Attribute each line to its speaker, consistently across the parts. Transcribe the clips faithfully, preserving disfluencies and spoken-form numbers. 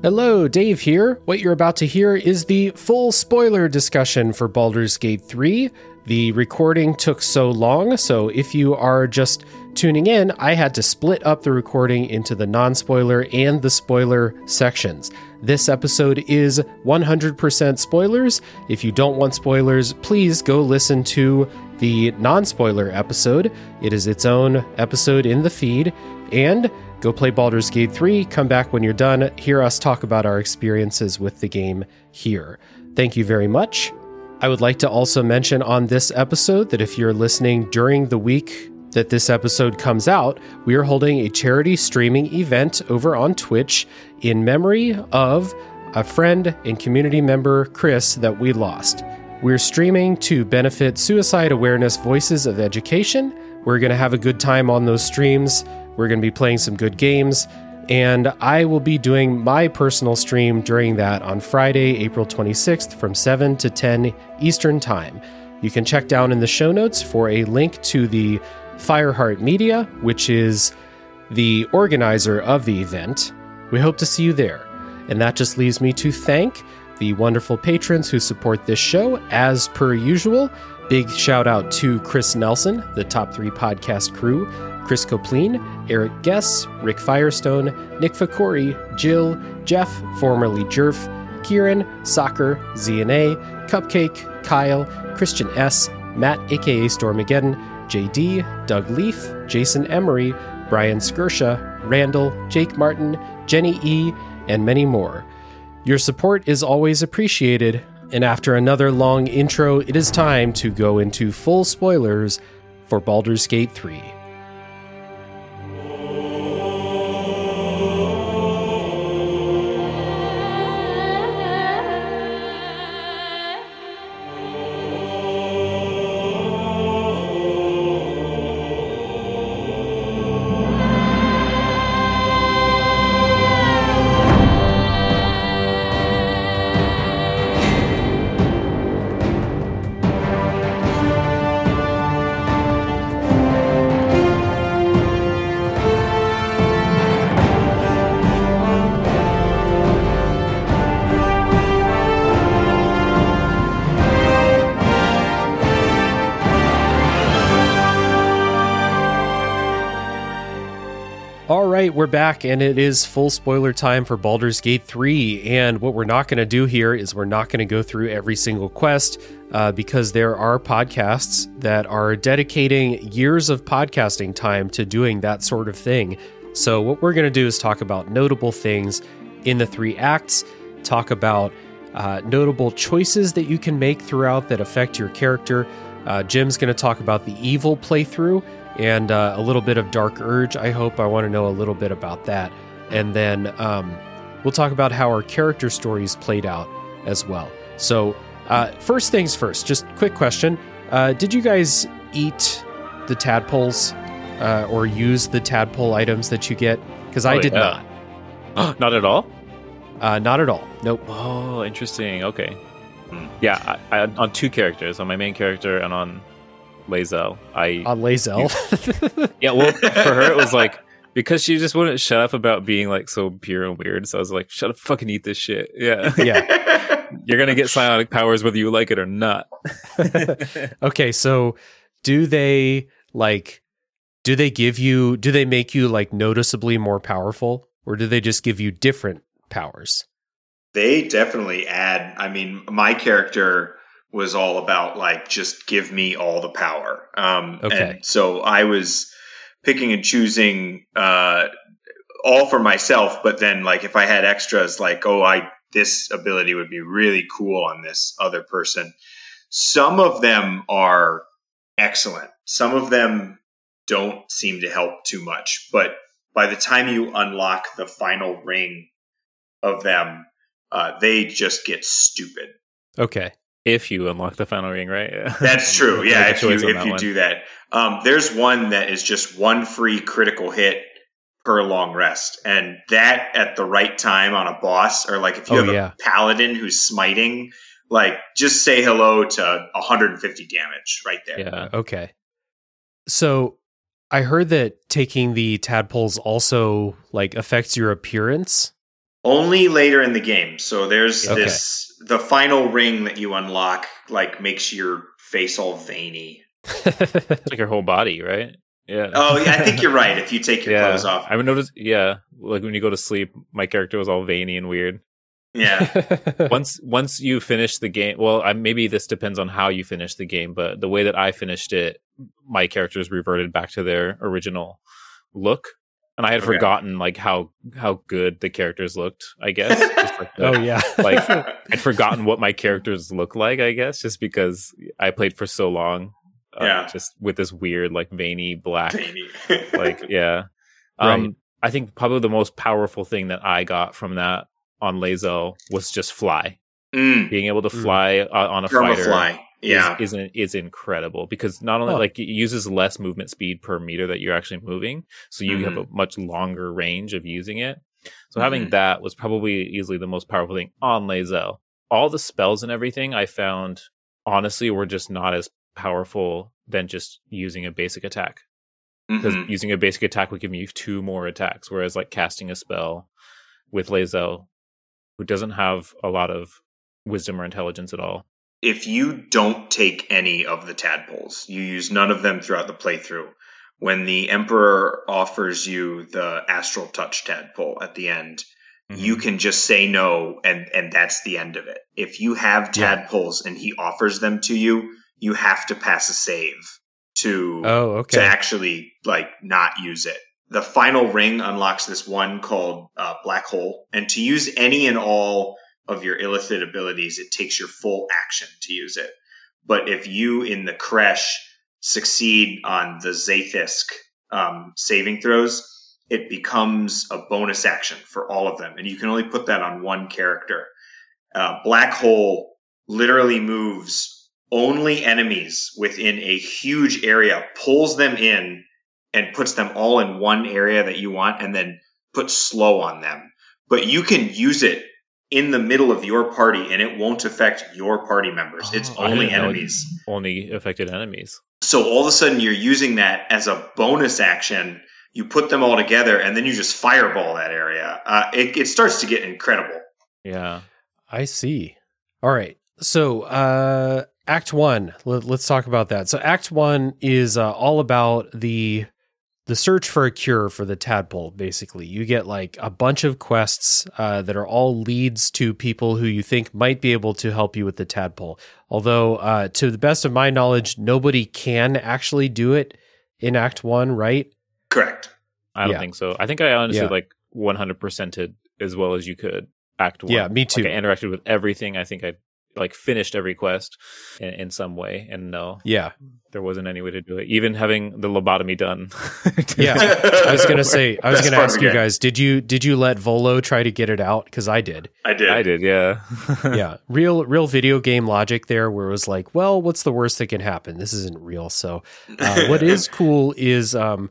Speaker 1: Hello, Dave here. What you're about to hear is the full spoiler discussion for Baldur's Gate three. The recording took so long, so if you are just tuning in, I had to split up the recording into the non-spoiler and the spoiler sections. This episode is one hundred percent spoilers. If you don't want spoilers, please go listen to the non-spoiler episode. It is its own episode in the feed. And go play Baldur's Gate three, come back when you're done, hear us talk about our experiences with the game here. Thank you very much. I would like to also mention on this episode that if you're listening during the week that this episode comes out, we are holding a charity streaming event over on Twitch in memory of a friend and community member, Chris, that we lost. We're streaming to benefit Suicide Awareness Voices of Education. We're going to have a good time on those streams. We're going to be playing some good games, and I will be doing my personal stream during that on Friday, April twenty-sixth from seven to ten Eastern Time. You can check down in the show notes for a link to the Fireheart Media, which is the organizer of the event. We hope to see you there. And that just leaves me to thank the wonderful patrons who support this show, as per usual. Big shout out to Chris Nelson, the Top three Podcast crew, Chris Copleen, Eric Guess, Rick Firestone, Nick Fakori, Jill, Jeff, formerly Jerf, Kieran, Soccer, Z N A, Cupcake, Kyle, Christian S, Matt aka Stormageddon, J D, Doug Leaf, Jason Emery, Brian Skirsha, Randall, Jake Martin, Jenny E, and many more. Your support is always appreciated, and after another long intro, it is time to go into full spoilers for Baldur's Gate three. We're back, and it is full spoiler time for Baldur's Gate three, and what we're not going to do here is we're not going to go through every single quest, uh, because there are podcasts that are dedicating years of podcasting time to doing that sort of thing. So what we're going to do is talk about notable things in the three acts, talk about uh, notable choices that you can make throughout that affect your character. Uh, Jim's going to talk about the evil playthrough, and uh, a little bit of Dark Urge, I hope. I want to know a little bit about that. And then um, we'll talk about how our character stories played out as well. So uh, first things first, just quick question. Uh, did you guys eat the tadpoles uh, or use the tadpole items that you get? Because I
Speaker 2: oh,
Speaker 1: did
Speaker 2: yeah. not. Not at all?
Speaker 1: Uh, not at all. Nope.
Speaker 2: Oh, interesting. Okay. Mm. Yeah, I, I, on two characters, on my main character and on Lae'zel. I
Speaker 1: on Lae'zel.
Speaker 2: Yeah, well, for her it was like, because she just wouldn't shut up about being like so pure and weird. So I was like, shut up, fucking eat this shit. Yeah,
Speaker 1: yeah.
Speaker 2: You're gonna get psionic powers whether you like it or not.
Speaker 1: Okay, so do they like? Do they give you? Do they make you like noticeably more powerful, or do they just give you different powers?
Speaker 3: They definitely add. I mean, my character was all about like, just give me all the power. Um,
Speaker 1: okay.
Speaker 3: And so I was picking and choosing uh, all for myself, but then like if I had extras, like, oh, I this ability would be really cool on this other person. Some of them are excellent. Some of them don't seem to help too much. But by the time you unlock the final ring of them, uh, they just get stupid.
Speaker 1: Okay.
Speaker 2: If you unlock the final ring, right? Yeah.
Speaker 3: That's true. Yeah, if you if you
Speaker 2: one.
Speaker 3: do that. Um, there's one that is just one free critical hit per long rest. And that at the right time on a boss, or like if you
Speaker 1: oh,
Speaker 3: have
Speaker 1: yeah.
Speaker 3: a paladin who's smiting, like just say hello to one hundred fifty damage right there.
Speaker 2: Yeah.
Speaker 1: Okay. So I heard that taking the tadpoles also like affects your appearance.
Speaker 3: Only later in the game. So there's
Speaker 1: Okay.
Speaker 3: this, the final ring that you unlock, like, makes your face all veiny.
Speaker 2: It's like your whole body, right? Yeah.
Speaker 3: Oh, yeah, I think you're right. If you take your
Speaker 2: yeah.
Speaker 3: clothes off.
Speaker 2: I would notice, yeah, like when you go to sleep, my character was all veiny and weird.
Speaker 3: Yeah.
Speaker 2: once once you finish the game, well, I, maybe this depends on how you finish the game, but the way that I finished it, my characters reverted back to their original look, and I had
Speaker 3: Okay.
Speaker 2: forgotten like how how good the characters looked. I guess. Just like the,
Speaker 1: Oh yeah.
Speaker 2: like I'd forgotten what my characters look like. I guess just because I played for so long. Uh,
Speaker 3: Yeah.
Speaker 2: Just with this weird like veiny black.
Speaker 3: Veiny.
Speaker 2: Like yeah. Um,
Speaker 1: Right.
Speaker 2: I think probably the most powerful thing that I got from that on Lae'zel was just fly.
Speaker 3: Mm,
Speaker 2: Being able to
Speaker 1: Mm.
Speaker 2: fly uh, on a fighter
Speaker 3: Permafly. Yeah.
Speaker 2: is, is is incredible because not only
Speaker 1: Huh.
Speaker 2: like it uses less movement speed per meter that you're actually moving, so you have a much longer range of using it. So having
Speaker 3: Mhm.
Speaker 2: that was probably easily the most powerful thing on Lae'zel. All the spells and everything I found honestly were just not as powerful than just using a basic attack. Because
Speaker 3: Mhm.
Speaker 2: using a basic attack would give you two more attacks, whereas like casting a spell with Lae'zel, who doesn't have a lot of wisdom or intelligence at all.
Speaker 3: If you don't take any of the tadpoles, you use none of them throughout the playthrough. When the Emperor offers you the Astral Touch tadpole at the end,
Speaker 2: Mhm.
Speaker 3: you can just say no, and, and that's the end of it. If you have
Speaker 1: Yeah.
Speaker 3: tadpoles and he offers them to you, you have to pass a save to
Speaker 1: Oh,
Speaker 3: to
Speaker 1: okay.
Speaker 3: actually like not use it. The final ring unlocks this one called uh, Black Hole, and to use any and all of your Illithid abilities, it takes your full action to use it. But if you in the Kresh succeed on the Zathis um, saving throws, it becomes a bonus action for all of them, and you can only put that on one character. Uh, Black Hole literally moves only enemies within a huge area, pulls them in, and puts them all in one area that you want, and then puts slow on them. But you can use it in the middle of your party, and it won't affect your party members. It's
Speaker 2: Oh, I
Speaker 3: only
Speaker 2: didn't know it
Speaker 3: enemies.
Speaker 2: Only affected enemies.
Speaker 3: So all of a sudden, you're using that as a bonus action. You put them all together, and then you just fireball that area. Uh, it, it starts to get incredible.
Speaker 2: Yeah.
Speaker 1: I see. All right. So, uh, Act One. Let, let's talk about that. So, Act One is uh, all about the the search for a cure for the tadpole. Basically, you get like a bunch of quests uh, that are all leads to people who you think might be able to help you with the tadpole. Although, uh, to the best of my knowledge, nobody can actually do it in Act One, right?
Speaker 3: Correct.
Speaker 2: I don't
Speaker 1: Yeah.
Speaker 2: think so. I think I honestly
Speaker 1: Yeah.
Speaker 2: like one hundred percented as well as you could act one.
Speaker 1: Yeah, me too.
Speaker 2: Like I interacted with everything. I think I like finished every quest in, in some way. And no,
Speaker 1: Yeah.
Speaker 2: there wasn't any way to do it. Even having the lobotomy done.
Speaker 1: Yeah. I was gonna say, I was
Speaker 3: Best
Speaker 1: gonna
Speaker 3: part of
Speaker 1: ask
Speaker 3: the
Speaker 1: you
Speaker 3: game.
Speaker 1: guys, did you did you let Volo try to get it out? Because I did.
Speaker 3: I did.
Speaker 2: I did, yeah.
Speaker 1: Yeah, real real video game logic there, where it was like, well, what's the worst that can happen? This isn't real. So, uh, what is cool is, um,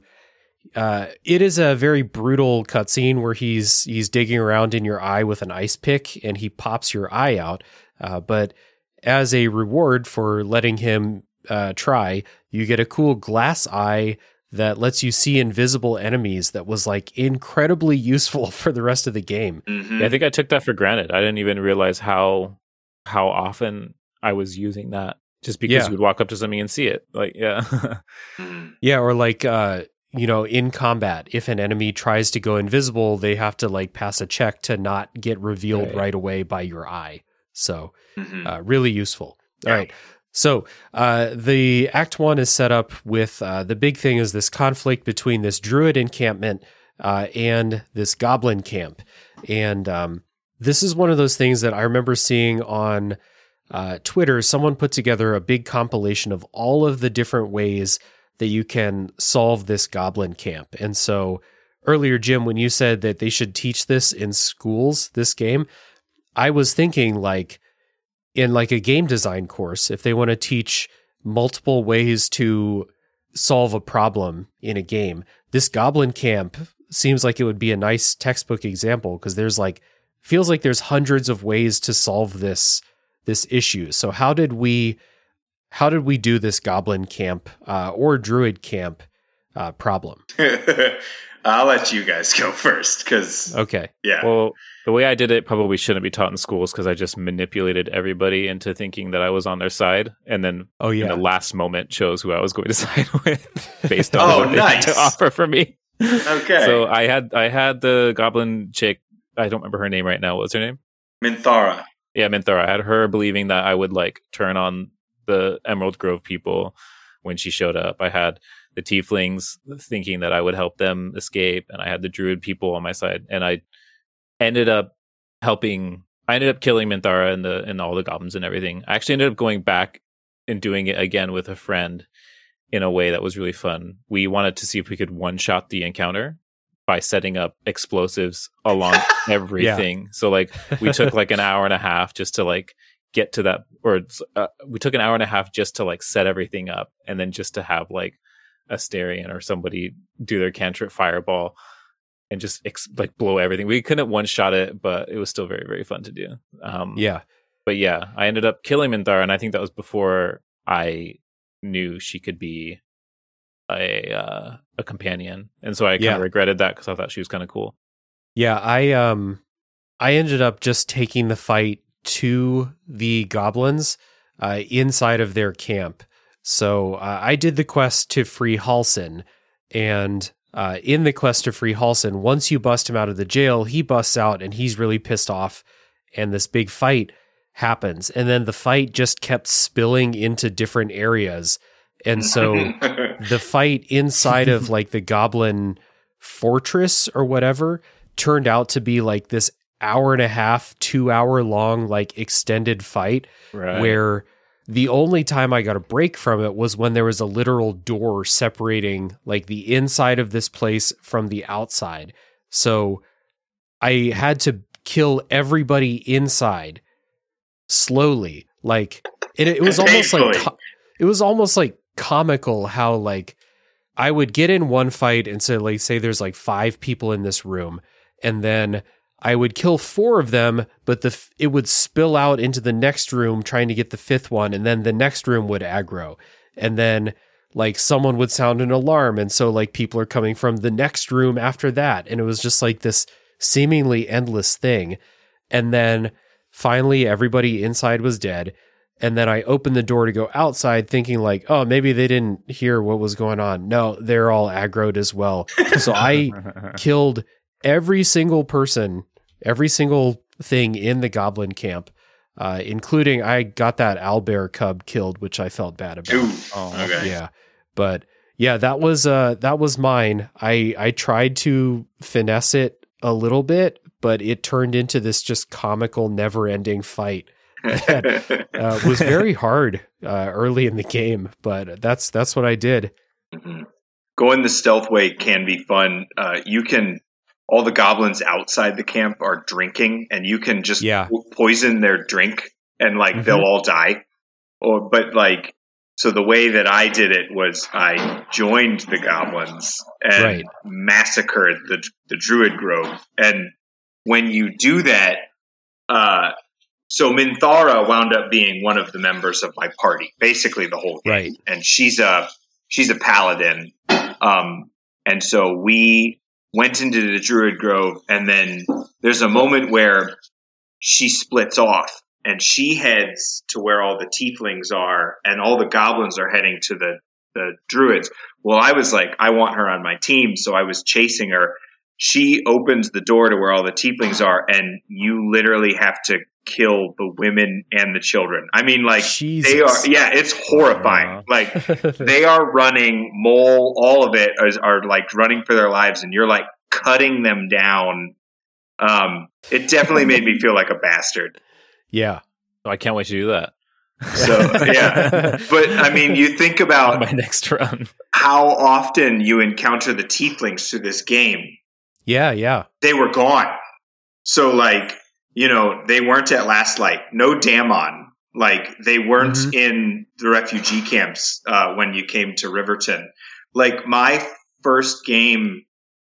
Speaker 1: uh, it is a very brutal cutscene where he's he's digging around in your eye with an ice pick, and he pops your eye out. Uh, but as a reward for letting him uh, try, you get a cool glass eye that lets you see invisible enemies. That was like incredibly useful for the rest of the game.
Speaker 3: Mhm.
Speaker 2: Yeah, I think I took that for granted. I didn't even realize how how often I was using that just because
Speaker 1: Yeah.
Speaker 2: you would walk up to something and see it. Like, yeah.
Speaker 3: Mhm.
Speaker 1: Yeah, or like uh, you know, in combat, if an enemy tries to go invisible, they have to like pass a check to not get revealed
Speaker 2: Right.
Speaker 1: right away by your eye. So,
Speaker 3: Mhm.
Speaker 1: uh, really useful.
Speaker 3: Yeah.
Speaker 1: All right. So, uh, the Act One is set up with uh, the big thing is this conflict between this druid encampment uh, and this goblin camp, and um, this is one of those things that I remember seeing on uh, Twitter. Someone put together a big compilation of all of the different ways that you can solve this goblin camp. And so earlier, Jim, when you said that they should teach this in schools, this game, I was thinking like in like a game design course, if they want to teach multiple ways to solve a problem in a game, this goblin camp seems like it would be a nice textbook example, because there's like, feels like there's hundreds of ways to solve this, this issue. So how did we, how did we do this goblin camp uh, or druid camp uh, problem?
Speaker 3: I'll let you guys go first because
Speaker 1: Okay.
Speaker 3: yeah.
Speaker 2: Well, the way I did it probably shouldn't be taught in schools because I just manipulated everybody into thinking that I was on their side, and then
Speaker 1: Oh
Speaker 2: in
Speaker 1: yeah.
Speaker 2: the last moment chose who I was going to side with based on
Speaker 3: Oh,
Speaker 2: what they had
Speaker 3: nice.
Speaker 2: to offer for me.
Speaker 3: Okay.
Speaker 2: So I had I had the goblin chick. I don't remember her name right now. What's her name?
Speaker 3: Minthara.
Speaker 2: Yeah, Minthara. I had her believing that I would like turn on the Emerald Grove people when she showed up. I had the tieflings thinking that I would help them escape, and I had the druid people on my side. And I ended up helping. I ended up killing Minthara and the and all the goblins and everything. I actually ended up going back and doing it again with a friend in a way that was really fun. We wanted to see if we could one shot the encounter by setting up explosives along everything. So like we took like an hour and a half just to like get to that, or uh, we took an hour and a half just to like set everything up, and then just to have like Astarion or somebody do their cantrip fireball and just ex- like blow everything. We couldn't one shot it, but it was still very, very fun to do. Um,
Speaker 1: Yeah.
Speaker 2: But yeah, I ended up killing Minthara, and I think that was before I knew she could be a uh, a companion, and so I kind of
Speaker 1: Yeah.
Speaker 2: regretted that because I thought she was kind of cool.
Speaker 1: Yeah, I um I ended up just taking the fight to the goblins uh, inside of their camp. So uh, I did the quest to free Halsin, and uh, in the quest to free Halsin, once you bust him out of the jail, he busts out and he's really pissed off, and this big fight happens. And then the fight just kept spilling into different areas. And so the fight inside of like the goblin fortress or whatever turned out to be like this hour and a half, two hour long, like extended fight
Speaker 2: Right.
Speaker 1: where the only time I got a break from it was when there was a literal door separating like the inside of this place from the outside. So I had to kill everybody inside slowly. Like it, it was almost like,
Speaker 3: Painfully.
Speaker 1: co- it was almost like comical how like I would get in one fight and so like say there's like five people in this room, and then I would kill four of them, but the f- it would spill out into the next room trying to get the fifth one, and then the next room would aggro, and then like someone would sound an alarm, and so like people are coming from the next room after that, and it was just like this seemingly endless thing. And then finally everybody inside was dead, and then I opened the door to go outside thinking like, oh, maybe they didn't hear what was going on. No, they're all aggroed as well. So I killed every single person, every single thing in the goblin camp, uh, including I got that owlbear cub killed, which I felt bad about.
Speaker 3: Ooh,
Speaker 2: Oh,
Speaker 3: okay.
Speaker 1: Yeah. But yeah, that was uh that was mine. I I tried to finesse it a little bit, but it turned into this just comical, never-ending fight that uh, was very hard uh, early in the game. But that's that's what I did.
Speaker 3: Mhm. Going the stealth way can be fun. Uh, you can, all the goblins outside the camp are drinking, and you can just
Speaker 1: Yeah.
Speaker 3: po- poison their drink, and like
Speaker 1: Mhm.
Speaker 3: they'll all die. Or, but like, so the way that I did it was I joined the goblins and
Speaker 1: Right.
Speaker 3: massacred the the druid grove. And when you do that, uh, so Minthara wound up being one of the members of my party, basically the whole game.
Speaker 1: Right.
Speaker 3: And she's a she's a paladin. Um, and so we went into the druid grove, and then there's a moment where she splits off and she heads to where all the tieflings are, and all the goblins are heading to the, the druids. Well, I was like, I want her on my team, so I was chasing her. She opens the door to where all the tieflings are, and you literally have to kill the women and the children. I mean, like,
Speaker 1: Jesus.
Speaker 3: they are, yeah, it's horrifying.
Speaker 2: Wow.
Speaker 3: Like, they are running, mole, all of it is, are like running for their lives, and you're like cutting them down. Um, it definitely made me feel like a bastard.
Speaker 1: Yeah.
Speaker 2: So I can't wait to do that.
Speaker 3: So, yeah. But I mean, you think
Speaker 2: On
Speaker 3: about
Speaker 2: my next run.
Speaker 3: how often you encounter the tieflings through this game.
Speaker 1: Yeah, yeah.
Speaker 3: They were gone. So, like, you know, they weren't at Last Light. No Damon. Like, they weren't
Speaker 1: Mhm.
Speaker 3: in the refugee camps uh, when you came to Riverton. Like, my first game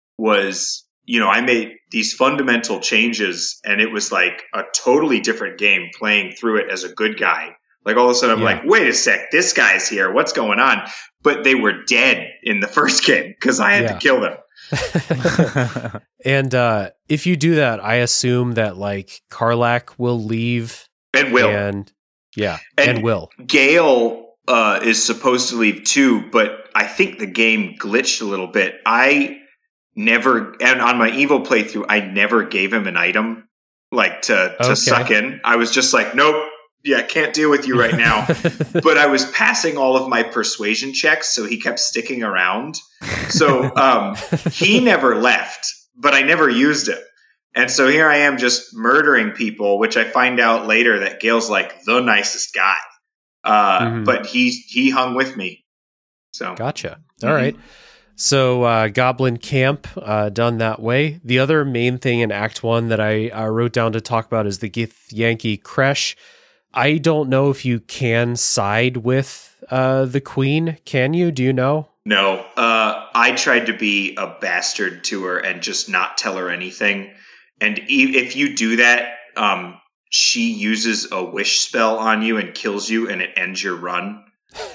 Speaker 3: was, you know, I made these fundamental changes, and it was like a totally different game playing through it as a good guy. Like, all of a sudden, I'm
Speaker 1: Yeah.
Speaker 3: like, wait a sec, this guy's here. What's going on? But they were dead in the first game because I had
Speaker 1: Yeah.
Speaker 3: to kill them.
Speaker 1: And uh, if you do that, I assume that like Karlach will leave
Speaker 3: And will.
Speaker 1: and yeah,
Speaker 3: And
Speaker 1: and will.
Speaker 3: Gale uh, is supposed to leave too, but I think the game glitched a little bit. I never, and on my Evo playthrough, I never gave him an item like to, to
Speaker 1: Okay.
Speaker 3: suck in. I was just like, nope, yeah, can't deal with you right now. But I was passing all of my persuasion checks, so he kept sticking around. So um, he never left, but I never used it. And so here I am just murdering people, which I find out later that Gale's like the nicest guy. Uh,
Speaker 1: Mhm.
Speaker 3: But he he hung with me. So
Speaker 1: Gotcha. All right. So uh, Goblin Camp, uh, done that way. The other main thing in Act One that I uh, wrote down to talk about is the Githyanki Kresh. I don't know if you can side with uh, the Queen. Can you? Do you know?
Speaker 3: No, uh, I tried to be a bastard to her and just not tell her anything. And e- if you do that, um, she uses a wish spell on you and kills you, and it ends your run.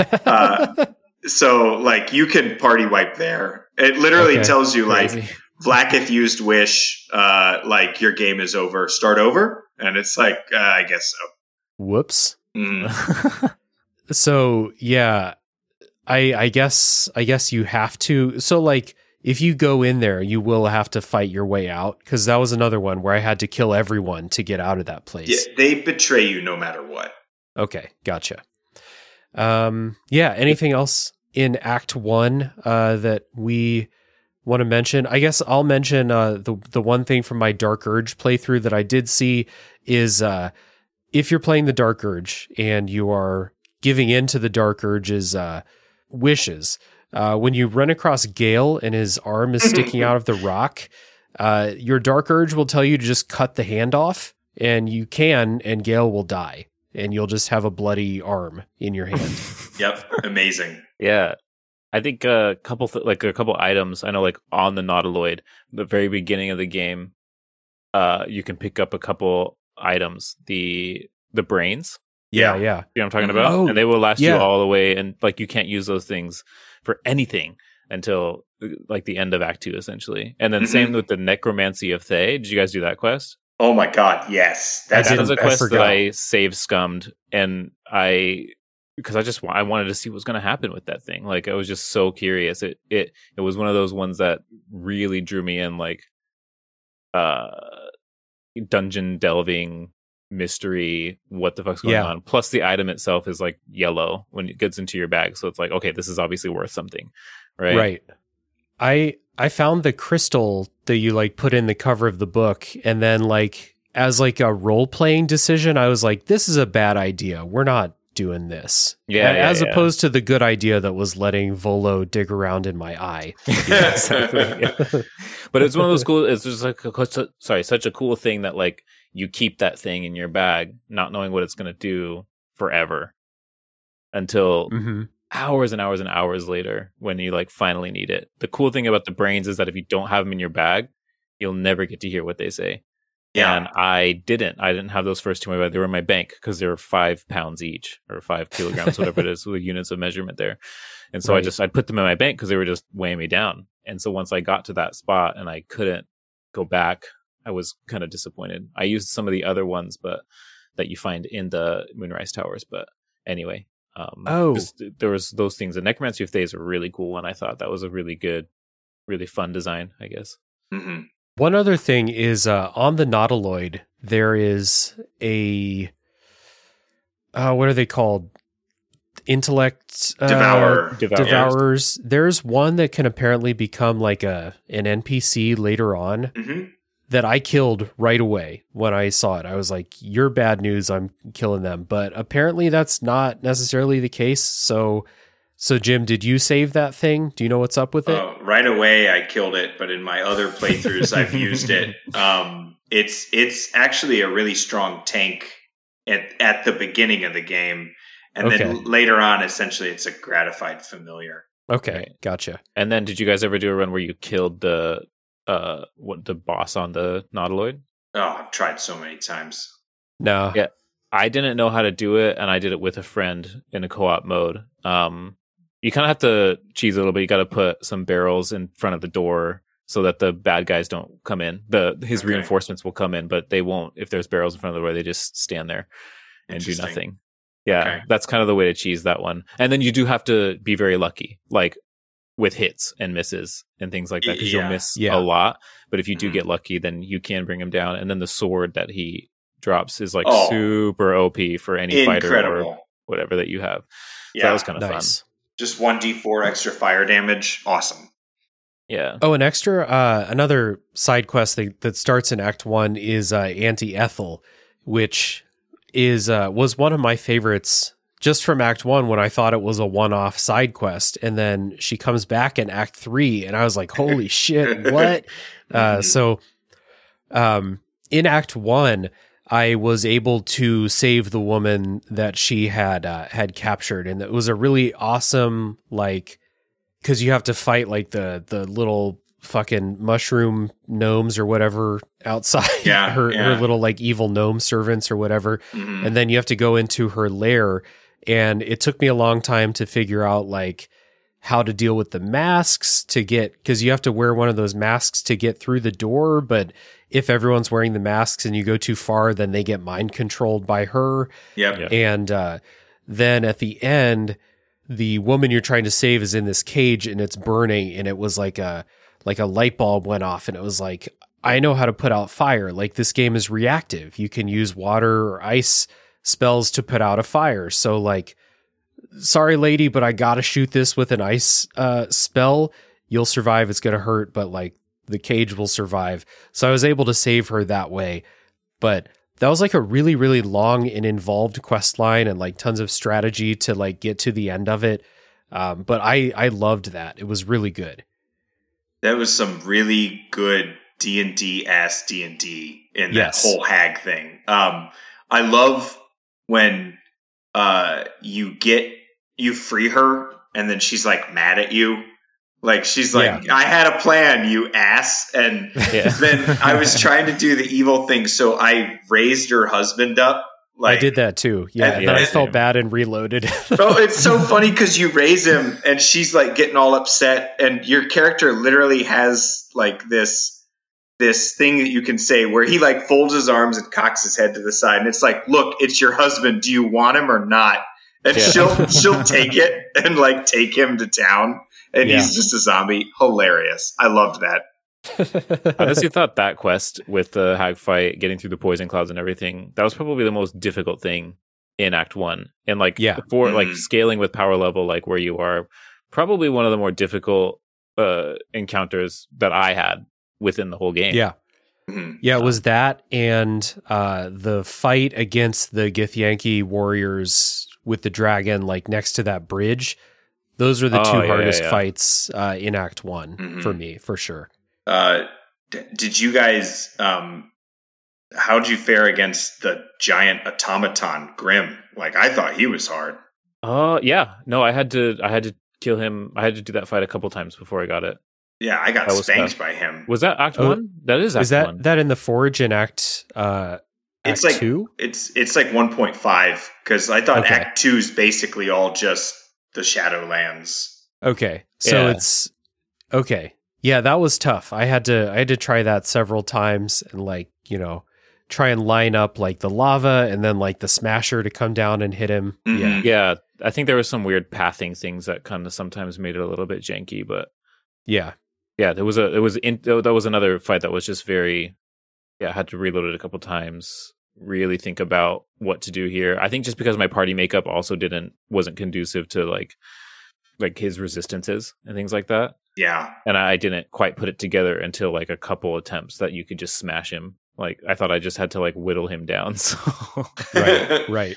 Speaker 3: Uh, so, like, you can party wipe there. It literally
Speaker 1: Okay,
Speaker 3: tells you,
Speaker 2: crazy.
Speaker 3: like, Vlaakith used wish, uh, like, your game is over. Start over? And it's like, uh, I guess so.
Speaker 1: Whoops.
Speaker 3: Mm.
Speaker 1: So yeah, I I guess I guess you have to. So like, if you go in there, you will have to fight your way out, because that was another one where I had to kill everyone to get out of that place.
Speaker 3: Yeah, they betray you no matter what.
Speaker 1: Okay, gotcha. Um, yeah. Anything else in Act One uh, that we want to mention? I guess I'll mention uh, the the one thing from my Dark Urge playthrough that I did see is uh, if you're playing the Dark Urge and you are giving in to the Dark Urge's uh, wishes, uh, when you run across Gale and his arm is sticking out of the rock, uh, your Dark Urge will tell you to just cut the hand off, and you can, and Gale will die. And you'll just have a bloody arm in your hand.
Speaker 3: Yep, amazing.
Speaker 2: Yeah. I think a couple th- like a couple items. I know, like on the Nautiloid, the very beginning of the game, uh, you can pick up a couple items. The the brains,
Speaker 1: Yeah, yeah.
Speaker 2: you know what I'm talking
Speaker 3: Mhm.
Speaker 2: about,
Speaker 1: Oh,
Speaker 2: and they will last
Speaker 1: yeah.
Speaker 2: you all the way. And like you can't use those things for anything until like the end of Act Two, essentially. And then
Speaker 3: Mhm.
Speaker 2: same with the Necromancy of Thay. Did you guys do that quest?
Speaker 3: Oh my god, yes. That's
Speaker 1: I
Speaker 2: That
Speaker 1: didn't-
Speaker 2: was a
Speaker 1: I
Speaker 2: quest that
Speaker 1: forgot.
Speaker 2: I save scummed, and I because I just wa- I wanted to see what was going to happen with that thing. Like I was just so curious. It it it was one of those ones that really drew me in, like uh dungeon delving mystery. What the fuck's going
Speaker 1: Yeah.
Speaker 2: on? Plus the item itself is like yellow when it gets into your bag, so it's like, okay, this is obviously worth something, right?
Speaker 1: Right. I I found the crystal that you like put in the cover of the book, and then like as like a role playing decision, I was like, this is a bad idea. We're not doing this.
Speaker 2: Yeah,
Speaker 1: A-
Speaker 2: yeah,
Speaker 1: as
Speaker 2: yeah.
Speaker 1: opposed to the good idea that was letting Volo dig around in my eye.
Speaker 2: Yeah, exactly. Yeah. But it's one of those cool. It's just like a, sorry, such a cool thing that like you keep that thing in your bag, not knowing what it's going to do forever, until
Speaker 1: Mm-hmm.
Speaker 2: hours and hours and hours later when you like finally need it. The cool thing about the brains is that if you don't have them in your bag, you'll never get to hear what they say.
Speaker 3: Yeah.
Speaker 2: And I didn't. I didn't have those first two in my bag. They were in my bank because they were five pounds each, or five kilograms, whatever it is, with units of measurement there. And so I
Speaker 1: Right.
Speaker 2: just I put them in my bank because they were just weighing me down. And so once I got to that spot and I couldn't go back, I was kind of disappointed. I used some of the other ones, but that you find in the Moonrise Towers. But anyway, um,
Speaker 1: Oh.
Speaker 2: 'cause th- there was those things. The Necromancy of Thay is a really cool one. I thought that was a really good, really fun design, I guess.
Speaker 3: hmm
Speaker 1: One other thing is uh, on the Nautiloid, there is a uh, what are they called? Intellect uh,
Speaker 3: Devourer.
Speaker 2: Devour.
Speaker 1: devourers. There's one that can apparently become like a an N P C later on
Speaker 3: hmm
Speaker 1: that I killed right away when I saw it. I was like, "You're bad news. I'm killing them." But apparently, that's not necessarily the case. So, so Jim, did you save that thing? Do you know what's up with it?
Speaker 3: Uh, right away, I killed it, but in my other playthroughs, I've used it. Um, it's it's actually a really strong tank at at the beginning of the game, and
Speaker 1: Okay.
Speaker 3: then later on, essentially, it's a gratified familiar.
Speaker 1: Okay,
Speaker 2: Right.
Speaker 1: gotcha.
Speaker 2: And then, did you guys ever do a run where you killed the uh what the boss on the Nautiloid?
Speaker 3: Oh, I've tried so many times.
Speaker 1: No.
Speaker 2: Yeah. I didn't know how to do it, and I did it with a friend in a co-op mode. Um, you kind of have to cheese a little bit. You got to put some barrels in front of the door so that the bad guys don't come in. The his
Speaker 3: Okay.
Speaker 2: reinforcements will come in, but they won't if there's barrels in front of the door. They just stand there and do
Speaker 3: Interesting.
Speaker 2: nothing. Yeah,
Speaker 3: Okay.
Speaker 2: that's kind of the way to cheese that one. And then you do have to be very lucky, like with hits and misses and things like that, because
Speaker 3: Yeah.
Speaker 2: you'll miss
Speaker 1: Yeah.
Speaker 2: a lot. But if you do
Speaker 3: Mhm.
Speaker 2: get lucky, then you can bring him down. And then the sword that he drops is like
Speaker 3: Oh.
Speaker 2: super O P for any fighter or
Speaker 3: Incredible.
Speaker 2: whatever that you have. So
Speaker 3: Yeah.
Speaker 2: that was kind of
Speaker 1: Nice.
Speaker 3: Just one d four extra fire damage. Awesome.
Speaker 2: fun. Yeah.
Speaker 1: Oh, an extra, uh, another side quest that, that starts in Act One is uh, Auntie Ethel, which is uh, was one of my favorites just from Act One when I thought it was a one-off side quest, and then she comes back in Act Three, and I was like, "Holy shit, what?" Uh,
Speaker 3: Mhm.
Speaker 1: so, um, in Act One, I was able to save the woman that she had uh, had captured, and it was a really awesome, like, because you have to fight like the the little fucking mushroom gnomes or whatever outside
Speaker 3: Yeah,
Speaker 1: her
Speaker 3: yeah.
Speaker 1: her little like evil gnome servants or whatever,
Speaker 3: Mhm.
Speaker 1: and then you have to go into her lair, and it took me a long time to figure out like how to deal with the masks to get, because you have to wear one of those masks to get through the door, but if everyone's wearing the masks and you go too far, then they get mind controlled by her.
Speaker 3: Yep.
Speaker 2: Yeah.
Speaker 1: And uh, then at the end, the woman you're trying to save is in this cage and it's burning, and it was like a like a light bulb went off, and it was like, I know how to put out fire. Like, this game is reactive. You can use water or ice spells to put out a fire. So like, sorry lady, but I gotta shoot this with an ice uh, spell. You'll survive. It's gonna hurt, but like the cage will survive. So I was able to save her that way. But that was like a really, really long and involved quest line and like tons of strategy to like get to the end of it. Um, but I, I loved that. It was really good.
Speaker 3: That was some really good D and D ass D and D in that
Speaker 1: Yes.
Speaker 3: whole hag thing. Um, I love when uh, you get you free her and then she's like mad at you. Like she's like,
Speaker 1: Yeah.
Speaker 3: I had a plan, you ass. And
Speaker 2: Yeah.
Speaker 3: then I was trying to do the evil thing, so I raised her husband up. Like,
Speaker 1: I did that too. Yeah.
Speaker 3: And-
Speaker 1: And then I
Speaker 2: yeah,
Speaker 1: felt
Speaker 2: same.
Speaker 1: bad and reloaded.
Speaker 3: Oh, it's so funny because you raise him and she's like getting all upset, and your character literally has like this this thing that you can say where he like folds his arms and cocks his head to the side, and it's like, look, it's your husband. Do you want him or not? And
Speaker 2: Yeah.
Speaker 3: she'll she'll take it and like take him to town, and
Speaker 1: Yeah.
Speaker 3: he's just a zombie. Hilarious. I loved that.
Speaker 2: I honestly thought that quest with the hag fight, getting through the poison clouds and everything, that was probably the most difficult thing in Act One. And like
Speaker 1: Yeah.
Speaker 2: for like
Speaker 3: Mhm.
Speaker 2: scaling with power level, like where you are, probably one of the more difficult uh, encounters that I had within the whole game.
Speaker 1: yeah.
Speaker 3: Mhm.
Speaker 1: Yeah, it was that and uh, the fight against the Githyanki warriors with the dragon, like next to that bridge. Those are the
Speaker 2: Oh,
Speaker 1: two
Speaker 2: yeah,
Speaker 1: hardest
Speaker 2: yeah.
Speaker 1: fights uh, in Act One
Speaker 3: Mhm.
Speaker 1: for me, for sure.
Speaker 3: Uh, d- did you guys? Um, how did you fare against the giant automaton Grim? Like, I thought he was hard.
Speaker 2: Uh yeah. No, I had to I had to kill him. I had to do that fight a couple times before I got it.
Speaker 3: Yeah, I got
Speaker 2: That was
Speaker 3: spanked
Speaker 2: tough.
Speaker 3: by him.
Speaker 2: Was that Act
Speaker 1: Oh,
Speaker 2: One? That is Act
Speaker 1: Is that
Speaker 2: One.
Speaker 1: that in the Forge in Act uh,
Speaker 3: It's
Speaker 1: Act
Speaker 3: like
Speaker 1: Two?
Speaker 3: it's it's like one point five because I thought
Speaker 1: Okay.
Speaker 3: Act Two is basically all just the Shadowlands.
Speaker 1: Okay, so
Speaker 2: Yeah.
Speaker 1: it's okay. Yeah, that was tough. I had to I had to try that several times and like, you know, try and line up like the lava and then like the smasher to come down and hit him.
Speaker 3: Mhm.
Speaker 1: Yeah.
Speaker 2: Yeah, I think there was some weird pathing things that kind of sometimes made it a little bit janky, but
Speaker 1: Yeah.
Speaker 2: yeah, there was a it was in, that was another fight that was just very yeah, I had to reload it a couple times, really think about what to do here. I think just because my party makeup also didn't wasn't conducive to like like his resistances and things like that.
Speaker 3: Yeah,
Speaker 2: And I didn't quite put it together until like a couple attempts that you could just smash him. Like I thought I just had to like whittle him down. So
Speaker 1: Right. Right.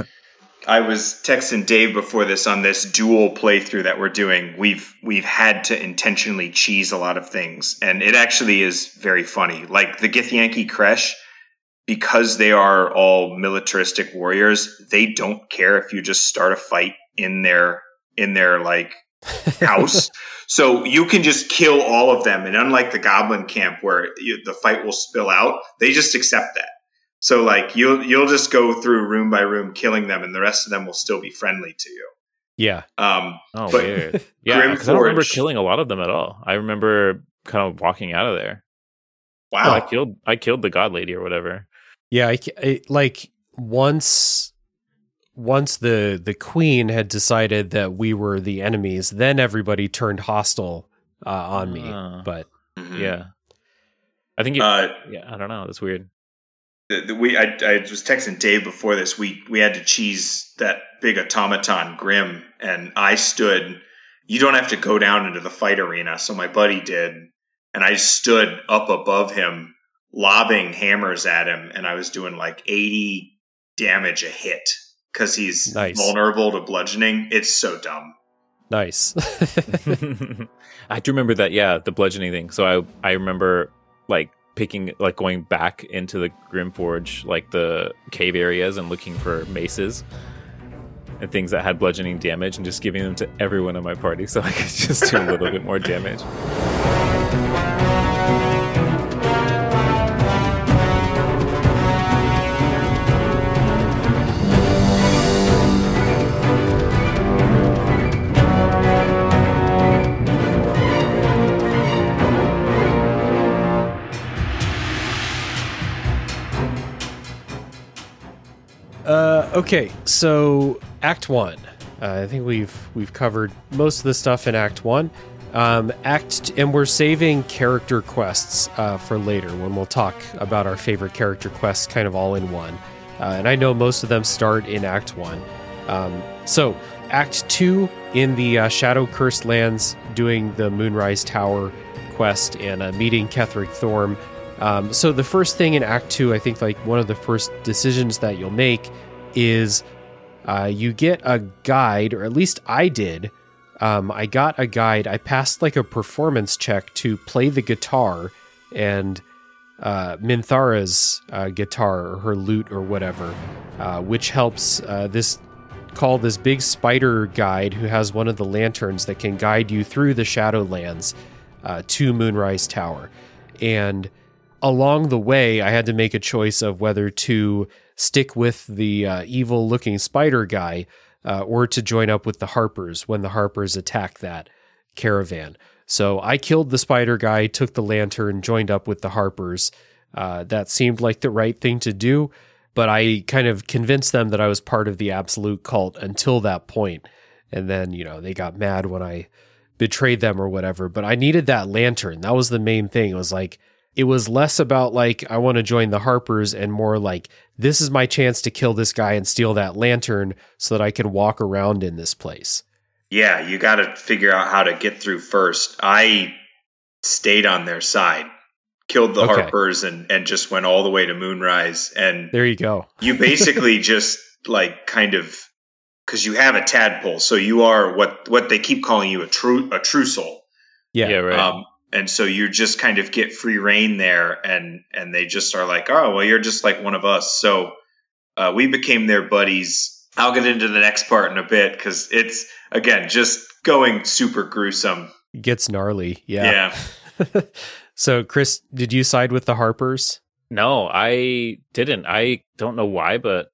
Speaker 3: I was texting Dave before this on this dual playthrough that we're doing. We've we've had to intentionally cheese a lot of things, and it actually is very funny. Like the Githyanki Kresh, because they are all militaristic warriors, they don't care if you just start a fight in their in their like house. So you can just kill all of them, and unlike the Goblin camp where you, the fight will spill out, they just accept that. So like you'll you'll just go through room by room killing them, and the rest of them will still be friendly to you.
Speaker 1: Yeah.
Speaker 3: Um,
Speaker 2: oh
Speaker 3: But
Speaker 2: weird. Yeah,
Speaker 3: Grim
Speaker 2: because I don't remember
Speaker 3: Forge-
Speaker 2: killing a lot of them at all. I remember kind of walking out of there.
Speaker 3: Wow.
Speaker 2: So I killed I killed the god lady or whatever.
Speaker 1: Yeah, I, I, like once once the the queen had decided that we were the enemies, then everybody turned hostile uh, on uh, me. But
Speaker 3: mm-hmm.
Speaker 2: yeah, I think you, uh, yeah, I don't know. That's weird.
Speaker 3: The, the, we I, I was texting Dave before this. We we had to cheese that big automaton Grim, and I stood. You don't have to go down into the fight arena, so my buddy did, and I stood up above him, lobbing hammers at him, and I was doing like eighty damage a hit because he's
Speaker 1: nice.
Speaker 3: vulnerable to bludgeoning. It's so dumb.
Speaker 1: Nice.
Speaker 2: I do remember that. Yeah, the bludgeoning thing. So I I remember like. picking like going back into the Grimforge, like the cave areas, and looking for maces and things that had bludgeoning damage and just giving them to everyone in my party so I could just do a little bit more damage.
Speaker 1: Uh, okay, so Act One. Uh, I think we've we've covered most of the stuff in Act One. Um, Act t- and we're saving character quests uh, for later when we'll talk about our favorite character quests, kind of all in one. Uh, and I know most of them start in Act One. Um, so Act Two in the uh, Shadow Cursed Lands, doing the Moonrise Tower quest and uh, meeting Ketheric Thorm. Um, so the first thing in Act Two, I think like one of the first decisions that you'll make is uh, you get a guide, or at least I did. Um, I got a guide. I passed like a performance check to play the guitar, and uh, Minthara's uh, guitar or her lute or whatever, uh, which helps uh, this call this big spider guide who has one of the lanterns that can guide you through the Shadowlands uh, to Moonrise Tower. And along the way, I had to make a choice of whether to stick with the uh, evil-looking spider guy uh, or to join up with the Harpers when the Harpers attack that caravan. So I killed the spider guy, took the lantern, joined up with the Harpers. Uh, that seemed like the right thing to do, but I kind of convinced them that I was part of the Absolute cult until that point. And then, you know, they got mad when I betrayed them or whatever. But I needed that lantern. That was the main thing. It was like, it was less about like, I want to join the Harpers, and more like, this is my chance to kill this guy and steal that lantern so that I can walk around in this place.
Speaker 3: Yeah, you got to figure out how to get through first. I stayed on their side, killed the okay. Harpers, and, and just went all the way to Moonrise. And
Speaker 1: there you go.
Speaker 3: You basically just like kind of, because you have a tadpole, so you are what what they keep calling you, a true a true soul.
Speaker 2: Yeah, yeah, right.
Speaker 3: Um, And so you just kind of get free reign there, and and they just are like, oh, well, you're just like one of us. So uh, we became their buddies. I'll get into the next part in a bit because it's, again, just going super gruesome.
Speaker 1: It gets gnarly. Yeah. Yeah. So, Chris, did you side with the Harpers?
Speaker 2: No, I didn't. I don't know why, but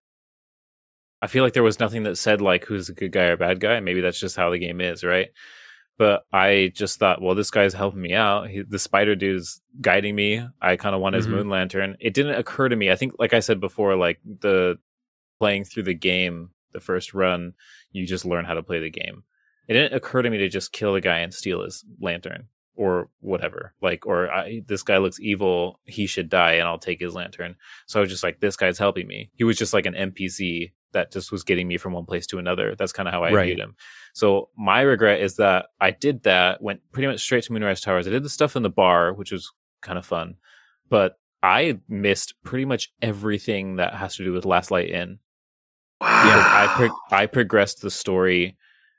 Speaker 2: I feel like there was nothing that said like who's a good guy or bad guy. Maybe that's just how the game is, right? But I just thought, well, this guy's helping me out. He, the spider dude's guiding me. I kind of want his mm-hmm. moon lantern. It didn't occur to me. I think, like I said before, like the playing through the game, the first run, you just learn how to play the game. It didn't occur to me to just kill the guy and steal his lantern or whatever. Like, or I, this guy looks evil. He should die, and I'll take his lantern. So I was just like, this guy's helping me. He was just like an N P C that just was getting me from one place to another. That's kind of how I
Speaker 1: right.
Speaker 2: viewed him. So my regret is that I did that, went pretty much straight to Moonrise Towers. I did the stuff in the bar, which was kind of fun, but I missed pretty much everything that has to do with Last Light Inn.
Speaker 3: Wow.
Speaker 2: Because I pro- I progressed the story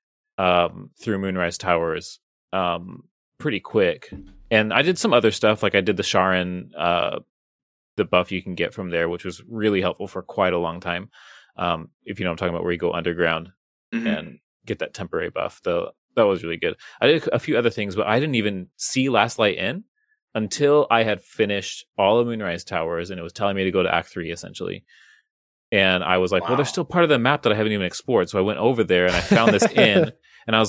Speaker 2: um, through Moonrise Towers um, pretty quick, and I did some other stuff, like I did the Sharon, uh, the buff you can get from there, which was really helpful for quite a long time. Um, if you know what I'm talking about, where you go underground mm-hmm. and get that temporary buff. The, that was really good. I did a few other things, but I didn't even see Last Light Inn until I had finished all of Moonrise Towers, and it was telling me to go to Act three, essentially. And I was like, wow. well, there's still part of the map that I haven't even explored. So I went over there, and I found this inn, and I was like,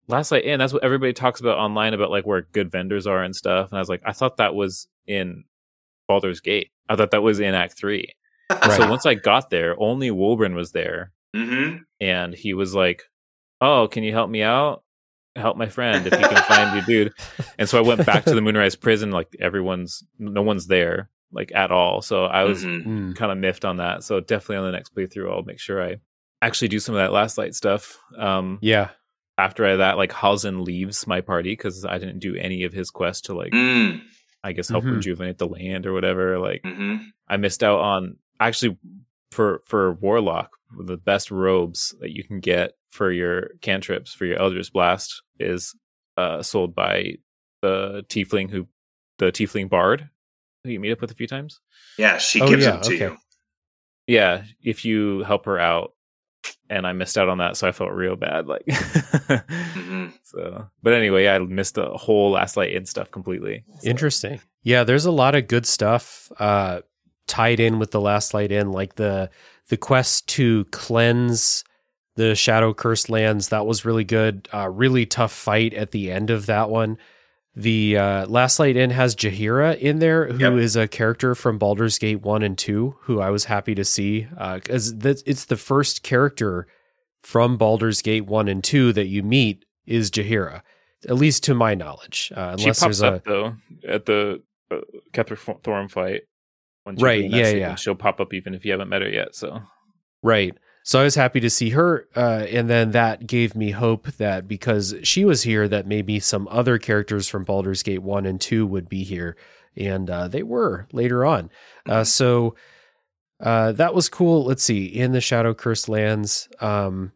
Speaker 2: Last Light Inn, that's what everybody talks about online about like where good vendors are and stuff. And I was like, I thought that was in Baldur's Gate. I thought that was in Act Three. Right. So once I got there, only Wulbren was there.
Speaker 3: Mm-hmm.
Speaker 2: And he was like, oh, can you help me out? Help my friend if you can find your dude. And so I went back to the Moonrise prison. Like everyone's, no one's there like at all. So I was
Speaker 3: Mm-hmm.
Speaker 2: kind of miffed on that. So definitely on the next playthrough, I'll make sure I actually do some of that Last Light stuff. Um,
Speaker 1: Yeah.
Speaker 2: After that, like Halsin leaves my party because I didn't do any of his quest to like,
Speaker 3: Mm.
Speaker 2: I guess, help
Speaker 1: Mhm.
Speaker 2: rejuvenate the land or whatever. Like
Speaker 3: Mm-hmm.
Speaker 2: I missed out on actually for for Warlock, the best robes that you can get for your cantrips for your Eldritch Blast is uh, sold by the tiefling who the tiefling bard who you meet up with a few times.
Speaker 3: Yeah, she
Speaker 1: Oh,
Speaker 3: gives
Speaker 1: yeah,
Speaker 3: them to
Speaker 1: okay.
Speaker 3: you.
Speaker 2: Yeah, if you help her out. And I missed out on that, so I felt real bad. Like,
Speaker 3: Mm-hmm.
Speaker 2: so. But anyway, I missed the whole Last Light Inn stuff completely. So.
Speaker 1: Interesting. Yeah, there's a lot of good stuff uh, tied in with the Last Light Inn, like the the quest to cleanse the Shadow Cursed lands. That was really good. Uh, really tough fight at the end of that one. The uh, Last Light Inn has Jaheira in there, who is
Speaker 3: Yep.
Speaker 1: a character from Baldur's Gate one and two, who I was happy to see. Because uh, it's the first character from Baldur's Gate one and two that you meet is Jaheira, at least to my knowledge. Uh,
Speaker 2: She
Speaker 1: unless
Speaker 2: pops
Speaker 1: there's
Speaker 2: up
Speaker 1: a
Speaker 2: though at the uh, Ketheric Thorm fight. When you're
Speaker 1: Right,
Speaker 2: doing that
Speaker 1: yeah,
Speaker 2: sequence,
Speaker 1: yeah.
Speaker 2: She'll pop up even if you haven't met her yet. So
Speaker 1: Right. So I was happy to see her. Uh, and then that gave me hope that because she was here, that maybe some other characters from Baldur's Gate one and two would be here. And uh, they were later on. Uh, so uh, that was cool. Let's see. In the Shadow Cursed Lands, um,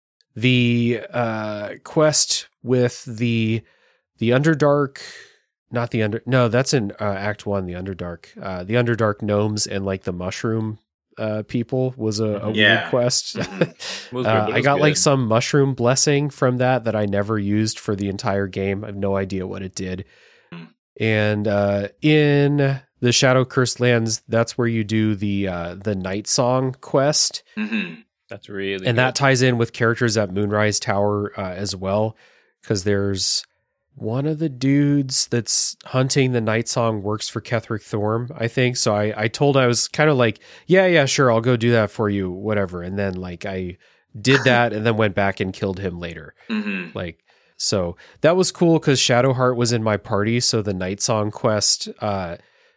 Speaker 1: the uh, quest with the the Underdark, not the Under, no, that's in uh, Act One, the Underdark, uh, the Underdark gnomes and like the mushroom uh, people was a, a
Speaker 3: Yeah.
Speaker 1: weird quest.
Speaker 3: Mhm.
Speaker 2: It was
Speaker 1: Uh,
Speaker 2: good, but it
Speaker 1: I
Speaker 2: was
Speaker 1: got like
Speaker 2: good.
Speaker 1: some mushroom blessing from that that I never used for the entire game. I have no idea what it did.
Speaker 3: Mm.
Speaker 1: And uh, in the Shadow Cursed Lands, that's where you do the uh, the Night Song quest,
Speaker 3: Mm-hmm.
Speaker 2: That's really
Speaker 1: and
Speaker 2: good.
Speaker 1: that ties in with characters at Moonrise Tower uh, as well, because there's one of the dudes that's hunting the Night Song works for Ketheric Thorm, I think. So I, I told I was kind of like, yeah, yeah, sure, I'll go do that for you, whatever. And then like I did that and then went back and killed him later.
Speaker 3: Mm-hmm.
Speaker 1: Like, so that was cool because Shadowheart was in my party. So the Night Song quest uh,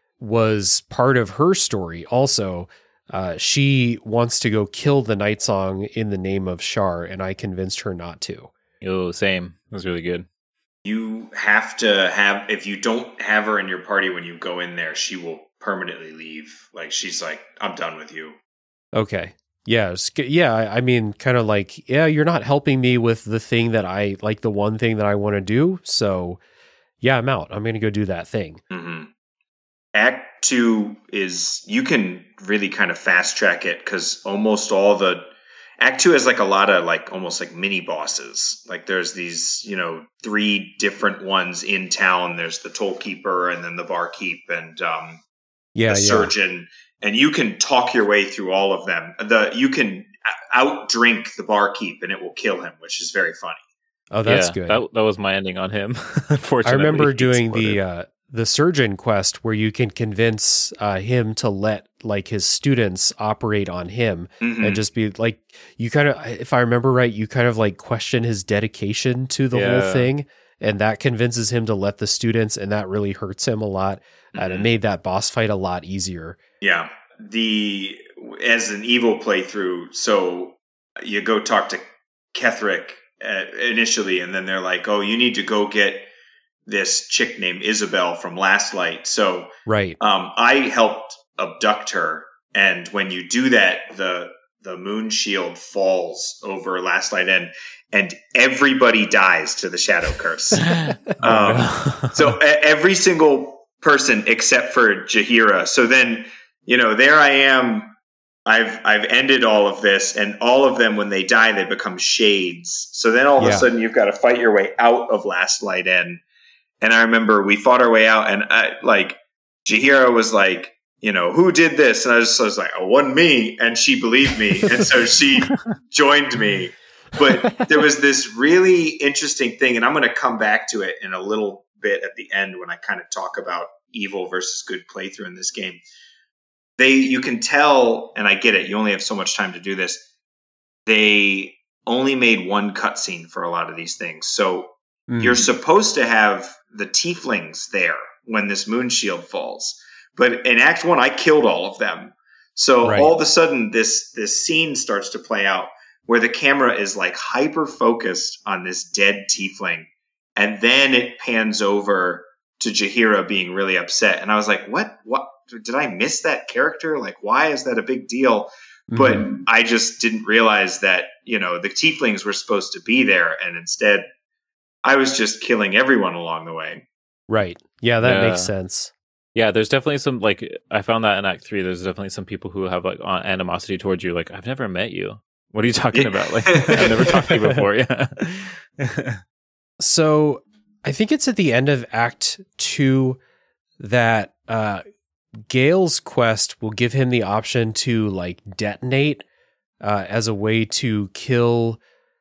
Speaker 1: was part of her story. Also, uh, she wants to go kill the Night Song in the name of Shar, and I convinced her not to.
Speaker 2: Oh, same. It was really good.
Speaker 3: You have to have, if you don't have her in your party when you go in there, she will permanently leave. Like, she's like, I'm done with you.
Speaker 1: Okay. Yeah. it's g- Yeah. I I mean, kind of like, yeah, you're not helping me with the thing that I like, the one thing that I want to do. So, yeah, I'm out. I'm going to go do that thing.
Speaker 3: Mm-hmm. Act two is, you can really kind of fast track it because almost all the, Act two has like a lot of like almost like mini bosses. Like there's these, you know, three different ones in town. There's the tollkeeper and then the barkeep and um,
Speaker 1: Yeah.
Speaker 3: the
Speaker 1: Yeah.
Speaker 3: surgeon. And you can talk your way through all of them. The you can out drink the barkeep and it will kill him, which is very funny.
Speaker 1: Oh, that's
Speaker 2: yeah,
Speaker 1: good.
Speaker 2: That, that was my ending on him.
Speaker 1: I
Speaker 2: Unfortunately,
Speaker 1: remember
Speaker 2: He
Speaker 1: doing
Speaker 2: exploded.
Speaker 1: the uh, the surgeon quest where you can convince uh, him to let like his students operate on him
Speaker 3: Mhm.
Speaker 1: and just be like, you kind of, if I remember right, you kind of like question his dedication to the whole
Speaker 2: Yeah.
Speaker 1: thing, and that convinces him to let the students, and that really hurts him a lot, and it
Speaker 3: Mhm.
Speaker 1: made that boss fight a lot easier.
Speaker 3: Yeah. The as an evil playthrough, so you go talk to Ketheric uh, initially, and then they're like, "Oh, you need to go get this chick named Isabel from Last Light." So
Speaker 1: Right.
Speaker 3: um, I helped abduct her, and when you do that, the the moon shield falls over Last Light Inn, and everybody dies to the shadow curse. Um, so e- every single person except for Jaheira. So then, you know, there I am. I've I've ended all of this, and all of them, when they die, they become shades. So then all of
Speaker 1: Yeah.
Speaker 3: a sudden, you've got to fight your way out of Last Light Inn. And I remember we fought our way out, and I, like Jaheira was like, you know, who did this? And I was, I was like, oh, it wasn't me. And she believed me, and so she joined me. But there was this really interesting thing, and I'm going to come back to it in a little bit at the end when I kind of talk about evil versus good playthrough in this game. They, you can tell, and I get it, you only have so much time to do this. They only made one cutscene for a lot of these things. So mm. you're supposed to have the tieflings there when this moon shield falls. But in Act One, I killed all of them. So right. all of a sudden, this this scene starts to play out where the camera is like hyper focused on this dead tiefling, and then it pans over to Jaheira being really upset. And I was like, "What? What? Did I miss that character? Like, why is that a big deal?" Mm-hmm. But I just didn't realize that, you know, the tieflings were supposed to be there, and instead, I was just killing everyone along the way.
Speaker 1: Right? Yeah, that
Speaker 2: yeah.
Speaker 1: makes sense.
Speaker 2: Yeah, there's definitely some, like, I found that in Act three, there's definitely some people who have, like, animosity towards you. Like, I've never met you. What are you talking about? Like, I've never talked to you before. Yeah.
Speaker 1: So, I think it's at the end of Act two that uh, Gale's quest will give him the option to, like, detonate uh, as a way to kill...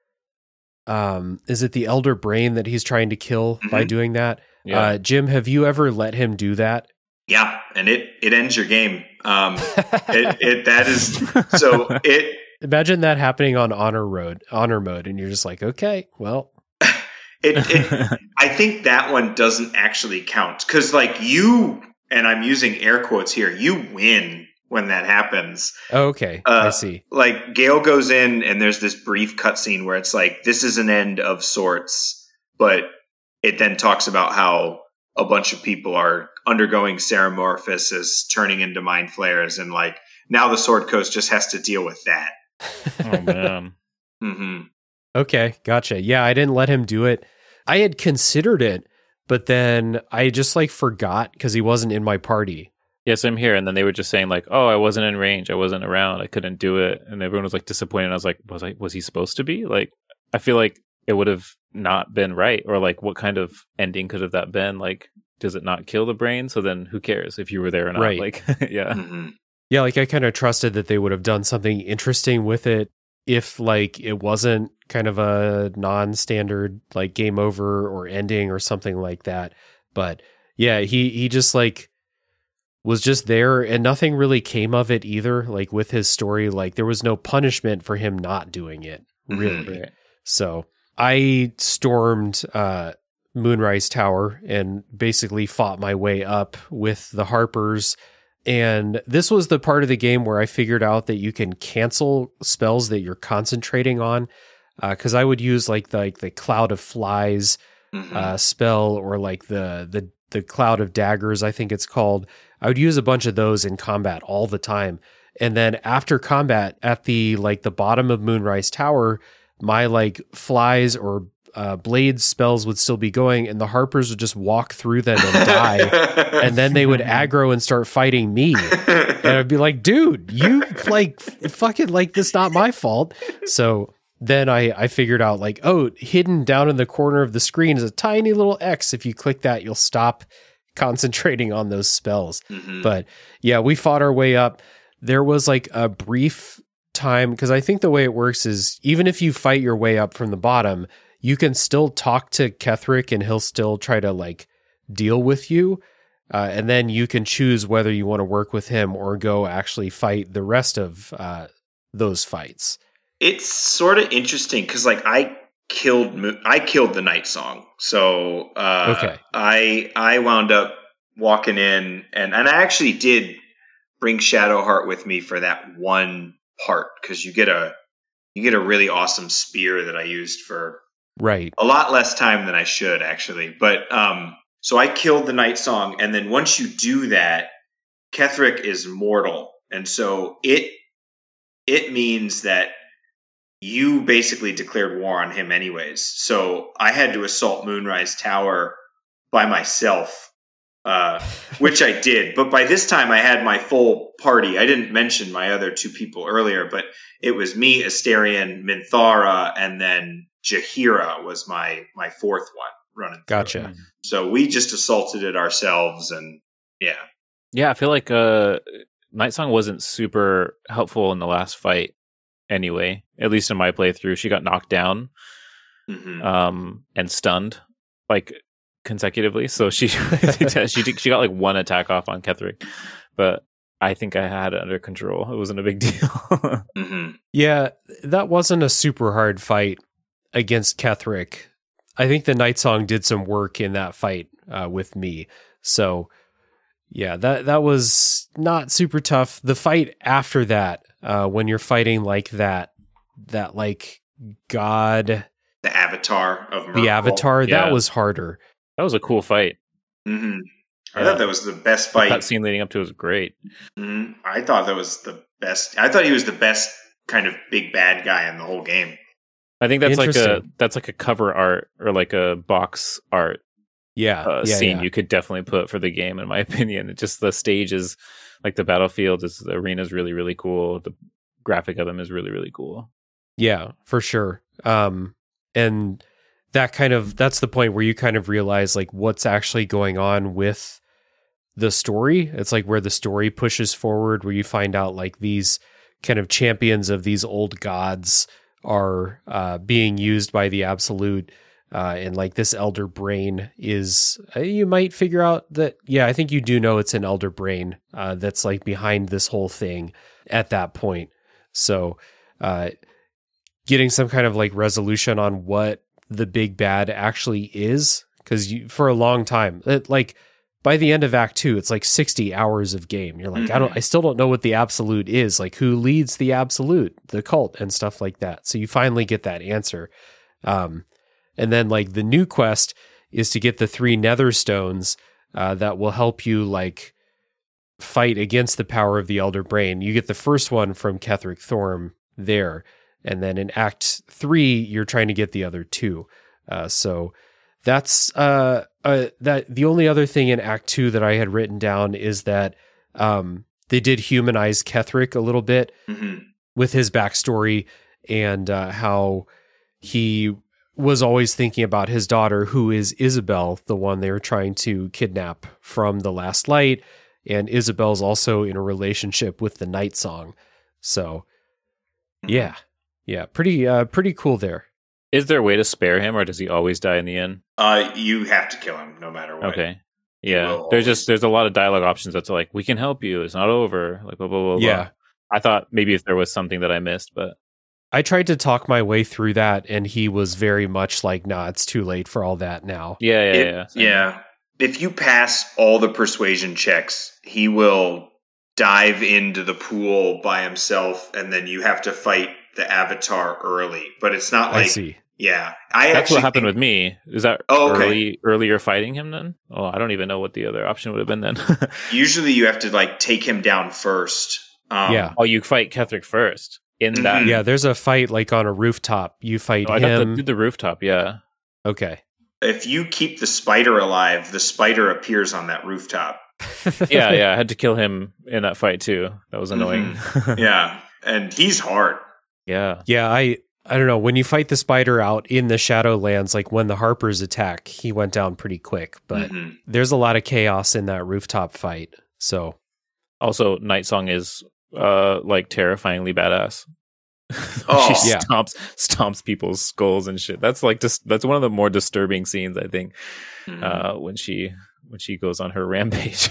Speaker 1: Um, is it the Elder Brain that he's trying to kill mm-hmm. by doing that? Yeah. Uh, Jim, have you ever let him do that?
Speaker 3: Yeah, and it, it ends your game. Um, it, it that is so it.
Speaker 1: Imagine that happening on honor road, honor mode, and you're just like, okay, well,
Speaker 3: it. it I think that one doesn't actually count because, like, you and I'm using air quotes here. You win when that happens.
Speaker 1: Oh, okay, uh, I see.
Speaker 3: Like Gale goes in, and there's this brief cutscene where it's like, this is an end of sorts, but it then talks about how a bunch of people are undergoing seramorphosis, turning into mind flayers, and like now the Sword Coast just has to deal with that.
Speaker 2: Oh man.
Speaker 3: mm-hmm.
Speaker 1: Okay, gotcha. Yeah, I didn't let him do it. I had considered it, but then I just like forgot because he wasn't in my party.
Speaker 2: Yes, I'm here, and then they were just saying like, "Oh, I wasn't in range, I wasn't around, I couldn't do it," and everyone was like disappointed. I was like, "Was I? Was he supposed to be?" Like, I feel like it would have not been right, or like what kind of ending could have that been? Like, does it not kill the brain? So then who cares if you were there or not?
Speaker 1: Right.
Speaker 2: Like, yeah.
Speaker 3: Mm-hmm.
Speaker 1: Yeah, like I kind of trusted that they would have done something interesting with it if like it wasn't kind of a non-standard like game over or ending or something like that. But yeah, he he just like was just there and nothing really came of it either. Like with his story, like there was no punishment for him not doing it, really.
Speaker 2: Mm-hmm. Right.
Speaker 1: So I stormed uh, Moonrise Tower and basically fought my way up with the Harpers. And this was the part of the game where I figured out that you can cancel spells that you're concentrating on. Because uh, I would use like the, like the Cloud of Flies mm-hmm. uh, spell, or like the, the the Cloud of Daggers, I think it's called. I would use a bunch of those in combat all the time. And then after combat at the like the bottom of Moonrise Tower, my like flies or uh, blades spells would still be going, and the Harpers would just walk through them and die. And then they would aggro and start fighting me. And I'd be like, dude, you like fucking like this, not my fault. So then I, I figured out like, oh, hidden down in the corner of the screen is a tiny little X. If you click that, you'll stop concentrating on those spells. Mm-hmm. But yeah, we fought our way up. There was like a brief time, because I think the way it works is even if you fight your way up from the bottom, you can still talk to Ketheric and he'll still try to like deal with you. Uh, and then you can choose whether you want to work with him or go actually fight the rest of uh, those fights.
Speaker 3: It's sort of interesting because like I killed I killed the Night Song. So uh,
Speaker 1: okay.
Speaker 3: I I wound up walking in and, and I actually did bring Shadowheart with me for that one part, because you get a you get a really awesome spear that I used for
Speaker 1: right
Speaker 3: a lot less time than I should actually. But um, so I killed the Night Song, and then once you do that, Ketheric is mortal, and so it it means that you basically declared war on him anyways. So I had to assault Moonrise Tower by myself, uh, which I did. But by this time I had my full party. I didn't mention my other two people earlier, but it was me, Astarion, Minthara, and then Jaheira was my, my fourth one running through.
Speaker 1: Gotcha.
Speaker 3: So we just assaulted it ourselves, and yeah.
Speaker 2: Yeah, I feel like uh, Night Song wasn't super helpful in the last fight. anyway. At least in my playthrough, she got knocked down
Speaker 3: Mm-hmm.
Speaker 2: um, and stunned like consecutively. So she she she got like one attack off on Ketheric, but I think I had it under control. It wasn't a big deal.
Speaker 3: Mm-hmm.
Speaker 1: Yeah, that wasn't a super hard fight against Ketheric. I think the Night Song did some work in that fight uh, with me. So, yeah, that that was not super tough. The fight after that, uh, when you're fighting like that, that like god,
Speaker 3: The Avatar of Merkle.
Speaker 1: the Avatar,
Speaker 2: Yeah.
Speaker 1: that was harder.
Speaker 2: That was a cool fight.
Speaker 3: Mm-hmm. I
Speaker 2: Yeah.
Speaker 3: thought that was the best
Speaker 2: The
Speaker 3: fight.
Speaker 2: cut scene leading up to it was great.
Speaker 3: Mhm. I thought that was the best. I thought he was the best kind of big bad guy in the whole game.
Speaker 2: I think that's like a
Speaker 1: Interesting.
Speaker 2: that's like a cover art or like a box art
Speaker 1: Yeah,
Speaker 2: uh,
Speaker 1: yeah,
Speaker 2: scene
Speaker 1: yeah.
Speaker 2: you could definitely put for the game, in my opinion. It just the stage is like the battlefield is the arena is really really cool. The graphic of them is really really cool.
Speaker 1: Yeah, for sure. Um, and that kind of, that's the point where you kind of realize like what's actually going on with the story. It's like where the story pushes forward, where you find out like these kind of champions of these old gods are uh, being used by the Absolute. Uh, and like this Elder Brain is, uh, you might figure out that, yeah, I think you do know it's an Elder Brain uh, that's like behind this whole thing at that point. So, uh, getting some kind of like resolution on what the big bad actually is, because you for a long time, it, like by the end of Act Two, it's like sixty hours of game. You're like,
Speaker 3: Mm-hmm.
Speaker 1: I don't, I still don't know what the Absolute is, like who leads the Absolute, the cult, and stuff like that. So you finally get that answer, um, and then like the new quest is to get the three Nether Stones uh, that will help you like fight against the power of the Elder Brain. You get the first one from Ketheric Thorm there. And then in Act Three, you're trying to get the other two. Uh, so that's uh, uh, that. The only other thing in Act Two that I had written down is that um, they did humanize Ketheric a little bit
Speaker 3: Mm-hmm.
Speaker 1: with his backstory and uh, how he was always thinking about his daughter, who is Isabel, the one they were trying to kidnap from the Last Light. And Isabel's also in a relationship with the Night Song. So, yeah. Yeah, pretty uh, pretty cool there.
Speaker 2: Is there a way to spare him, or does he always die in the end?
Speaker 3: Uh, you have to kill him no matter what.
Speaker 2: Okay, yeah.
Speaker 3: will
Speaker 2: There's
Speaker 3: always-
Speaker 2: just there's a lot of dialogue options that's like, we can help you. It's not over. Like blah blah blah. blah.
Speaker 1: Yeah.
Speaker 2: I thought maybe if there was something that I missed, but
Speaker 1: I tried to talk my way through that, and he was very much like, nah, it's too late for all that now.
Speaker 2: yeah, yeah,
Speaker 3: It-
Speaker 2: yeah. Same.
Speaker 3: yeah. If you pass all the persuasion checks, he will dive into the pool by himself, and then you have to fight the Avatar early. But it's not
Speaker 1: I
Speaker 3: like,
Speaker 1: see.
Speaker 3: yeah. I
Speaker 2: That's
Speaker 3: actually
Speaker 2: what happened
Speaker 3: think-
Speaker 2: with me. Is that
Speaker 3: Oh, okay.
Speaker 2: early earlier fighting him then? Oh, I don't even know what the other option would have been then.
Speaker 3: Usually, you have to like take him down first. Um,
Speaker 1: Yeah.
Speaker 2: Oh, you fight Ketheric first in that.
Speaker 3: Mhm.
Speaker 1: Yeah, there's a fight like on a rooftop. You fight
Speaker 2: Oh, I thought
Speaker 1: him.
Speaker 2: that did the rooftop. Yeah.
Speaker 1: Okay.
Speaker 3: If you keep the spider alive, the spider appears on that rooftop.
Speaker 2: Yeah, yeah. I had to kill him in that fight too. That was annoying.
Speaker 3: Yeah, and he's hard.
Speaker 2: yeah.
Speaker 1: Yeah, I I don't know. When you fight the spider out in the Shadowlands, like when the Harpers attack, he went down pretty quick. But
Speaker 3: Mhm.
Speaker 1: there's a lot of chaos in that rooftop fight. So
Speaker 2: Also, Night Song is uh like terrifyingly badass.
Speaker 3: Oh.
Speaker 2: she
Speaker 1: Yeah.
Speaker 2: stomps stomps people's skulls and shit. That's like just that's one of the more disturbing scenes, I think.
Speaker 3: Mhm.
Speaker 2: Uh, when she when she goes on her rampage.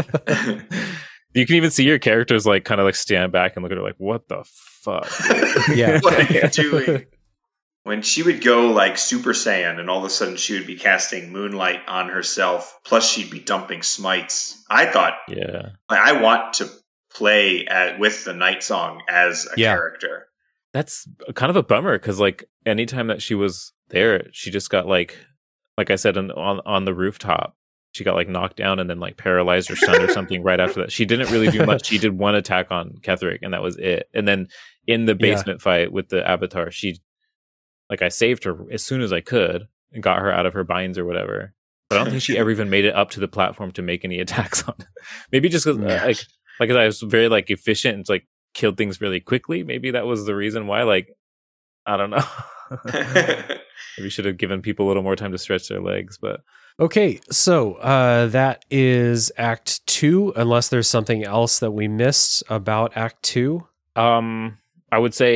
Speaker 2: You can even see your characters like kind of like stand back and look at her like, what the fuck?
Speaker 1: Yeah.
Speaker 3: What are you doing? When she would go like Super Saiyan and all of a sudden she would be casting Moonlight on herself, plus she'd be dumping smites. I thought,
Speaker 2: Yeah.
Speaker 3: like, I want to play at, with the Night Song as a
Speaker 1: Yeah.
Speaker 3: character.
Speaker 2: That's kind of a bummer because like anytime that she was there, she just got like, like I said on on, on the rooftop, she got like knocked down and then like paralyzed or stunned or something right after that. She didn't really do much. She did one attack on Ketheric and that was it. And then in the
Speaker 1: Yeah.
Speaker 2: basement fight with the Avatar, she like I saved her as soon as I could and got her out of her binds or whatever. But I don't think she ever even made it up to the platform to make any attacks on it. Maybe just because
Speaker 3: Yeah.
Speaker 2: like like I was very like efficient and like killed things really quickly. Maybe that was the reason why. Like I don't know. Maybe we should have given people a little more time to stretch their legs. But
Speaker 1: okay, so uh, that is Act Two. Unless there's something else that we missed about Act Two.
Speaker 2: um, I would say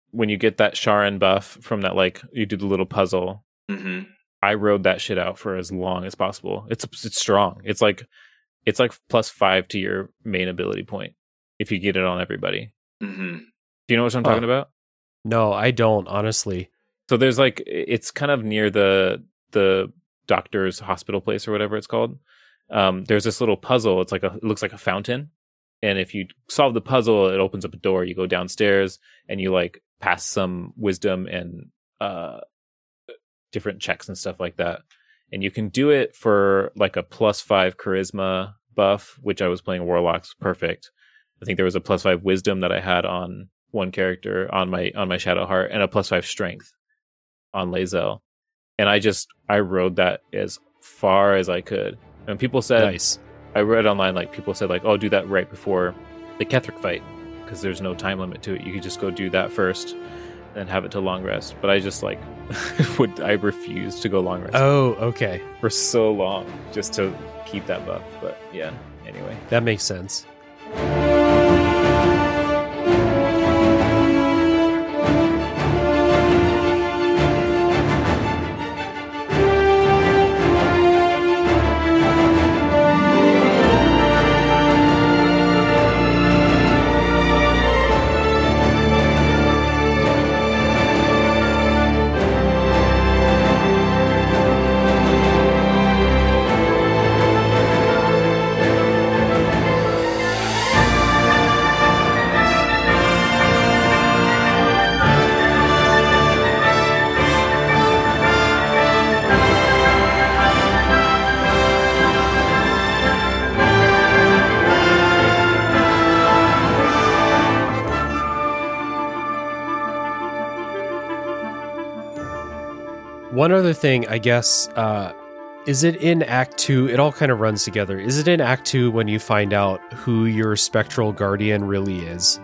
Speaker 2: when you get that Sharon buff from that, like you do the little puzzle.
Speaker 3: Mm-hmm.
Speaker 2: I rode that shit out for as long as possible. It's it's strong. It's like it's like plus five to your main ability point if you get it on everybody.
Speaker 3: Mm-hmm.
Speaker 2: Do you know what I'm talking
Speaker 1: Oh.
Speaker 2: about?
Speaker 1: No, I don't, honestly.
Speaker 2: So there's like it's kind of near the the doctor's hospital place or whatever it's called. Um, there's this little puzzle. It's like a it looks like a fountain, and if you solve the puzzle, it opens up a door. You go downstairs and you like pass some wisdom and uh. different checks and stuff like that, and you can do it for like a plus five charisma buff, which I was playing warlocks perfect. I think there was a plus five wisdom that I had on one character on my on my Shadowheart, and a plus five strength on Lae'zel, and I just I rode that as far as I could. And people said,
Speaker 1: Nice.
Speaker 2: I read online like people said like, oh, do that right before the Ketheric fight because there's no time limit to it. You could just go do that first and have it to long rest. But I just like would I refuse to go long rest
Speaker 1: Oh, okay.
Speaker 2: for so long just to keep that buff. But yeah, anyway.
Speaker 1: That makes sense. One other thing, I guess, uh, is it in Act two? It all kind of runs together. Is it in Act two when you find out who your Spectral Guardian really is?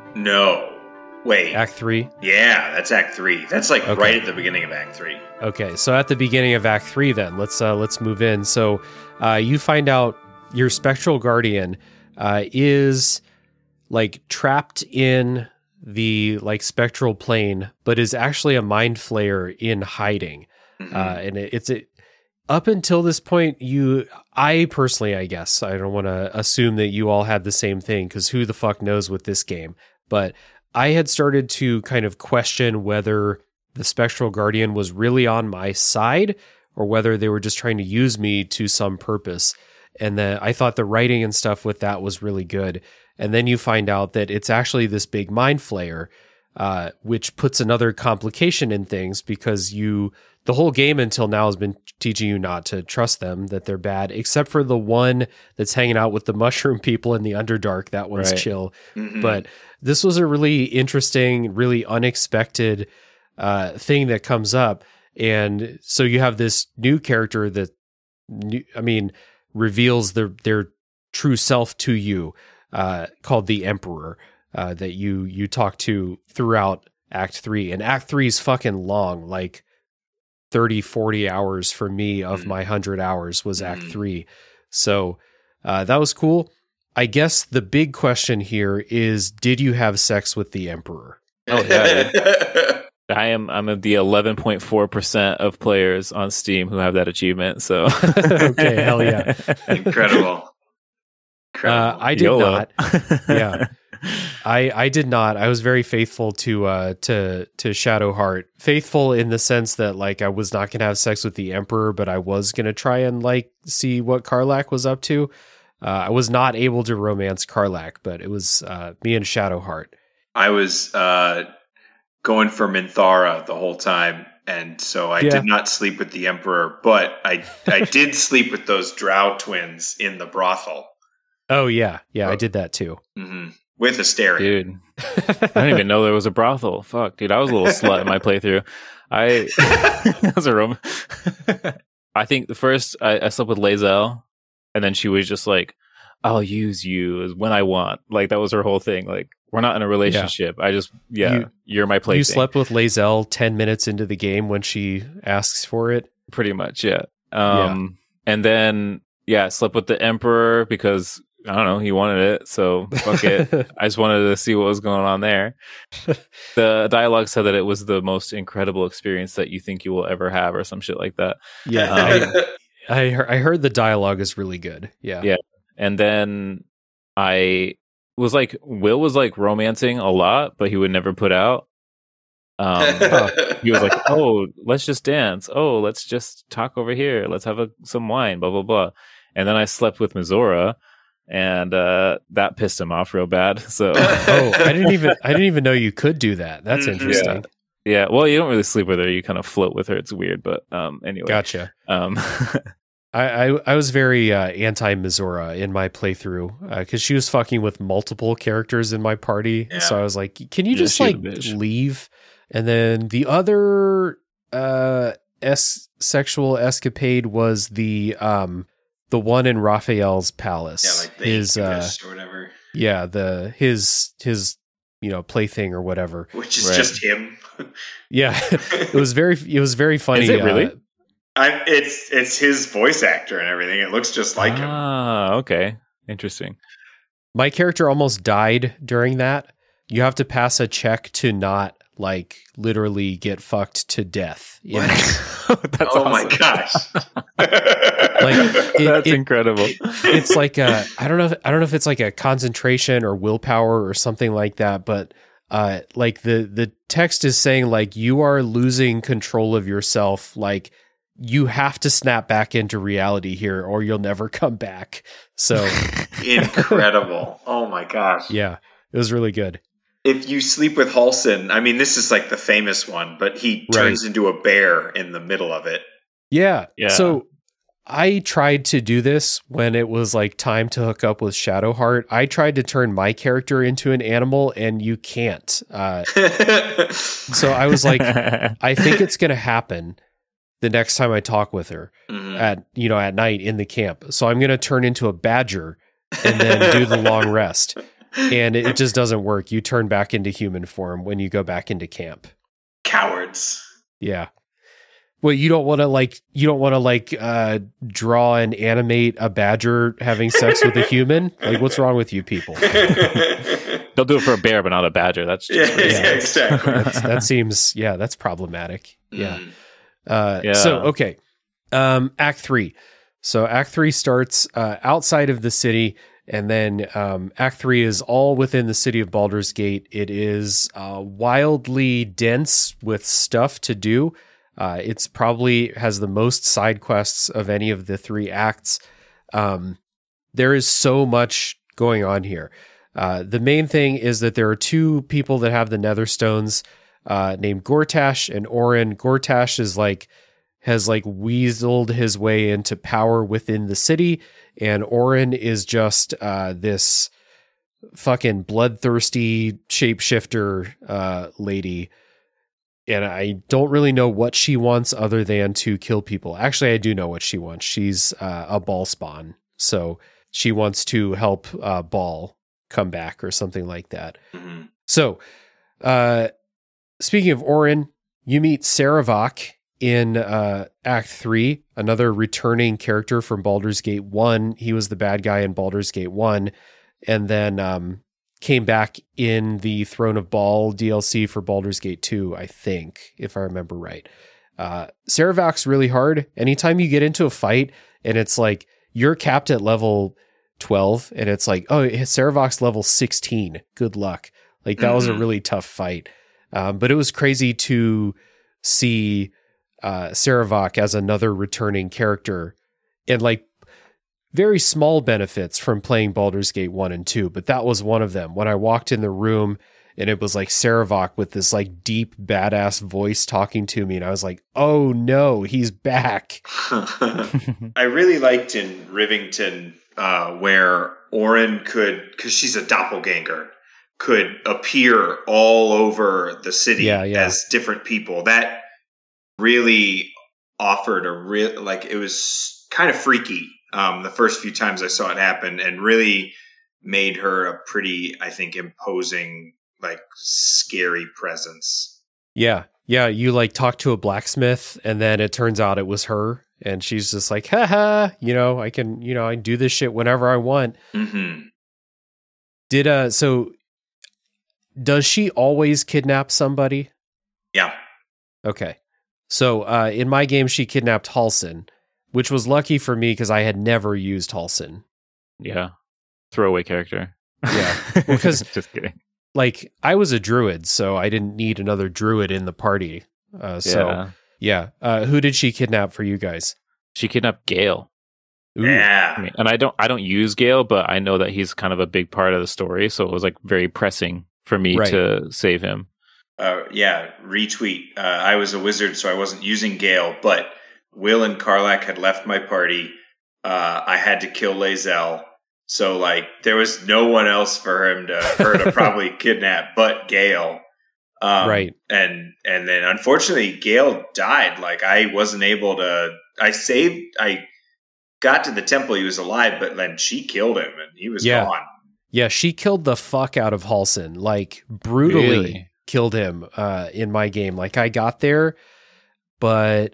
Speaker 3: No. Wait.
Speaker 1: Act three?
Speaker 3: Yeah, that's Act three. That's like
Speaker 1: Okay.
Speaker 3: right at the beginning of Act three.
Speaker 1: Okay, so at the beginning of Act three, then let's uh, let's move in. So uh, you find out your Spectral Guardian uh, is like trapped in the like spectral plane, but is actually a mind flayer in hiding.
Speaker 3: Mhm.
Speaker 1: Uh, and it, it's it, up until this point, you, I personally, I guess, I don't want to assume that you all had the same thing because who the fuck knows with this game. But I had started to kind of question whether the Spectral Guardian was really on my side or whether they were just trying to use me to some purpose. And then I thought the writing and stuff with that was really good. And then you find out that it's actually this big mind flayer, uh, which puts another complication in things because you, the whole game until now has been teaching you not to trust them, that they're bad, except for the one that's hanging out with the mushroom people in the Underdark. That one's
Speaker 2: Right.
Speaker 1: chill.
Speaker 3: Mhm.
Speaker 1: But this was a really interesting, really unexpected uh, thing that comes up. And so you have this new character that, new, I mean, reveals their, their true self to you. Uh, called the Emperor, uh, that you you talk to throughout Act three. And Act three is fucking long, like thirty, forty hours for me of
Speaker 3: Mm.
Speaker 1: my one hundred hours was Act
Speaker 3: Mm.
Speaker 1: three. So uh, that was cool. I guess the big question here is, did you have sex with the Emperor?
Speaker 2: Oh, yeah, I am I'm of the eleven point four percent of players on Steam who have that achievement. So
Speaker 1: Okay, hell yeah.
Speaker 3: Incredible. Incredible.
Speaker 1: Uh, I did
Speaker 2: YOLO.
Speaker 1: not. Yeah. I I did not. I was very faithful to uh to to Shadowheart. Faithful in the sense that like I was not gonna have sex with the Emperor, but I was gonna try and like see what Karlach was up to. Uh, I was not able to romance Karlach, but it was uh, me and Shadowheart.
Speaker 3: I was uh, going for Minthara the whole time, and so I
Speaker 1: Yeah.
Speaker 3: did not sleep with the Emperor, but I I did sleep with those Drow twins in the brothel.
Speaker 1: Oh yeah, yeah, I
Speaker 3: Oh.
Speaker 1: did that too.
Speaker 3: hmm With Asteria.
Speaker 2: Dude, I didn't even know there was a brothel. Fuck, dude, I was a little slut in my playthrough. I that was a room. I think the first I, I slept with Lae'zel, and then she was just like, "I'll use you as when I want." Like that was her whole thing. Like we're not in a relationship. I just yeah,
Speaker 1: You-
Speaker 2: you, are my plaything.
Speaker 1: You slept with Lae'zel ten minutes into the game when she asks for it.
Speaker 2: Pretty much, yeah. Um, and then yeah, I slept with the Emperor because I don't know. He wanted it, so fuck it. I just wanted to see what was going on there. The dialogue said that it was the most incredible experience that you think you will ever have, or some shit like that.
Speaker 1: Yeah,
Speaker 2: Um,
Speaker 1: I, I heard, I heard the dialogue is really good. Yeah,
Speaker 2: Yeah. And then I was like, Will was like romancing a lot, but he would never put out. Um, he was like, "Oh, let's just dance. Oh, let's just talk over here. Let's have a, some wine." Blah blah blah. And then I slept with Mizora, and uh, that pissed him off real bad. So,
Speaker 1: oh, I didn't even I didn't even know you could do that. That's
Speaker 3: Mhm.
Speaker 1: interesting.
Speaker 2: yeah. Well, you don't really sleep with her. You kind of float with her. It's weird, but um, anyway.
Speaker 1: Gotcha.
Speaker 2: Um,
Speaker 1: I, I, I was very uh, anti-Mizora in my playthrough because uh, she was fucking with multiple characters in my party.
Speaker 3: Yeah.
Speaker 1: So I was like, can you
Speaker 2: Yeah,
Speaker 1: just
Speaker 2: she was
Speaker 1: like
Speaker 2: a bitch.
Speaker 1: leave? And then the other uh, es- sexual escapade was the um, the one in Raphael's palace.
Speaker 3: Yeah, like the
Speaker 1: his uh,
Speaker 3: incubus or whatever,
Speaker 1: yeah, the his his you know plaything or whatever.
Speaker 3: which is
Speaker 2: Right.
Speaker 3: just him.
Speaker 1: Yeah, it was very it was very funny.
Speaker 2: Is it really?
Speaker 1: Uh,
Speaker 3: I, it's it's his voice actor and everything. It looks just like him.
Speaker 2: ah, okay. Interesting.
Speaker 1: My character almost died during that. You have to pass a check to not like literally get fucked to death. You know?
Speaker 2: That's
Speaker 3: oh
Speaker 2: awesome.
Speaker 3: my gosh!
Speaker 1: Like it-
Speaker 2: That's
Speaker 1: it-
Speaker 2: incredible.
Speaker 1: It's like a I don't know if, I don't know if it's like a concentration or willpower or something like that, but uh like the the text is saying like you are losing control of yourself, like you have to snap back into reality here or you'll never come back. So
Speaker 3: Incredible! Oh my gosh!
Speaker 1: yeah, it was really good.
Speaker 3: If you sleep with Halsin, I mean, this is like the famous one, but he turns into a bear in the middle of it.
Speaker 1: Yeah.
Speaker 2: Yeah.
Speaker 1: So I tried to do this when it was like time to hook up with Shadowheart. I tried to turn my character into an animal and you can't. Uh, so I was like, I think it's going to happen the next time I talk with her
Speaker 3: Mhm.
Speaker 1: at, you know, at night in the camp. So I'm going to turn into a badger and then do the long rest. And it just doesn't work. You turn back into human form when you go back into camp.
Speaker 3: Cowards.
Speaker 1: Yeah. Well, you don't want to like you don't want to like uh, draw and animate a badger having sex with a human. Like, what's wrong with you people?
Speaker 2: They'll do it for a bear, but not a badger. That's just
Speaker 3: Yeah,
Speaker 2: really
Speaker 3: yeah,
Speaker 2: sad.
Speaker 3: exactly.
Speaker 1: That's, that seems yeah, that's problematic. Yeah.
Speaker 3: Mm.
Speaker 1: Uh,
Speaker 2: Yeah.
Speaker 1: So okay, um, Act Three. So Act Three starts uh, outside of the city. And then um, Act Three is all within the city of Baldur's Gate. It is uh, wildly dense with stuff to do. Uh, it's probably has the most side quests of any of the three acts. Um, there is so much going on here. Uh, the main thing is that there are two people that have the Netherstones uh, named Gortash and Orin. Gortash is like has like weaseled his way into power within the city. And Orin is just uh, this fucking bloodthirsty shapeshifter uh, lady. And I don't really know what she wants other than to kill people. Actually, I do know what she wants. She's uh, a ball spawn. So she wants to help uh, Ball come back or something like that.
Speaker 3: Mhm.
Speaker 1: So uh, speaking of Orin, you meet Saravak in uh, Act three, another returning character from Baldur's Gate one. He was the bad guy in Baldur's Gate one, and then um, came back in the Throne of Ball D L C for Baldur's Gate two, I think, if I remember right. Uh, Saravak's really hard. Anytime you get into a fight and it's like, you're capped at level twelve, and it's like, oh, Saravak's level sixteen. Good luck. Like, that was a
Speaker 3: Mhm.
Speaker 1: really tough fight. Um, but it was crazy to see uh, Saravak as another returning character, and like very small benefits from playing Baldur's Gate one and two, but that was one of them. When I walked in the room and it was like Saravak with this like deep badass voice talking to me, and I was like, oh no, he's back.
Speaker 3: I really liked in Rivington uh, where Orin could, because she's a doppelganger, could appear all over the city
Speaker 1: Yeah, yeah.
Speaker 3: as different people. That really offered a real, like, it was kind of freaky um, the first few times I saw it happen, and really made her a pretty, I think, imposing, like, scary presence.
Speaker 1: Yeah. Yeah. You like talk to a blacksmith and then it turns out it was her. And she's just like, haha, you know, I can, you know, I can do this shit whenever I want.
Speaker 3: Mm-hmm.
Speaker 1: Did, uh, so does she always kidnap somebody?
Speaker 3: Yeah.
Speaker 1: Okay. So, uh, in my game, she kidnapped Halsin, which was lucky for me because I had never used Halsin.
Speaker 2: Yeah. Throwaway character.
Speaker 1: Yeah. Well, because,
Speaker 2: just kidding.
Speaker 1: Like, I was a druid, so I didn't need another druid in the party. Uh, so,
Speaker 2: Yeah.
Speaker 1: yeah. Uh, who did she kidnap for you guys?
Speaker 2: She kidnapped Gale.
Speaker 1: Ooh.
Speaker 3: Yeah.
Speaker 2: I mean, and I don't I don't use Gale, but I know that he's kind of a big part of the story, so it was like very pressing for me
Speaker 1: Right.
Speaker 2: to save him.
Speaker 3: Uh, yeah, retweet. Uh, I was a wizard, so I wasn't using Gale, but Will and Karlak had left my party. Uh, I had to kill Lae'zel, so like there was no one else for him to for her to probably kidnap but Gale. Um,
Speaker 1: Right.
Speaker 3: And and then unfortunately Gale died. Like I wasn't able to. I saved. I got to the temple. He was alive, but then she killed him, and he was
Speaker 1: Yeah.
Speaker 3: gone.
Speaker 1: Yeah, she killed the fuck out of Halsin, like brutally
Speaker 2: Really?
Speaker 1: killed him uh, in my game. Like I got there, but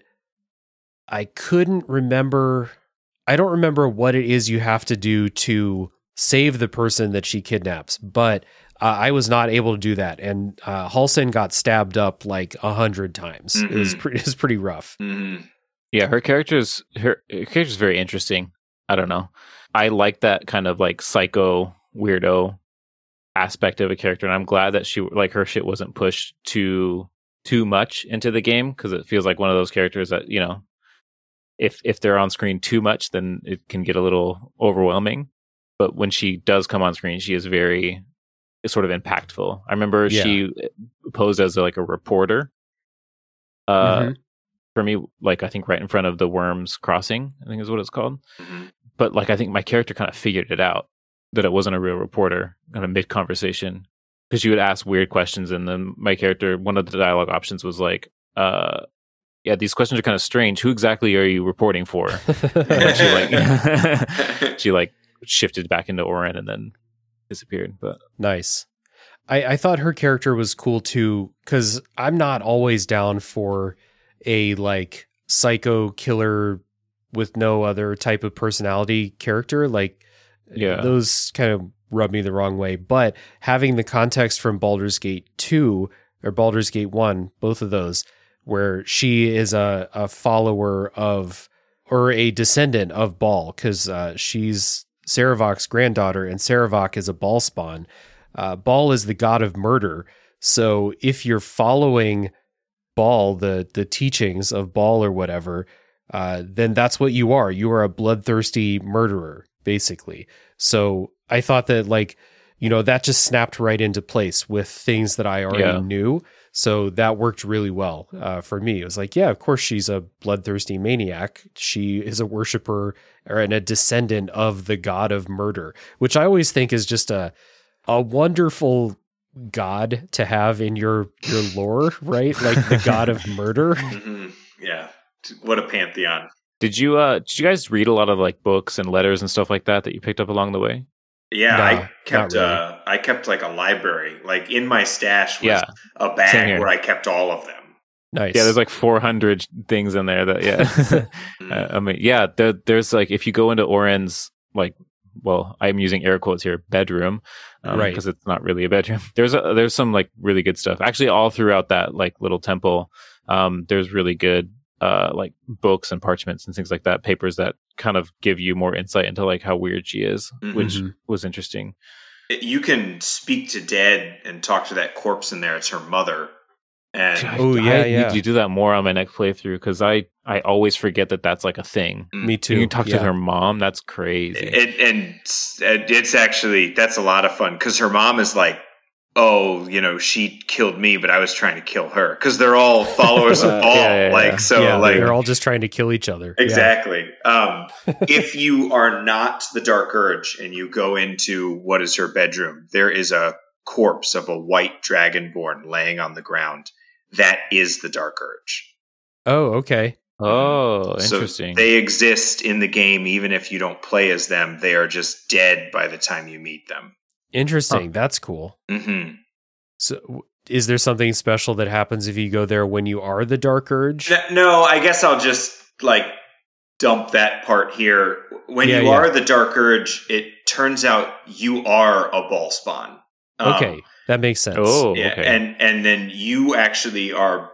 Speaker 1: I couldn't remember. I don't remember what it is you have to do to save the person that she kidnaps, but uh, I was not able to do that. And uh, Halsin got stabbed up like a hundred times. It was
Speaker 3: Mhm.
Speaker 1: pretty, it was pretty rough.
Speaker 3: Mm-hmm.
Speaker 2: Yeah, her character's her, her character's very interesting. I don't know. I like that kind of like psycho weirdo aspect of a character, and I'm glad that she like her shit wasn't pushed too too much into the game, because it feels like one of those characters that, you know, if if they're on screen too much, then it can get a little overwhelming. But when she does come on screen, she is very sort of impactful. I remember
Speaker 1: Yeah.
Speaker 2: she posed as like a reporter. Uh,
Speaker 1: Mhm.
Speaker 2: for me, like I think right in front of the Worms Crossing, I think is what it's called.
Speaker 3: Mm-hmm.
Speaker 2: But like I think my character kind of figured it out that it wasn't a real reporter, kind of mid conversation, because she would ask weird questions, and then my character, one of the dialogue options was like, uh, "Yeah, these questions are kind of strange. Who exactly are you reporting for?" And then she like she like shifted back into Orin and then disappeared. But
Speaker 1: Nice. I, I thought her character was cool too, because I'm not always down for a like psycho killer with no other type of personality character. Like,
Speaker 2: Yeah.
Speaker 1: those kind of rub me the wrong way. But having the context from Baldur's Gate two or Baldur's Gate one, both of those, where she is a, a follower of or a descendant of Baal, because uh, she's Saravok's granddaughter, and Saravok is a Baal spawn. Uh, Baal is the god of murder. So if you're following Baal, the the teachings of Baal or whatever, uh, then that's what you are. You are a bloodthirsty murderer, basically. So I thought that, like, you know, that just snapped right into place with things that I already
Speaker 2: Yeah.
Speaker 1: knew. So that worked really well uh, for me. It was like, yeah, of course she's a bloodthirsty maniac. She is a worshiper or and a descendant of the god of murder, which I always think is just a a wonderful god to have in your your lore, right? Like the god of murder.
Speaker 3: Mm-hmm. Yeah. What a pantheon.
Speaker 2: did you uh did you guys read a lot of like books and letters and stuff like that that you picked up along the way?
Speaker 3: Yeah,
Speaker 1: No,
Speaker 3: I
Speaker 1: not
Speaker 3: kept
Speaker 1: really.
Speaker 3: uh, I kept like a library. Like in my stash was
Speaker 2: Yeah.
Speaker 3: a
Speaker 2: Same
Speaker 3: bag
Speaker 2: here.
Speaker 3: where I kept all of them.
Speaker 1: Nice.
Speaker 2: Yeah, there's like four hundred things in there that, yeah.
Speaker 3: Mm.
Speaker 2: uh, I mean, yeah, there, there's like, if you go into Orin's, like, well, I'm using air quotes here, bedroom, um,
Speaker 1: Right.
Speaker 2: because it's not really a bedroom. There's a, there's some like really good stuff. Actually, all throughout that like little temple, um, there's really good, uh, like books and parchments and things like that, papers that kind of give you more insight into like how weird she is,
Speaker 3: Mhm.
Speaker 2: which
Speaker 1: Mhm.
Speaker 2: was interesting.
Speaker 3: You can speak to dead and talk to that corpse in there. It's her mother. And
Speaker 1: Oh, yeah,
Speaker 2: I
Speaker 1: yeah.
Speaker 2: need to do that more on my next playthrough, because I, I always forget that that's like a thing.
Speaker 1: Me too.
Speaker 2: You can talk
Speaker 1: yeah.
Speaker 2: to her mom. That's crazy.
Speaker 3: it, and and it's actually that's a lot of fun because her mom is like, oh, you know, she killed me, but I was trying to kill her because they're all followers of
Speaker 2: Uh,
Speaker 3: Baal.
Speaker 2: yeah, yeah, yeah.
Speaker 3: Like so,
Speaker 1: yeah,
Speaker 3: like
Speaker 1: they're all just trying to kill each other. Yeah.
Speaker 3: exactly. Um, if you are not the Dark Urge and you go into what is her bedroom, there is a corpse of a white dragonborn laying on the ground. That is the Dark Urge.
Speaker 1: Oh, okay.
Speaker 2: Oh,
Speaker 3: So
Speaker 2: interesting.
Speaker 3: they exist in the game, even if you don't play as them. They are just dead by the time you meet them.
Speaker 1: Interesting. That's cool.
Speaker 3: hmm
Speaker 1: So, w- is there something special that happens if you go there when you are the Dark Urge?
Speaker 3: No, I guess I'll just like dump that part here. When
Speaker 1: Yeah,
Speaker 3: you
Speaker 1: yeah.
Speaker 3: are the Dark Urge, it turns out you are a ball spawn. Um,
Speaker 1: Okay, that makes sense.
Speaker 2: Oh,
Speaker 3: yeah,
Speaker 2: okay.
Speaker 3: and and then you actually are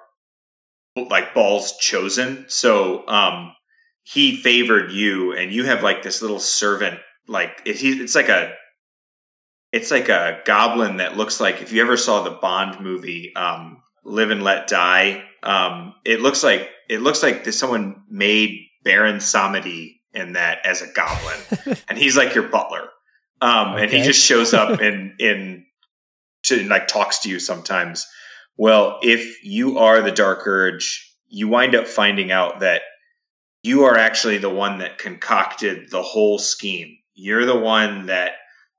Speaker 3: like Ball's chosen. So um, he favored you, and you have like this little servant. Like it, he, it's like a, it's like a goblin that looks like, if you ever saw the Bond movie, um, Live and Let Die. Um, it looks like it looks like this, someone made Baron Samedi in that as a goblin, and he's like your butler. Um, and he
Speaker 1: Okay.
Speaker 3: just shows up in in to like talks to you sometimes. Well, if you are the Dark Urge, you wind up finding out that you are actually the one that concocted the whole scheme. You're the one that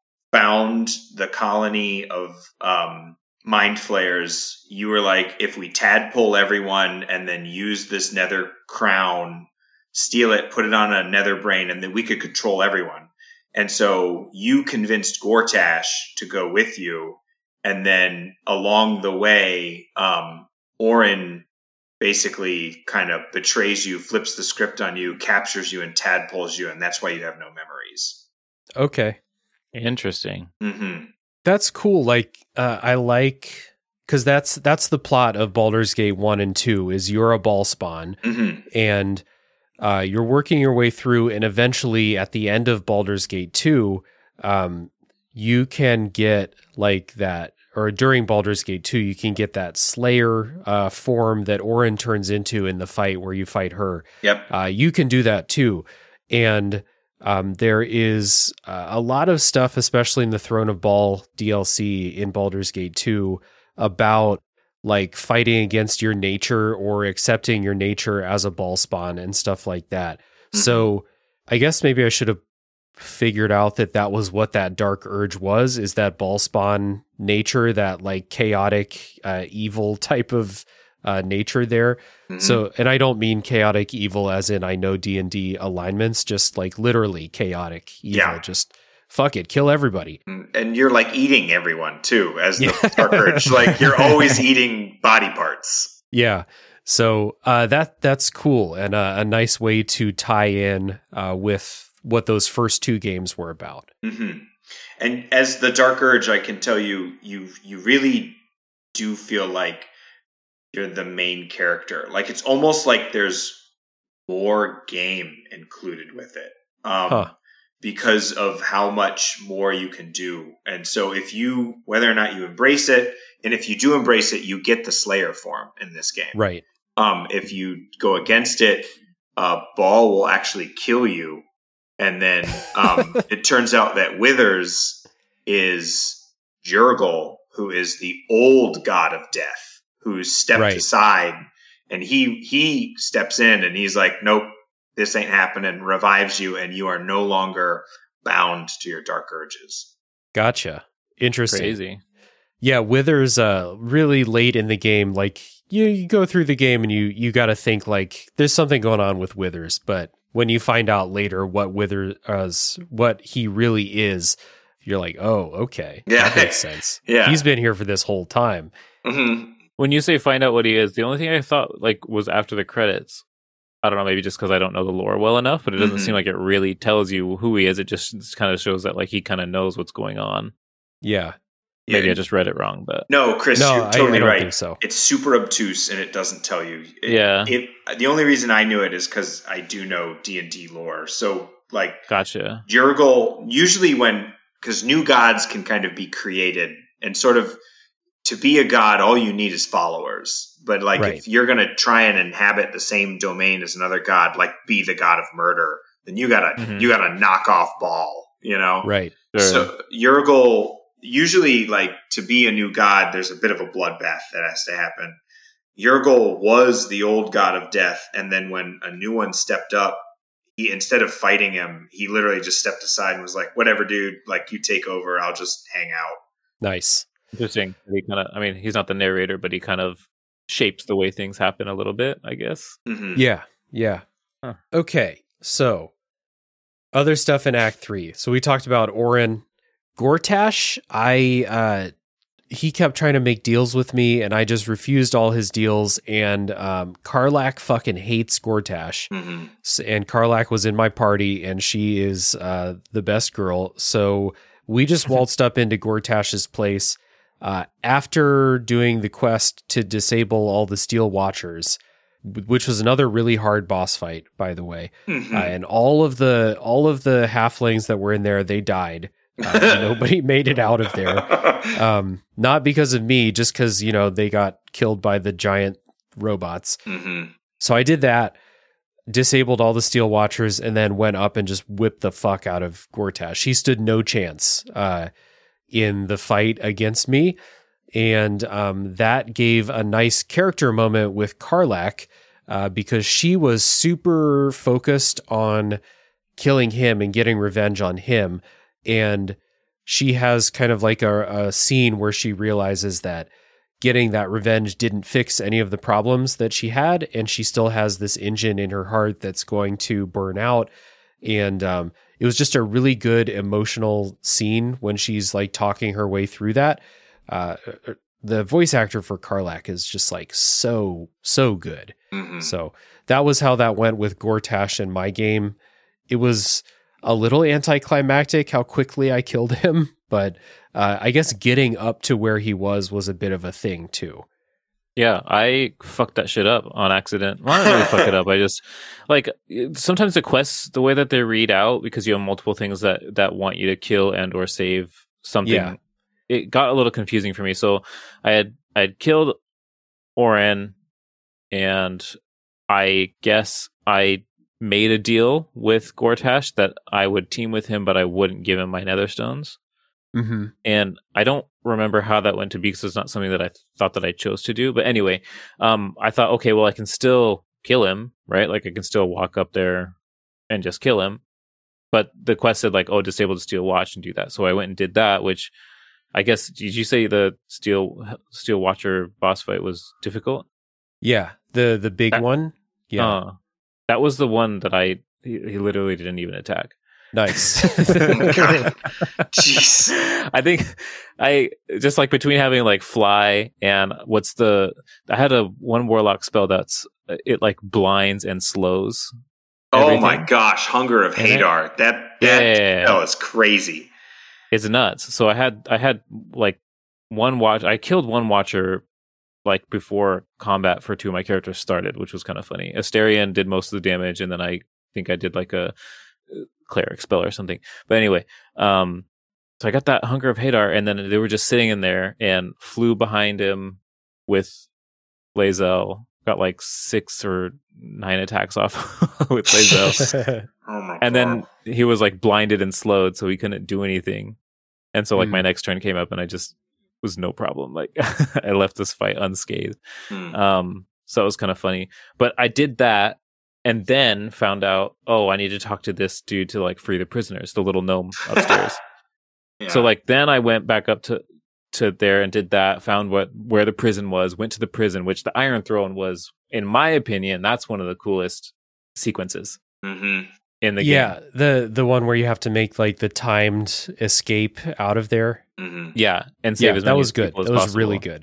Speaker 3: found the colony of um, mind flayers. You were like, if we tadpole everyone and then use this nether crown, steal it, put it on a nether brain, and then we could control everyone. And so you convinced Gortash to go with you. And then along the way, um, Orin basically kind of betrays you, flips the script on you, captures you, and tadpoles you. And that's why you have no memories.
Speaker 1: Okay.
Speaker 2: Interesting.
Speaker 3: Mm-hmm.
Speaker 1: That's cool. Like, uh, I like, because that's that's the plot of Baldur's Gate one and two, is you're a ball spawn,
Speaker 3: Mm-hmm.
Speaker 1: and uh, you're working your way through, and eventually at the end of Baldur's Gate two, um, you can get like that, or during Baldur's Gate two, you can get that Slayer uh, form that Orin turns into in the fight where you fight her.
Speaker 3: Yep.
Speaker 1: Uh, you can do that too. And um, there is uh, a lot of stuff, especially in the Throne of Ball D L C in Baldur's Gate two, about like fighting against your nature or accepting your nature as a ball spawn and stuff like that.
Speaker 3: Mm-hmm.
Speaker 1: So I guess maybe I should have figured out that that was what that Dark Urge was, is that ball spawn nature, that like chaotic uh, evil type of uh, nature there.
Speaker 3: Mm-hmm.
Speaker 1: So, and I don't mean chaotic evil as in I know D and D alignments, just like literally chaotic evil.
Speaker 3: Yeah.
Speaker 1: Just fuck it, kill everybody.
Speaker 3: And you're like eating everyone too, as the
Speaker 1: Yeah.
Speaker 3: Dark Urge. Like you're always eating body parts.
Speaker 1: Yeah. So uh, that that's cool, and uh, a nice way to tie in uh, with what those first two games were about.
Speaker 3: Mm-hmm. And as the Dark Urge, I can tell you, you you really do feel like you're the main character. Like it's almost like there's more game included with it. Um,
Speaker 1: Huh.
Speaker 3: Because of how much more you can do. And so if you, whether or not you embrace it, and if you do embrace it, you get the Slayer form in this game.
Speaker 1: Right.
Speaker 3: Um, if you go against it, uh, Ball will actually kill you. And then um, it turns out that Withers is Jurgle, who is the old god of death, who's stepped
Speaker 1: Right.
Speaker 3: aside. And he he steps in and he's like, nope, this ain't happening, revives you, and you are no longer bound to your dark urges.
Speaker 1: Gotcha. Interesting.
Speaker 2: Crazy.
Speaker 1: Yeah, Withers uh really late in the game, like you, you go through the game and you you got to think like there's something going on with Withers, but when you find out later what Withers uh, what he really is, you're like, "Oh, okay.
Speaker 3: Yeah.
Speaker 1: That makes sense."
Speaker 3: Yeah.
Speaker 1: He's been here for this whole time.
Speaker 3: Mm-hmm.
Speaker 2: When you say find out what he is, the only thing I thought like was after the credits. I don't know, maybe just because I don't know the lore well enough, but it doesn't
Speaker 3: Mhm.
Speaker 2: seem like it really tells you who he is. It just kind of shows that like he kind of knows what's going on.
Speaker 1: Yeah.
Speaker 2: Maybe
Speaker 3: Yeah.
Speaker 2: I just read it wrong, but
Speaker 3: No, Chris,
Speaker 1: No,
Speaker 3: you're
Speaker 1: I-
Speaker 3: totally
Speaker 1: I don't
Speaker 3: right.
Speaker 1: think so.
Speaker 3: It's super obtuse and it doesn't tell you. It,
Speaker 2: Yeah.
Speaker 3: It, the only reason I knew it is because I do know D and D lore. So, like,
Speaker 2: gotcha.
Speaker 3: Jurgle, usually when, because new gods can kind of be created and sort of, to be a god, all you need is followers. But like,
Speaker 1: Right.
Speaker 3: if you're going to try and inhabit the same domain as another god, like be the god of murder, then you gotta,
Speaker 2: Mhm.
Speaker 3: you gotta knock off Ball, you know?
Speaker 1: Right.
Speaker 2: Sure.
Speaker 3: So Jurgle, usually, like, to be a new god, there's a bit of a bloodbath that has to happen. Jurgle was the old god of death, and then when a new one stepped up, he, instead of fighting him, he literally just stepped aside and was like, whatever, dude, like, you take over, I'll just hang out.
Speaker 1: Nice.
Speaker 2: Interesting. He kind of, I mean, he's not the narrator, but he kind of shapes the way things happen a little bit, I guess.
Speaker 3: Mm-hmm.
Speaker 1: Yeah. Yeah.
Speaker 2: Huh.
Speaker 1: Okay. So other stuff in Act three. So we talked about Orin. Gortash, I uh he kept trying to make deals with me, and I just refused all his deals. And um, Karlach fucking hates Gortash.
Speaker 3: Mm-hmm.
Speaker 1: S- And Karlach was in my party, and she is uh, the best girl. So we just waltzed up into Gortash's place uh, after doing the quest to disable all the Steel Watchers, w- which was another really hard boss fight, by the way.
Speaker 3: Mm-hmm.
Speaker 1: Uh, and all of the all of the halflings that were in there, they died. Uh, nobody made it out of there. Um, not because of me, just because, you know, they got killed by the giant robots.
Speaker 3: Mm-hmm.
Speaker 1: So I did that, disabled all the Steel Watchers, and then went up and just whipped the fuck out of Gortash. He stood no chance uh, in the fight against me. And um, that gave a nice character moment with Karlach uh, because she was super focused on killing him and getting revenge on him. And she has kind of like a, a scene where she realizes that getting that revenge didn't fix any of the problems that she had. And she still has this engine in her heart that's going to burn out. And um, it was just a really good emotional scene when she's like talking her way through that. Uh, the voice actor for Karlach is just like so, so good.
Speaker 3: Mm-hmm.
Speaker 1: So that was how that went with Gortash in my game. It was a little anticlimactic how quickly I killed him, but uh, I guess getting up to where he was was a bit of a thing too.
Speaker 2: Yeah, I fucked that shit up on accident. Well, I didn't really fuck it up. I just like sometimes the quests, the way that they read out, because you have multiple things that that want you to kill and or save something.
Speaker 1: Yeah.
Speaker 2: It got a little confusing for me. So I had I had killed Oren, and I guess I made a deal with Gortash that I would team with him, but I wouldn't give him my Netherstones.
Speaker 1: Mm-hmm.
Speaker 2: And I don't remember how that went to be because it's not something that I th- thought that I chose to do. But anyway, um, I thought, okay, well, I can still kill him, right? Like I can still walk up there and just kill him. But the quest said like, oh, disable the Steel Watch and do that. So I went and did that, which I guess, did you say the Steel Steel Watcher boss fight was difficult?
Speaker 1: Yeah, the the big
Speaker 2: That-
Speaker 1: one. Yeah,
Speaker 2: Uh, that was the one that I, he, he literally didn't even attack.
Speaker 1: nice.
Speaker 3: Jeez.
Speaker 2: I think I just like between having like fly and what's the I had a one warlock spell that's it like blinds and slows.
Speaker 3: Oh
Speaker 2: everything.
Speaker 3: my gosh, Hunger of
Speaker 2: And I-
Speaker 3: Hadar. That
Speaker 2: Yeah,
Speaker 3: that
Speaker 2: yeah, yeah, yeah.
Speaker 3: spell is crazy.
Speaker 2: It's nuts. So I had I had like one watch. I killed one watcher like before combat for two of my characters started, which was kind of funny. Asterion did most of the damage, and then I think I did like a cleric spell or something. But anyway, um, so I got that Hunger of Hadar, and then they were just sitting in there and flew behind him with Lae'zel. Got like six or nine attacks off with Lae'zel.
Speaker 3: Oh my
Speaker 2: And then
Speaker 3: God.
Speaker 2: he was like blinded and slowed, so he couldn't do anything. And so like
Speaker 1: Mm.
Speaker 2: my next turn came up, and I just was no problem. Like I left this fight unscathed.
Speaker 3: Hmm.
Speaker 2: Um, so it was kind of funny. But I did that, and then found out, oh, I need to talk to this dude to like free the prisoners, the little gnome upstairs.
Speaker 3: Yeah.
Speaker 2: So like then I went back up to to there and did that. Found what where the prison was. Went to the prison, which the Iron Throne was, in my opinion, that's one of the coolest sequences
Speaker 3: Mhm.
Speaker 2: in the
Speaker 1: yeah,
Speaker 2: game.
Speaker 1: the the one where you have to make like the timed escape out of there.
Speaker 3: Mhm.
Speaker 2: Yeah, and save
Speaker 1: Yeah,
Speaker 2: as
Speaker 1: that
Speaker 2: many
Speaker 1: was good.
Speaker 2: people as
Speaker 1: That was
Speaker 2: possible.
Speaker 1: really good.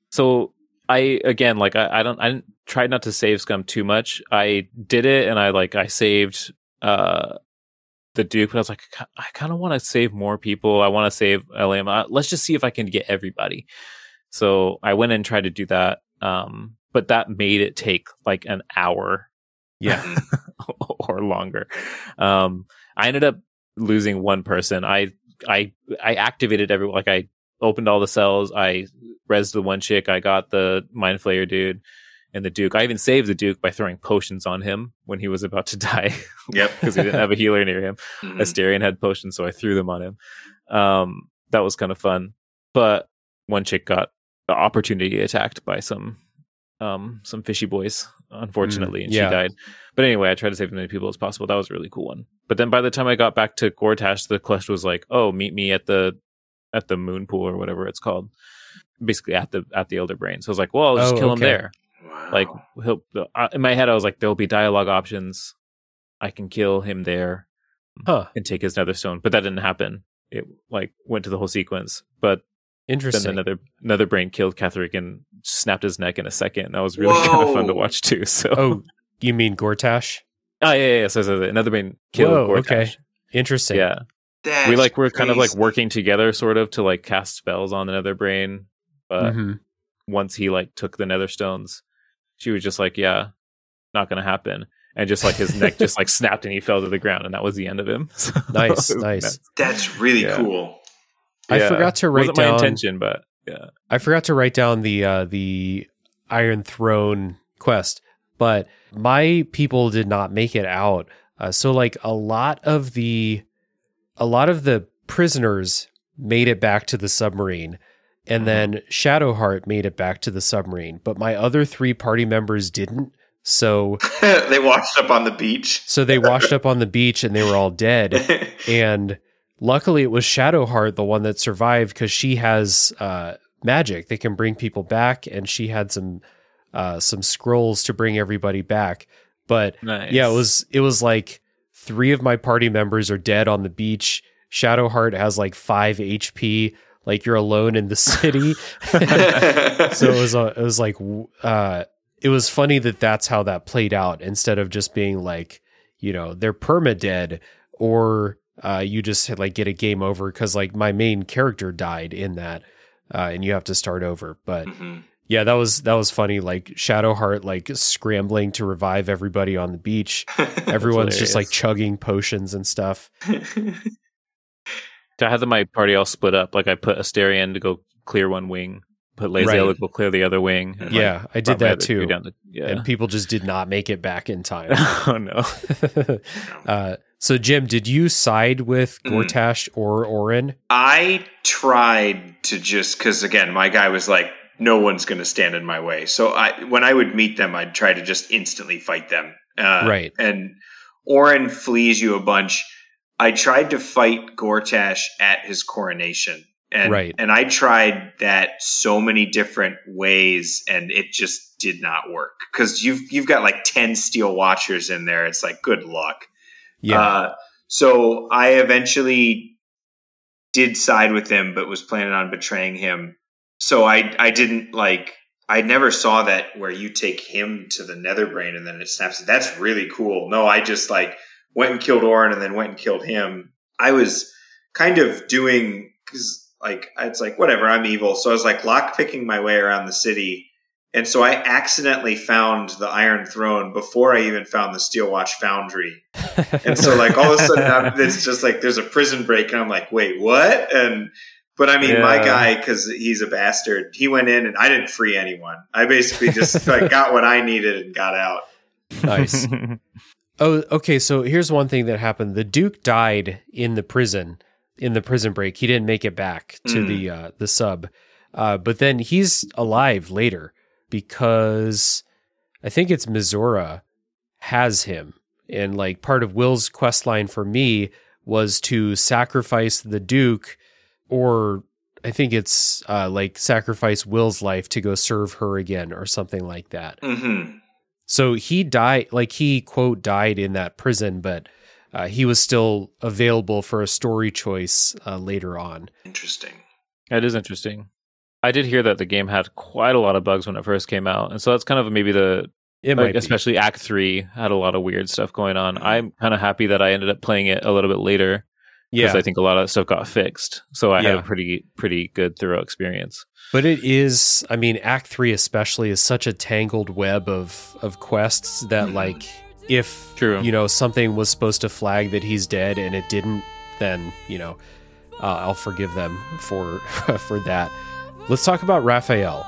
Speaker 2: So I again like I, I don't I didn't try not to save scum too much. I did it, and I like I saved uh the Duke, but I was like, I kind of want to save more people. I want to save L M. Uh, let's just see if I can get everybody. So I went and tried to do that, um, but that made it take like an hour,
Speaker 1: Yeah.
Speaker 2: or longer. Um, I ended up losing one person. I I I activated every like I opened all the cells. I rezzed the one chick. I got the Mind Flayer dude and the Duke. I even saved the Duke by throwing potions on him when he was about to die
Speaker 3: Yep.
Speaker 2: because he didn't have a healer near him.
Speaker 3: Mhm.
Speaker 2: Asterion had potions, so I threw them on him. Um, that was kind of fun. But one chick got the opportunity attacked by some um, some fishy boys, unfortunately,
Speaker 1: Mm,
Speaker 2: and
Speaker 1: yeah.
Speaker 2: she died. But anyway, I tried to save as many people as possible. That was a really cool one. But then by the time I got back to Gortash, the quest was like, "Oh, meet me at the at the moon pool or whatever it's called." Basically, at the at the Elder Brain. So I was like, "Well, I'll just
Speaker 1: Oh,
Speaker 2: kill him
Speaker 1: okay.
Speaker 2: there."
Speaker 3: Wow.
Speaker 2: Like he'll, uh, in my head, I was like, "There'll be dialogue options. I can kill him there
Speaker 1: Huh.
Speaker 2: and take his Netherstone," but that didn't happen. It like went to the whole sequence. But
Speaker 1: Interesting.
Speaker 2: Then another another brain killed Ketheric and snapped his neck in a second. That was really kind of fun to watch too. So,
Speaker 1: oh, you mean Gortash?
Speaker 2: Oh yeah, yeah. yeah. So, so, so another brain killed
Speaker 1: Whoa,
Speaker 2: Gortash.
Speaker 1: Okay, interesting.
Speaker 2: Yeah,
Speaker 3: That's
Speaker 2: we like we're kind of like
Speaker 3: crazy.
Speaker 2: working together, sort of, to like cast spells on the Nether brain. But
Speaker 1: Mhm.
Speaker 2: once he like took the Nether stones, she was just like, "Yeah, not gonna happen." And just like his neck just like snapped and he fell to the ground, and that was the end of him. So,
Speaker 1: Nice,
Speaker 2: it was
Speaker 1: nice.
Speaker 2: nuts.
Speaker 3: That's really
Speaker 2: Yeah.
Speaker 3: cool.
Speaker 1: I
Speaker 2: Yeah.
Speaker 1: forgot to write
Speaker 2: Wasn't
Speaker 1: down.
Speaker 2: my intention, but yeah.
Speaker 1: I forgot to write down the uh, the Iron Throne quest, but my people did not make it out. Uh, so like a lot of the a lot of the prisoners made it back to the submarine, and then Shadowheart made it back to the submarine, but my other three party members didn't. So
Speaker 3: They washed up on the beach.
Speaker 1: so they washed up on the beach and they were all dead. And luckily it was Shadowheart, the one that survived, because she has uh, magic that can bring people back, and she had some uh, some scrolls to bring everybody back. But
Speaker 2: Nice.
Speaker 1: yeah, it was it was like three of my party members are dead on the beach. Shadowheart has like five H P. Like you're alone in the city. So it was uh, it was like uh, it was funny that that's how that played out, instead of just being like, you know, they're perma dead, or uh, you just like get a game over because like my main character died in that, uh, and you have to start over. But
Speaker 3: Mhm.
Speaker 1: yeah, that was that was funny. Like Shadowheart like scrambling to revive everybody on the beach. Everyone's just like
Speaker 2: hilarious.
Speaker 1: chugging potions and stuff.
Speaker 2: I had my party all split up. Like I put Asterion to go clear one wing, put Lae'zel
Speaker 1: Right.
Speaker 2: to go clear the other wing. And, like,
Speaker 1: Yeah, I did
Speaker 2: brought my
Speaker 1: that
Speaker 2: other two
Speaker 1: too.
Speaker 2: down the- yeah.
Speaker 1: And people just did not make it back in time.
Speaker 2: Oh no.
Speaker 1: uh, so Jim, did you side with
Speaker 3: Mm.
Speaker 1: Gortash or Orin?
Speaker 3: I tried to just because again, my guy was like, no one's going to stand in my way. So I, when I would meet them, I'd try to just instantly fight them. Uh,
Speaker 1: Right.
Speaker 3: And Orin flees you a bunch. I tried to fight Gortash at his coronation. And,
Speaker 1: Right.
Speaker 3: and I tried that so many different ways, and it just did not work because you've you've got like ten Steel Watchers in there. It's like good luck.
Speaker 1: Yeah.
Speaker 3: Uh, so I eventually did side with him, but was planning on betraying him. So I I didn't like I never saw that where you take him to the Netherbrain and then it snaps. That's really cool. No, I just like went and killed Orin and then went and killed him. I was kind of doing because like it's like whatever, I'm evil. So I was like lock picking my way around the city. And so I accidentally found the Iron Throne before I even found the Steel Watch Foundry. And so like all of a sudden I'm, it's just like there's a prison break and I'm like, wait, what? And but I mean, my
Speaker 2: Yeah.
Speaker 3: guy, because he's a bastard, he went in and I didn't free anyone. I basically just like got what I needed and got out.
Speaker 1: Nice. Oh, okay. So here's one thing that happened. The Duke died in the prison, in the prison break. He didn't make it back to
Speaker 3: Mm.
Speaker 1: the uh, the sub, uh, but then he's alive later because I think it's Mizora has him. And like part of Will's quest line for me was to sacrifice the Duke, or I think it's uh, like sacrifice Will's life to go serve her again or something like that.
Speaker 3: Mm-hmm.
Speaker 1: So he died, like he quote died in that prison, but uh, he was still available for a story choice uh, later on.
Speaker 3: Interesting.
Speaker 2: That is interesting. I did hear that the game had quite a lot of bugs when it first came out, and so that's kind of maybe the
Speaker 1: It
Speaker 2: like,
Speaker 1: might be.
Speaker 2: especially Act Three had a lot of weird stuff going on. I'm kind of happy that I ended up playing it a little bit later because
Speaker 1: Yeah,
Speaker 2: I think a lot of stuff got fixed, so I had
Speaker 1: Yeah.
Speaker 2: a pretty pretty good thorough experience.
Speaker 1: but it is. I mean, Act Three especially is such a tangled web of of quests that
Speaker 3: Mhm.
Speaker 1: like if
Speaker 2: True.
Speaker 1: you know something was supposed to flag that he's dead and it didn't, then you know uh, I'll forgive them for for that. Let's talk about Raphael.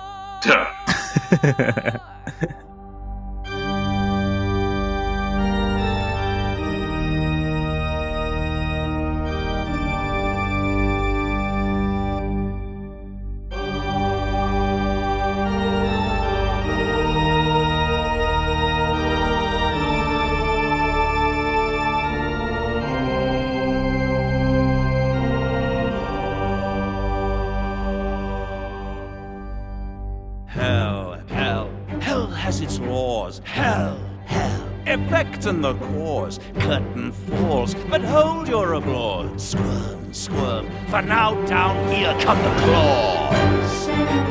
Speaker 4: Hell, hell, hell has its laws. Hell, hell. effect in the cause. Curtain falls, but hold your applause. Squirm, squirm, for now down here come the claws.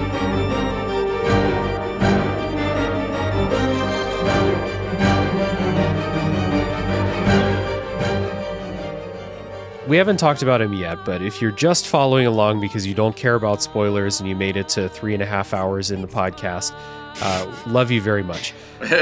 Speaker 1: We haven't talked about him yet, but if you're just following along because you don't care about spoilers and you made it to three and a half hours in the podcast, uh, love you very much.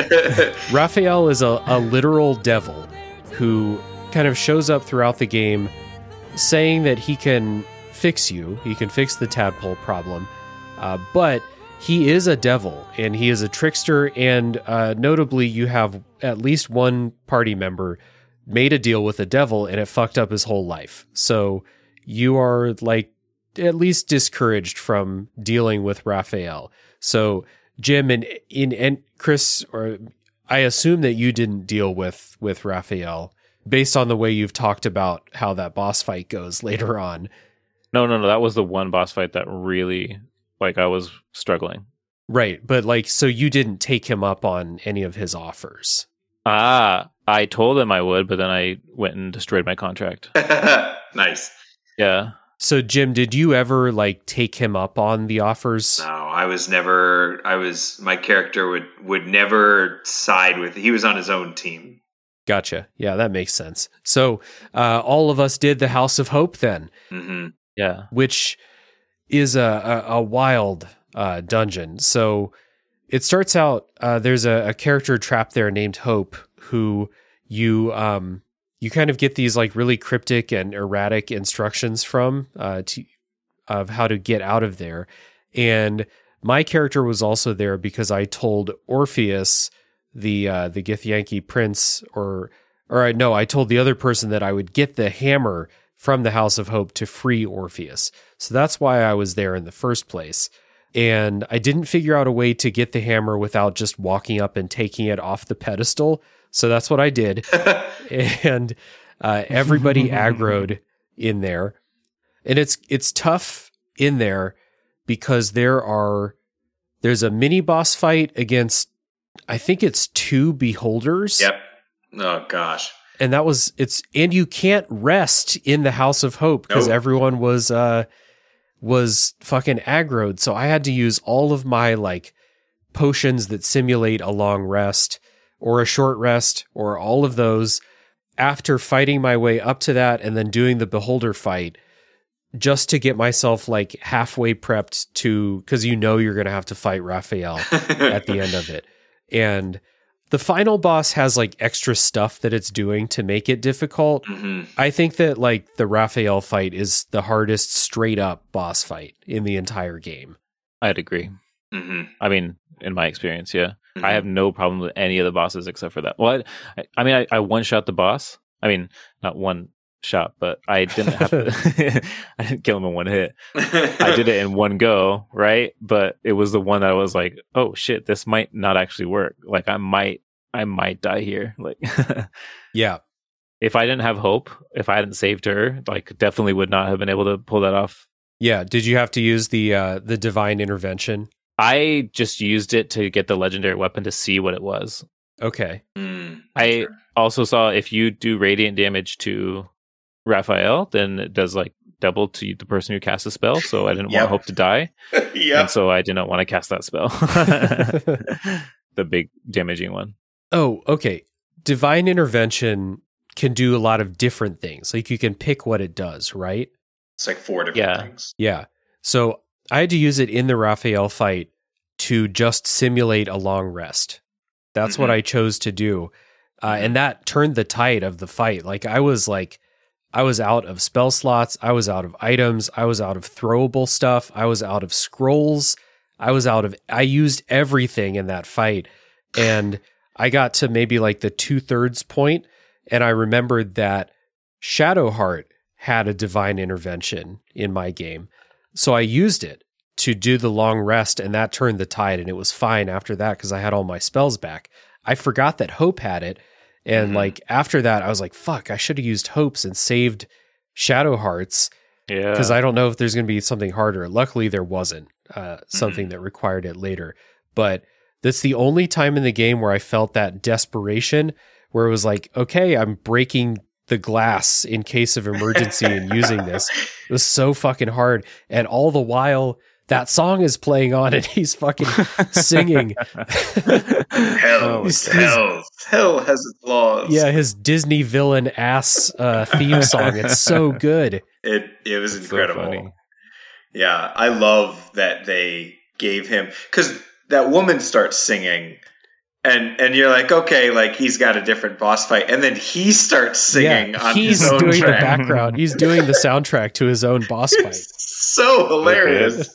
Speaker 1: Raphael is a, a literal devil who kind of shows up throughout the game saying that he can fix you, he can fix the tadpole problem, uh, but he is a devil and he is a trickster, and uh, notably you have at least one party member made a deal with the devil and it fucked up his whole life. So you are like at least discouraged from dealing with Raphael. So Jim and in and Chris, or I assume that you didn't deal with with Raphael based on the way you've talked about how that boss fight goes later on.
Speaker 2: No, no, no. That was the one boss fight that really, like, I was struggling.
Speaker 1: Right. But like, so you didn't take him up on any of his offers.
Speaker 2: Ah, I told him I would, but then I went and destroyed my contract.
Speaker 3: Nice.
Speaker 2: Yeah.
Speaker 1: So Jim, did you ever like take him up on the offers?
Speaker 3: No, I was never, I was, my character would, would never side with, he was on his own team.
Speaker 1: Gotcha. Yeah, that makes sense. So uh, all of us did the House of Hope then,
Speaker 3: Mm-hmm.
Speaker 2: Yeah.
Speaker 1: which is a, a, a wild uh, dungeon. So it starts out, uh, there's a, a character trapped there named Hope who you um, you kind of get these like really cryptic and erratic instructions from uh, to, of how to get out of there. And my character was also there because I told Orpheus, the uh, the Githyanki prince, or or no, I told the other person that I would get the hammer from the House of Hope to free Orpheus. So that's why I was there in the first place. And I didn't figure out a way to get the hammer without just walking up and taking it off the pedestal. So that's what I did. And uh, everybody aggroed in there. And it's it's tough in there because there are there's a mini boss fight against, I think it's two beholders.
Speaker 3: Yep. Oh gosh.
Speaker 1: And that was it's and you can't rest in the House of Hope because
Speaker 3: Nope.
Speaker 1: everyone was uh was fucking aggroed. So I had to use all of my like potions that simulate a long rest or a short rest or all of those after fighting my way up to that and then doing the beholder fight just to get myself like halfway prepped to, because you know you're going to have to fight Raphael at the end of it. And the final boss has like extra stuff that it's doing to make it difficult.
Speaker 3: Mm-hmm.
Speaker 1: I think that like the Raphael fight is the hardest straight up boss fight in the entire game.
Speaker 2: I'd agree.
Speaker 3: Mm-hmm.
Speaker 2: I mean, in my experience, yeah.
Speaker 3: Mhm.
Speaker 2: I have no problem with any of the bosses except for that. Well, I, I mean, I, I one-shot the boss. I mean, not one shot, but I didn't have to. I didn't kill him in one hit. I did it in one go, right? But it was the one that I was like, oh shit, this might not actually work. Like I might, I might die here. Like,
Speaker 1: Yeah.
Speaker 2: if I didn't have hope, if I hadn't saved her, like definitely would not have been able to pull that off.
Speaker 1: Yeah. Did you have to use the uh, the divine intervention?
Speaker 2: I just used it to get the legendary weapon to see what it was.
Speaker 1: Okay.
Speaker 3: Mm,
Speaker 2: I
Speaker 3: sure.
Speaker 2: also saw if you do radiant damage to Raphael, then it does like double to the person who casts a spell. So I didn't
Speaker 3: Yep.
Speaker 2: want Hope to die.
Speaker 3: Yeah.
Speaker 2: And so I did not want to cast that spell. The big damaging one.
Speaker 1: Oh, okay. Divine intervention can do a lot of different things. Like you can pick what it does, right?
Speaker 3: It's like four different
Speaker 2: Yeah.
Speaker 3: things.
Speaker 1: Yeah. So I had to use it in the Raphael fight to just simulate a long rest. That's what
Speaker 3: Mhm.
Speaker 1: I chose to do. Uh, and that turned the tide of the fight. Like I was like, I was out of spell slots. I was out of items. I was out of throwable stuff. I was out of scrolls. I was out of, I used everything in that fight. And I got to maybe like the two thirds point, and I remembered that Shadowheart had a divine intervention in my game. So I used it to do the long rest, and that turned the tide, and it was fine after that because I had all my spells back. I forgot that Hope had it, and
Speaker 3: Mhm.
Speaker 1: like after that, I was like, fuck, I should have used Hopes and saved Shadowhearts
Speaker 2: Yeah.
Speaker 1: because I don't know if there's going to be something harder. Luckily, there wasn't uh, something
Speaker 3: Mhm.
Speaker 1: that required it later. But That's the only time in the game where I felt that desperation, where it was like, okay, I'm breaking the glass in case of emergency and using this. It was so fucking hard. And all the while, that song is playing on and he's fucking singing.
Speaker 3: Hell,
Speaker 1: He's-
Speaker 3: hell, hell has its laws.
Speaker 1: Yeah, his Disney villain ass uh, theme song. It's so good.
Speaker 3: It it was
Speaker 2: So
Speaker 3: incredible.
Speaker 2: funny.
Speaker 3: Yeah, I love that they gave him, because that woman starts singing, and and you're like, okay, like he's got a different boss fight, and then he starts singing
Speaker 1: Yeah,
Speaker 3: on
Speaker 1: he's
Speaker 3: his own
Speaker 1: doing
Speaker 3: track.
Speaker 1: the background. He's doing the soundtrack to his own boss fight.
Speaker 3: So hilarious.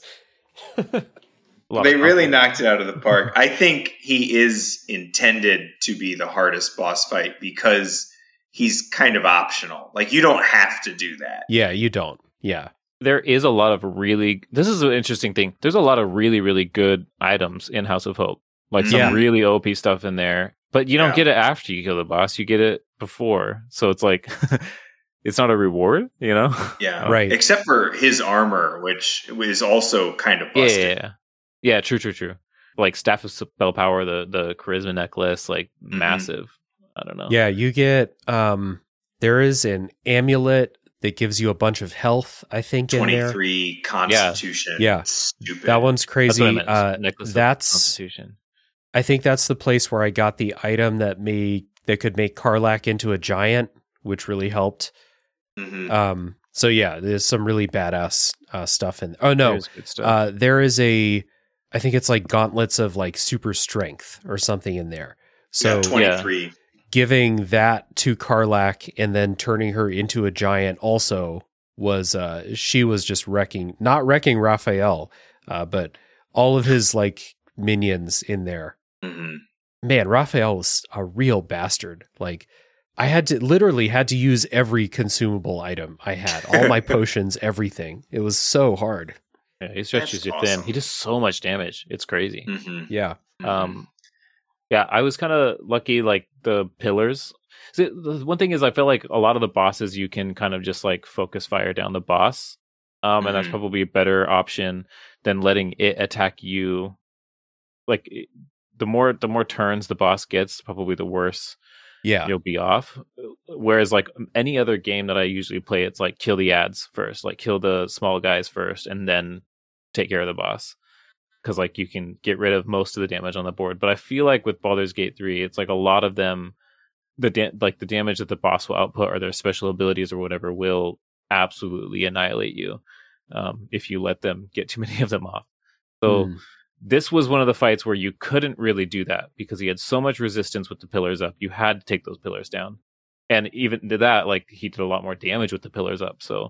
Speaker 2: A lot
Speaker 3: They
Speaker 2: of
Speaker 3: really
Speaker 2: conflict.
Speaker 3: knocked it out of the park. I think he is intended to be the hardest boss fight because he's kind of optional. Like, you don't have to do that.
Speaker 1: Yeah, you don't. Yeah.
Speaker 2: There is a lot of really, this is an interesting thing. There's a lot of really, really good items in House of Hope. Like some
Speaker 1: Yeah.
Speaker 2: really O P stuff in there. But you don't
Speaker 3: Yeah.
Speaker 2: get it after you kill the boss. You get it before. So it's like, it's not a reward, you know?
Speaker 3: Yeah.
Speaker 1: Right.
Speaker 3: Except for his armor, which is also kind of
Speaker 2: Yeah,
Speaker 3: busted.
Speaker 2: yeah, yeah. Yeah, true, true, true. Like Staff of Spell Power, the, the Charisma Necklace, like
Speaker 3: Mhm.
Speaker 2: massive. I don't know.
Speaker 1: Yeah, you get um there is an amulet that gives you a bunch of health, I think, in there.
Speaker 3: twenty-three Constitution.
Speaker 1: Yeah.
Speaker 3: Stupid.
Speaker 1: That one's
Speaker 2: That's
Speaker 1: crazy.
Speaker 2: what I meant.
Speaker 1: Uh,
Speaker 2: Necklace of
Speaker 1: that's
Speaker 2: Constitution.
Speaker 1: I think that's the place where I got the item that made that could make Karlach into a giant, which really helped.
Speaker 3: Mhm.
Speaker 1: Um so yeah, there's some really badass uh, stuff in Oh no.
Speaker 2: There's good stuff.
Speaker 1: Uh there is a I think it's like gauntlets of like super strength or something in there. So
Speaker 3: yeah, twenty-three.
Speaker 1: giving that to Karlach and then turning her into a giant also was uh she was just wrecking not wrecking Raphael, uh but all of his like minions in there.
Speaker 3: Mhm.
Speaker 1: Man, Raphael was a real bastard. Like I had to literally had to use every consumable item I had, all my potions, everything. It was so hard.
Speaker 2: Yeah, he stretches
Speaker 3: That's
Speaker 2: you thin.
Speaker 3: awesome.
Speaker 2: He does so much damage. It's crazy.
Speaker 3: Mhm.
Speaker 1: Yeah.
Speaker 2: Um, yeah, I was kind of lucky. Like the pillars. See, the one thing is, I feel like a lot of the bosses you can kind of just like focus fire down the boss, um, and that's
Speaker 3: Mhm.
Speaker 2: probably a better option than letting it attack you. Like it- the more the more turns the boss gets, probably the worse
Speaker 1: Yeah.
Speaker 2: you'll be off. Whereas like any other game that I usually play, it's like kill the ads first, like kill the small guys first, and then take care of the boss. Because like you can get rid of most of the damage on the board. But I feel like with Baldur's Gate three, it's like a lot of them, the da- like the damage that the boss will output or their special abilities or whatever will absolutely annihilate you um, if you let them get too many of them off. So.
Speaker 1: Mm.
Speaker 2: This was one of the fights where you couldn't really do that because he had so much resistance with the pillars up. You had to take those pillars down. And even to that, like he did a lot more damage with the pillars up. So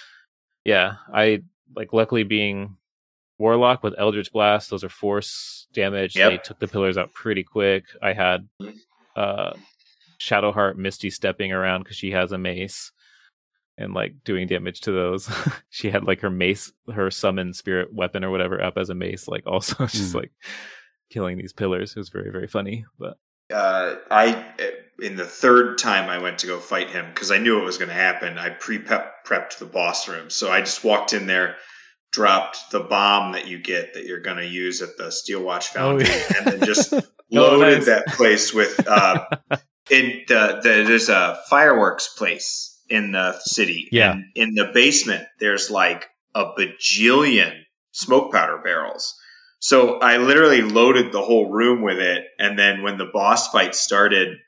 Speaker 2: yeah, I like luckily being Warlock with Eldritch Blast, those are force damage.
Speaker 3: Yep.
Speaker 2: They took the pillars out pretty quick. I had uh Shadowheart Misty stepping around because she has a mace and like doing damage to those. She had like her mace, her summon spirit weapon or whatever up as a mace, like also just
Speaker 1: Mm.
Speaker 2: like killing these pillars. It was very, very funny. But
Speaker 3: Uh, I in the third time I went to go fight him because I knew it was going to happen. I pre-prepped the boss room, so I just walked in there, dropped the bomb that you get that you're going to use at the Steel Watch Foundry,
Speaker 1: Oh, yeah.
Speaker 3: and then just loaded
Speaker 2: nice.
Speaker 3: that place with. Uh, in the, the there's a fireworks place in the city,
Speaker 1: Yeah.
Speaker 3: and in the basement there's like a bajillion smoke powder barrels. So I literally loaded the whole room with it, and then when the boss fight started,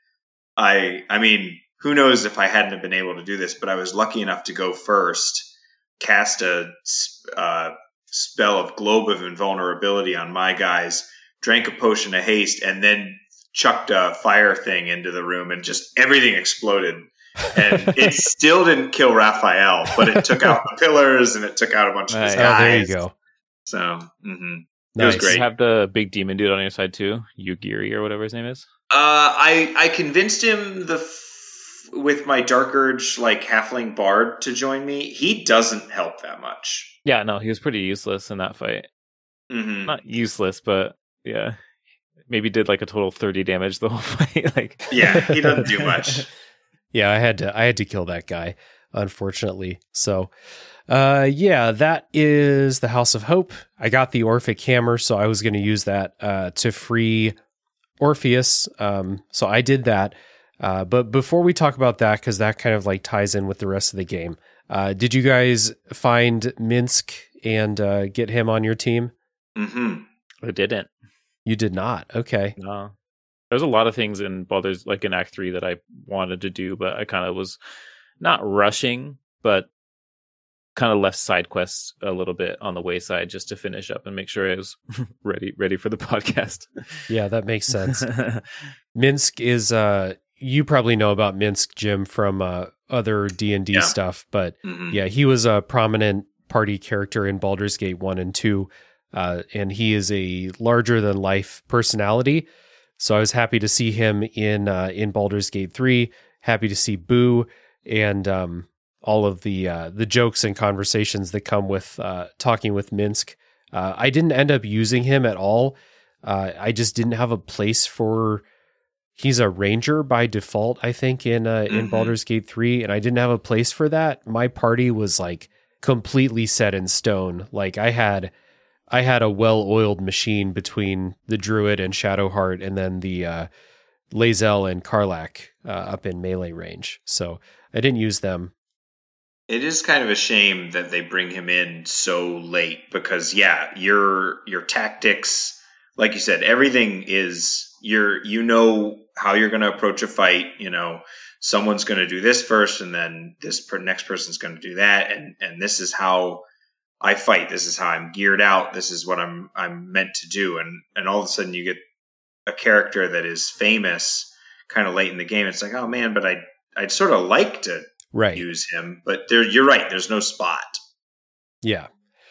Speaker 3: I I mean, who knows if I hadn't have been able to do this, but I was lucky enough to go first, cast a uh, spell of Globe of Invulnerability on my guys, drank a potion of haste, and then chucked a fire thing into the room, and just everything exploded. And it still didn't kill Raphael, but it took out the pillars and it took out a bunch of his
Speaker 2: Nice.
Speaker 1: Oh,
Speaker 3: guys.
Speaker 1: there you go.
Speaker 3: So, mhm. It
Speaker 1: Nice.
Speaker 3: was great.
Speaker 2: you have the big demon dude on your side too, Yugiri or whatever his name is.
Speaker 3: Uh, I I convinced him the f- with my Dark Urge like halfling bard to join me. He doesn't help that much.
Speaker 2: Yeah, no, he was pretty useless in that fight.
Speaker 3: Mm-hmm.
Speaker 2: Not useless, but yeah, maybe did like a total thirty damage the whole fight. Like,
Speaker 3: Yeah, he doesn't do much.
Speaker 1: Yeah, I had to I had to kill that guy. unfortunately. So, uh, yeah, that is the House of Hope. I got the Orphic Hammer, so I was going to use that uh, to free Orpheus. Um, so I did that. Uh, but before we talk about that, because that kind of like ties in with the rest of the game, uh, did you guys find Minsc and uh, get him on your team?
Speaker 3: Mm-hmm.
Speaker 2: I didn't.
Speaker 1: You did not. Okay.
Speaker 2: No. There's a lot of things in Baldur's, like in Act three, that I wanted to do, but I kind of was not rushing, but kind of left side quests a little bit on the wayside just to finish up and make sure I was ready ready for the podcast.
Speaker 1: Yeah, that makes sense. Minsc is, uh, you probably know about Minsc, Jim, from uh, other D and D
Speaker 3: yeah.
Speaker 1: stuff, but
Speaker 3: Mm-hmm.
Speaker 1: yeah, he was a prominent party character in Baldur's Gate one and two, uh, and he is a larger-than-life personality. So I was happy to see him in uh, in Baldur's Gate three, happy to see Boo, and um, all of the uh, the jokes and conversations that come with uh, talking with Minsc. Uh, I didn't end up using him at all. Uh, I just didn't have a place for... He's a ranger by default, I think, in uh, in
Speaker 3: Mm-hmm.
Speaker 1: Baldur's Gate three, and I didn't have a place for that. My party was like completely set in stone. Like I had... I had a well-oiled machine between the Druid and Shadowheart, and then the uh, Lae'zel and Karlach uh, up in melee range. So I didn't use them.
Speaker 3: It is kind of a shame that they bring him in so late because, yeah, your your tactics, like you said, everything is you're you know how you're going to approach a fight. You know, someone's going to do this first, and then this per- next person's going to do that, and and this is how I fight. This is how I'm geared out. This is what I'm I'm meant to do. And and all of a sudden you get a character that is famous kind of late in the game. It's like, oh man, but I I'd sort of like to
Speaker 1: Right.
Speaker 3: use him. But there, you're right. There's no spot.
Speaker 1: Yeah.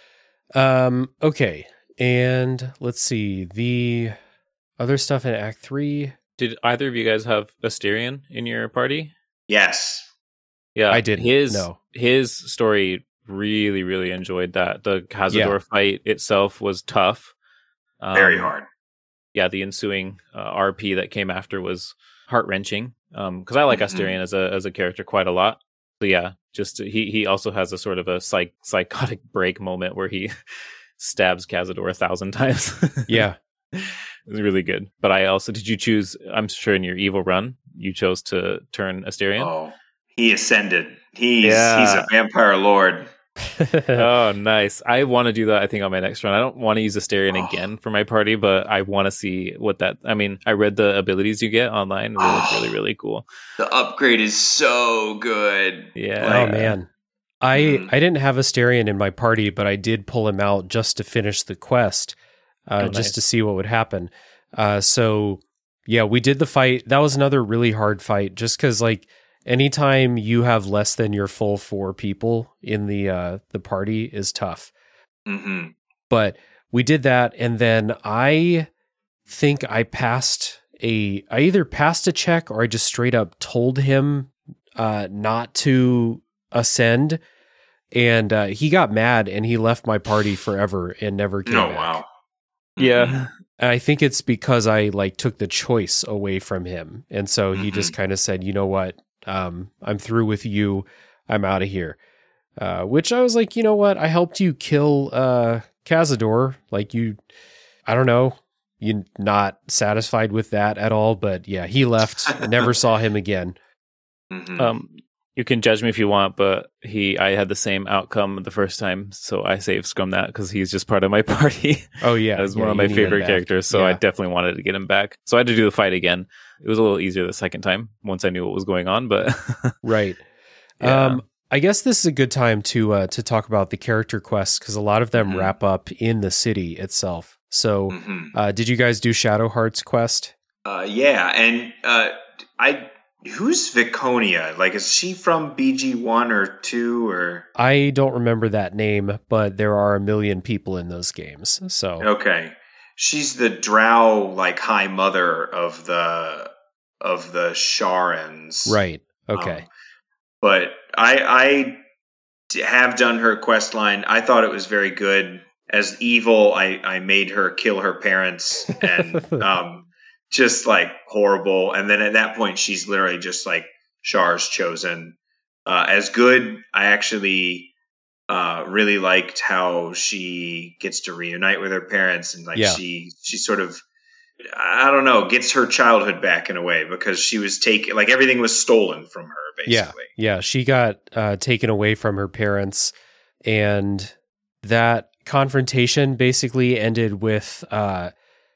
Speaker 1: Um. Okay. And let's see the other stuff in Act Three.
Speaker 2: Did either of you guys have Asterion in your party?
Speaker 3: Yes.
Speaker 2: Yeah,
Speaker 1: I didn't,
Speaker 2: His
Speaker 1: no.
Speaker 2: his story, really, really enjoyed that. The Cazador
Speaker 1: Yeah.
Speaker 2: fight itself was tough. Um,
Speaker 3: Very hard.
Speaker 2: Yeah, the ensuing uh, R P that came after was heart wrenching. Um, because I like
Speaker 3: Mhm.
Speaker 2: Asterion as a as a character quite a lot. So yeah, just he he also has a sort of a psych psychotic break moment where he stabs Cazador a thousand times.
Speaker 1: Yeah.
Speaker 2: It was really good. But I also, did you choose, I'm sure in your evil run, you chose to turn Asterion?
Speaker 3: Oh, he ascended. He's
Speaker 2: Yeah.
Speaker 3: he's a vampire lord.
Speaker 2: Oh, nice. I want to do that, I think, on my next run. I don't want to use Asterion
Speaker 3: Oh.
Speaker 2: again for my party, but I want to see what that, I mean, I read the abilities you get online. They look
Speaker 3: Oh.
Speaker 2: really, really cool.
Speaker 3: The upgrade is so good.
Speaker 2: Yeah.
Speaker 1: Oh man. I
Speaker 3: Mhm.
Speaker 1: I didn't have Asterion in my party, but I did pull him out just to finish the quest, uh,
Speaker 2: Oh,
Speaker 1: just
Speaker 2: nice.
Speaker 1: to see what would happen. Uh, so yeah, we did the fight. That was another really hard fight, just because like anytime you have less than your full four people in the uh, the party is tough.
Speaker 3: hmm
Speaker 1: But we did that, and then I think I passed a. I either passed a check or I just straight up told him uh, not to ascend, and uh, he got mad and he left my party forever and never came
Speaker 3: Oh
Speaker 1: back.
Speaker 3: wow.
Speaker 2: Yeah.
Speaker 1: And I think it's because I like took the choice away from him, and so he
Speaker 3: Mhm.
Speaker 1: just kind of said, "You know what? Um, I'm through with you. I'm out of here." Uh, which I was like, you know what? I helped you kill uh, Cazador. Like you, I don't know. You're not satisfied with that at all, but yeah, he left. I never saw him again.
Speaker 3: Mhm.
Speaker 2: Um, you can judge me if you want, but he, I had the same outcome the first time, so I saved Scrum that because he's just part of my party.
Speaker 1: Oh yeah,
Speaker 2: That was
Speaker 1: yeah,
Speaker 2: one of
Speaker 1: you
Speaker 2: my
Speaker 1: need him
Speaker 2: favorite
Speaker 1: back.
Speaker 2: characters, so I
Speaker 1: Yeah.
Speaker 2: definitely wanted to get him back. So I had to do the fight again. It was a little easier the second time once I knew what was going on, but
Speaker 1: Right.
Speaker 2: Yeah.
Speaker 1: Um, I guess this is a good time to uh, to talk about the character quests because a lot of them
Speaker 3: Mhm.
Speaker 1: wrap up in the city itself. So,
Speaker 3: Mhm.
Speaker 1: uh, did you guys do Shadowheart's quest?
Speaker 3: Uh, yeah, and uh, I who's Viconia? Like, is she from B G one or two or?
Speaker 1: I don't remember that name, but there are a million people in those games. So,
Speaker 3: Okay, she's the Drow like High Mother of the of the Sharans.
Speaker 1: right. Okay.
Speaker 3: Um, but I I d- have done her quest line. I thought it was very good. As evil, I, I made her kill her parents and um, just like horrible. And then at that point, she's literally just like Shar's chosen. uh, as good. I actually uh, really liked how she gets to reunite with her parents, and like
Speaker 1: Yeah.
Speaker 3: she she sort of, I don't know, gets her childhood back in a way, because she was taken, like everything was stolen from her, basically.
Speaker 1: Yeah, yeah. She got uh, taken away from her parents, and that confrontation basically ended with uh,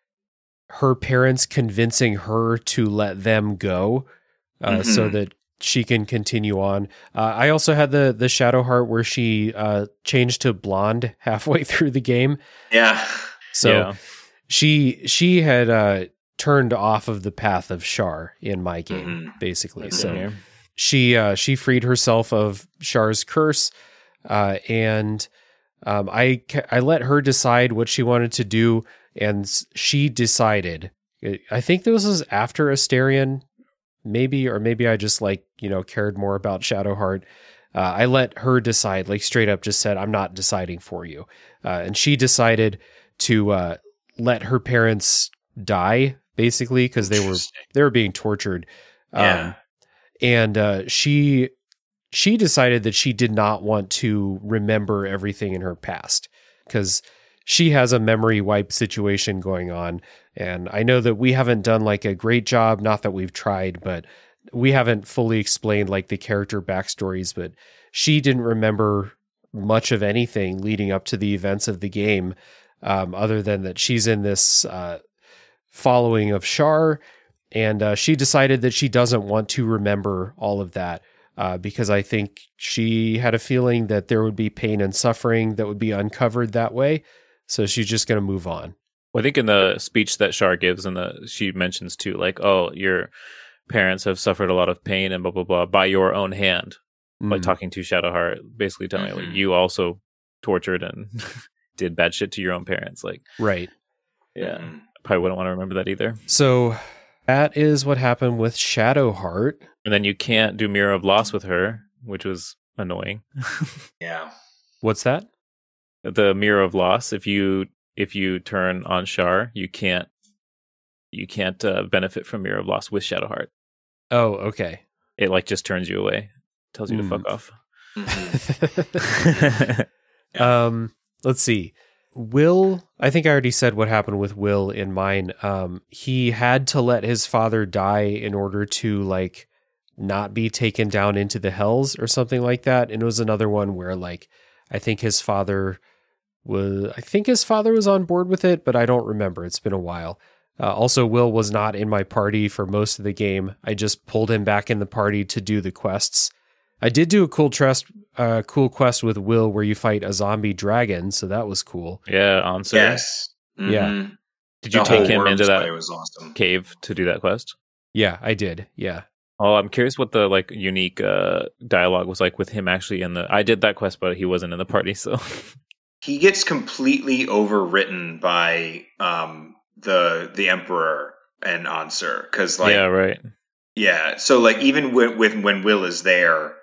Speaker 1: her parents convincing her to let them go, uh,
Speaker 3: Mhm.
Speaker 1: so that she can continue on. Uh, I also had the the Shadow Heart where she uh, changed to blonde halfway through the game.
Speaker 3: Yeah.
Speaker 1: So
Speaker 2: Yeah.
Speaker 1: she she had uh, turned off of the path of Shar in my game,
Speaker 3: Mhm.
Speaker 1: basically.
Speaker 2: Same
Speaker 1: So
Speaker 2: here.
Speaker 1: she uh, she freed herself of Shar's curse, uh, and um, I ca- I let her decide what she wanted to do, and s- she decided. I think this was after Asterion, maybe, or maybe I just like you know cared more about Shadowheart. Uh, I let her decide, like straight up, just said I'm not deciding for you, uh, and she decided to uh, let her parents die, basically, because they were
Speaker 3: Interesting.
Speaker 1: they were being tortured.
Speaker 3: Yeah.
Speaker 1: Um, and uh, she she decided that she did not want to remember everything in her past, because she has a memory wipe situation going on. And I know that we haven't done like a great job, not that we've tried, but we haven't fully explained like the character backstories, but she didn't remember much of anything leading up to the events of the game, um, other than that she's in this uh, following of Shar, and uh, she decided that she doesn't want to remember all of that, uh, because I think she had a feeling that there would be pain and suffering that would be uncovered that way. So she's just going to move on.
Speaker 2: Well, I think in the speech that Shar gives, and the she mentions too, like, oh, your parents have suffered a lot of pain and blah blah blah by your own hand, like
Speaker 1: Mm.
Speaker 2: talking to Shadowheart, basically telling her,
Speaker 3: Mhm.
Speaker 2: like, you also tortured and did bad shit to your own parents. Like,
Speaker 1: Right.
Speaker 2: yeah,
Speaker 3: Mhm.
Speaker 2: probably wouldn't want to remember that either.
Speaker 1: So that is what happened with Shadowheart.
Speaker 2: And then you can't do Mirror of Loss with her, which was annoying.
Speaker 3: Yeah.
Speaker 1: What's that?
Speaker 2: The Mirror of Loss, if you if you turn on Shar, you can't you can't uh, benefit from Mirror of Loss with Shadowheart.
Speaker 1: Oh, okay.
Speaker 2: It like just turns you away, tells you
Speaker 1: Mm.
Speaker 2: to fuck off.
Speaker 3: Mhm.
Speaker 1: um, let's see. Will, I think I already said what happened with Will in mine. Um, he had to let his father die in order to like not be taken down into the hells or something like that. And it was another one where like I think his father was, I think his father was on board with it, but I don't remember. It's been a while. Uh, also, Will was not in my party for most of the game. I just pulled him back in the party to do the quests. I did do a cool trust, uh, cool quest with Will where you fight a zombie dragon, so that was cool.
Speaker 2: Yeah, answer.
Speaker 3: Yes.
Speaker 1: Yeah.
Speaker 3: Mhm.
Speaker 2: Did you
Speaker 3: The
Speaker 2: take
Speaker 3: whole
Speaker 2: him
Speaker 3: worms
Speaker 2: into that
Speaker 3: play was awesome.
Speaker 2: cave to do that quest?
Speaker 1: Yeah, I did. Yeah.
Speaker 2: Oh, I'm curious what the like unique uh, dialogue was like with him actually in the. I did that quest, but he wasn't in the party, so
Speaker 3: He gets completely overwritten by um, the the Emperor and Ansur, because like
Speaker 2: yeah, right.
Speaker 3: yeah, so like even with, with when Will is there,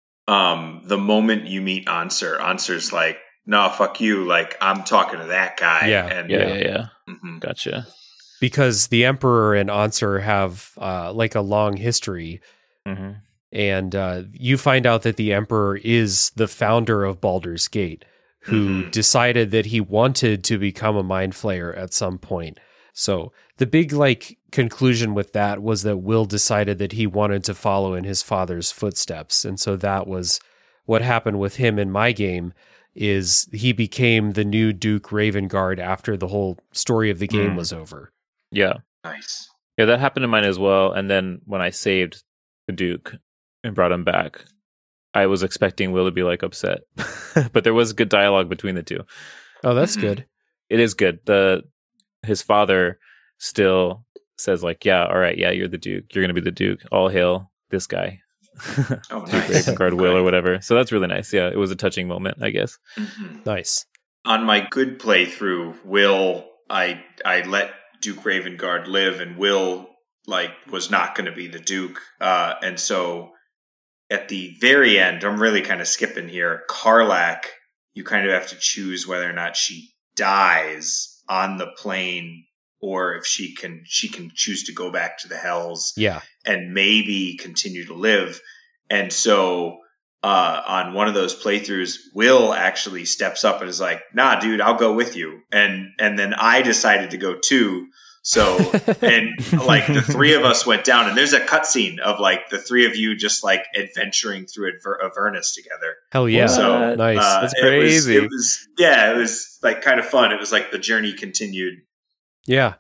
Speaker 3: um, the moment you meet Ansur, Ansur's like, "No, fuck you!" Like I'm talking to that guy.
Speaker 1: Yeah,
Speaker 3: and
Speaker 2: Yeah, yeah, yeah.
Speaker 3: mhm.
Speaker 2: Gotcha.
Speaker 1: Because the Emperor and Ansur have uh, like a long history,
Speaker 2: hmm
Speaker 1: and uh, you find out that the Emperor is the founder of Baldur's Gate, who
Speaker 3: Mhm.
Speaker 1: decided that he wanted to become a mind flayer at some point. So the big like conclusion with that was that Will decided that he wanted to follow in his father's footsteps, and so that was what happened with him in my game. Is he became the new Duke Ravengard after the whole story of the game
Speaker 2: Mm.
Speaker 1: was over.
Speaker 2: Yeah,
Speaker 3: Nice.
Speaker 2: yeah, that happened in mine as well. And then when I saved the Duke and brought him back, I was expecting Will to be like upset, but there was good dialogue between the two.
Speaker 1: Oh, that's
Speaker 3: Mhm.
Speaker 1: good.
Speaker 2: It is good. The his father still says like, yeah, all right, yeah, you're the Duke. You're gonna be the Duke. All hail this guy,
Speaker 3: Oh,
Speaker 2: Duke
Speaker 3: nice.
Speaker 2: Ravengard Will or whatever. So that's really nice. Yeah, it was a touching moment, I guess.
Speaker 3: Mhm.
Speaker 1: Nice.
Speaker 3: On my good playthrough, Will, I I let Duke Ravengard live, and Will like was not going to be the Duke, uh, and so at the very end, I'm really kind of skipping here. Karlach, you kind of have to choose whether or not she dies on the plane, or if she can she can choose to go back to the Hells
Speaker 1: Yeah.
Speaker 3: and maybe continue to live. And so uh, on one of those playthroughs, Will actually steps up and is like, "Nah, dude, I'll go with you." And and then I decided to go too. So, and like the three of us went down, and there's a cutscene of like the three of you just like adventuring through Aver- Avernus together.
Speaker 1: Hell yeah.
Speaker 3: So
Speaker 1: nice.
Speaker 3: uh,
Speaker 2: That's crazy.
Speaker 3: It was, it was, yeah, it was like kind of fun. It was like the journey continued.
Speaker 1: Yeah.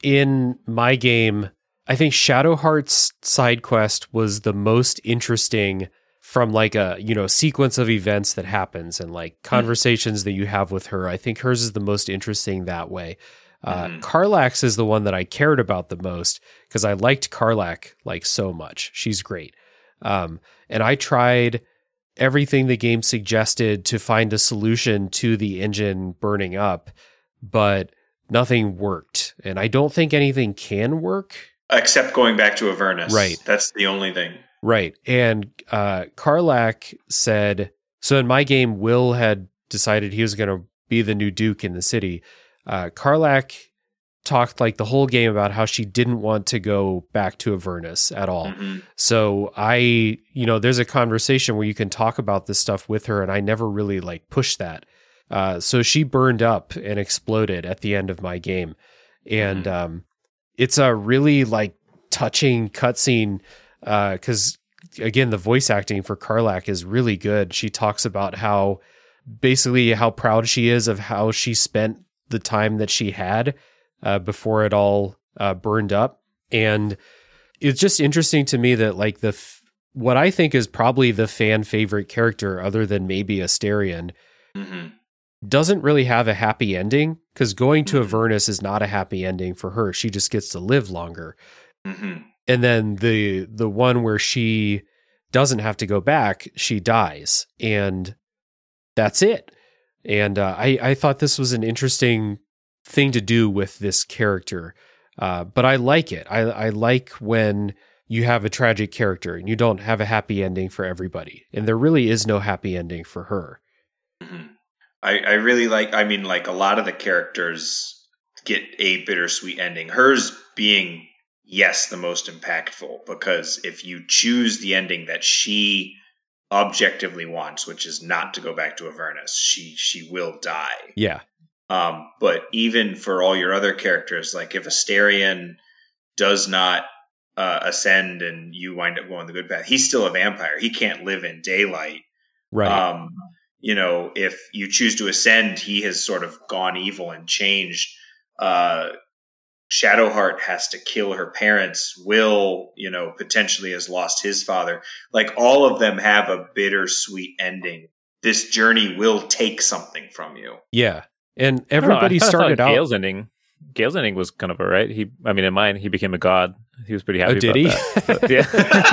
Speaker 1: In my game, I think Shadowheart's side quest was the most interesting from like a, you know, sequence of events that happens and like conversations mm. that you have with her. I think hers is the most interesting that way. Uh, mm. Karlach's is the one that I cared about the most because I liked Karlach like so much. She's great. Um, and I tried everything the game suggested to find a solution to the engine burning up, but nothing worked. And I don't think anything can work.
Speaker 3: Except going back to Avernus.
Speaker 1: Right.
Speaker 3: That's the only thing.
Speaker 1: Right. And uh, Karlach said, so in my game, Will had decided he was going to be the new Duke in the city. Uh, Karlach talked like the whole game about how she didn't want to go back to Avernus at all. Mm-hmm. So I, you know, there's a conversation where you can talk about this stuff with her, and I never really like pushed that. Uh, so she burned up and exploded at the end of my game. And mm-hmm. um, it's a really like touching cutscene because, uh, again, the voice acting for Karlach is really good. She talks about how basically how proud she is of how she spent the time that she had uh, before it all uh, burned up. And it's just interesting to me that like the, f- what I think is probably the fan favorite character other than maybe Astarion mm-hmm. doesn't really have a happy ending because going to mm-hmm. Avernus is not a happy ending for her. She just gets to live longer. Mm-hmm. And then the, the one where she doesn't have to go back, she dies and that's it. And uh, I, I thought this was an interesting thing to do with this character. Uh, but I like it. I, I like when you have a tragic character and you don't have a happy ending for everybody. And there really is no happy ending for her.
Speaker 3: Mm-hmm. I, I really like, I mean, like a lot of the characters get a bittersweet ending. Hers being, yes, the most impactful, because if you choose the ending that she objectively wants, which is not to go back to Avernus, she she will die.
Speaker 1: Yeah.
Speaker 3: Um, but even for all your other characters, like if Astarion does not uh, ascend and you wind up going the good path, he's still a vampire. He can't live in daylight.
Speaker 1: Right.
Speaker 3: Um, you know, if you choose to ascend, he has sort of gone evil and changed. Uh, Shadowheart has to kill her parents. Will, you know, potentially has lost his father. Like all of them have a bittersweet ending. This journey will take something from you.
Speaker 1: Yeah. And everybody
Speaker 2: I I
Speaker 1: started out.
Speaker 2: Gale's ending. Gale's ending was kind of all right. He, I mean, in mine, he became a god. He was pretty happy.
Speaker 1: Oh, did
Speaker 2: about
Speaker 1: he?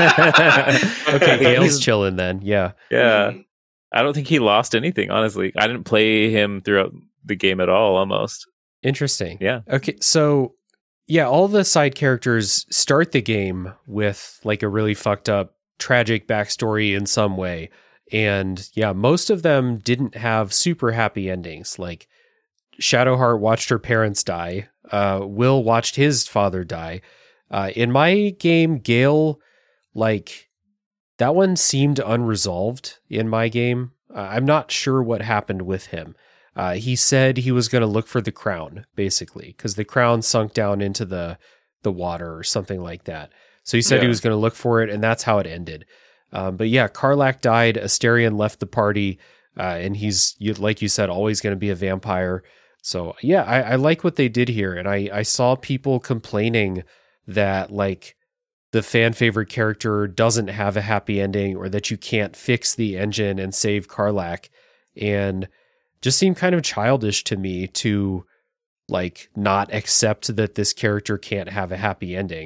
Speaker 2: That. Yeah.
Speaker 1: Okay, Gale's chilling then. Yeah.
Speaker 2: Yeah. Mm-hmm. I don't think he lost anything, honestly. I didn't play him throughout the game at all, almost.
Speaker 1: Interesting.
Speaker 2: Yeah.
Speaker 1: Okay, so yeah, all the side characters start the game with like a really fucked up, tragic backstory in some way. And yeah, most of them didn't have super happy endings. Like Shadowheart watched her parents die. Uh, Will watched his father die. Uh, in my game, Gale, like that one seemed unresolved in my game. Uh, I'm not sure what happened with him. Uh, he said he was going to look for the crown, basically, because the crown sunk down into the the water or something like that. So he said yeah. he was going to look for it, and that's how it ended. Um, but yeah, Karlach died. Astarion left the party, uh, and he's, like you said, always going to be a vampire. So yeah, I, I like what they did here, and I, I saw people complaining that like the fan favorite character doesn't have a happy ending, or that you can't fix the engine and save Karlach, and just seemed kind of childish to me to like not accept that this character can't have a happy ending.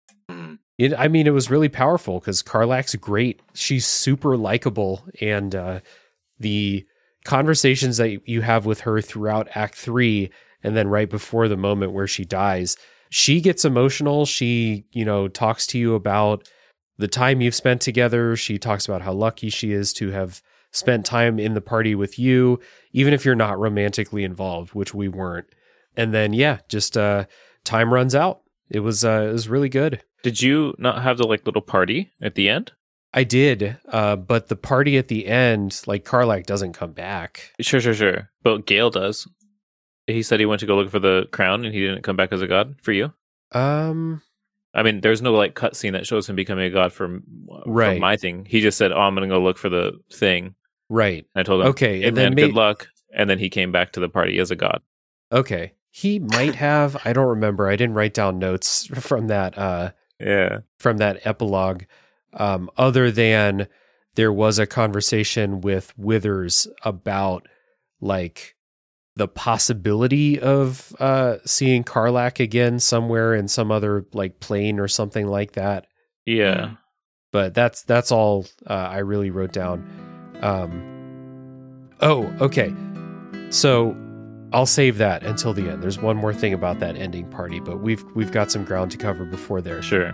Speaker 1: It, I mean, it was really powerful because Karlach's great. She's super likable, and uh, the conversations that you have with her throughout Act Three, and then right before the moment where she dies, she gets emotional. She, you know, talks to you about the time you've spent together. She talks about how lucky she is to have spent time in the party with you, even if you're not romantically involved, which we weren't. And then, yeah, just uh, time runs out. It was uh, it was really good.
Speaker 2: Did you not have the like little party at the end?
Speaker 1: I did, uh, but the party at the end, like Karlach doesn't come back.
Speaker 2: Sure, sure, sure. But Gale does. He said he went to go look for the crown, and he didn't come back as a god for you.
Speaker 1: Um,
Speaker 2: I mean, there's no like cutscene that shows him becoming a god from,
Speaker 1: right.
Speaker 2: from my thing. He just said, "Oh, I'm going to go look for the thing."
Speaker 1: Right.
Speaker 2: And I told him,
Speaker 1: "Okay,
Speaker 2: hey,
Speaker 1: and
Speaker 2: man,
Speaker 1: then
Speaker 2: good
Speaker 1: may-
Speaker 2: luck." And then he came back to the party as a god.
Speaker 1: Okay, he might have. I don't remember. I didn't write down notes from that. Uh,
Speaker 2: Yeah,
Speaker 1: from that epilogue. Um, other than there was a conversation with Withers about like the possibility of uh, seeing Karlach again somewhere in some other like plane or something like that.
Speaker 2: yeah.
Speaker 1: But that's that's all uh, I really wrote down. Um, oh, okay. So I'll save that until the end. There's one more thing about that ending party, but we've we've got some ground to cover before there.
Speaker 2: Sure.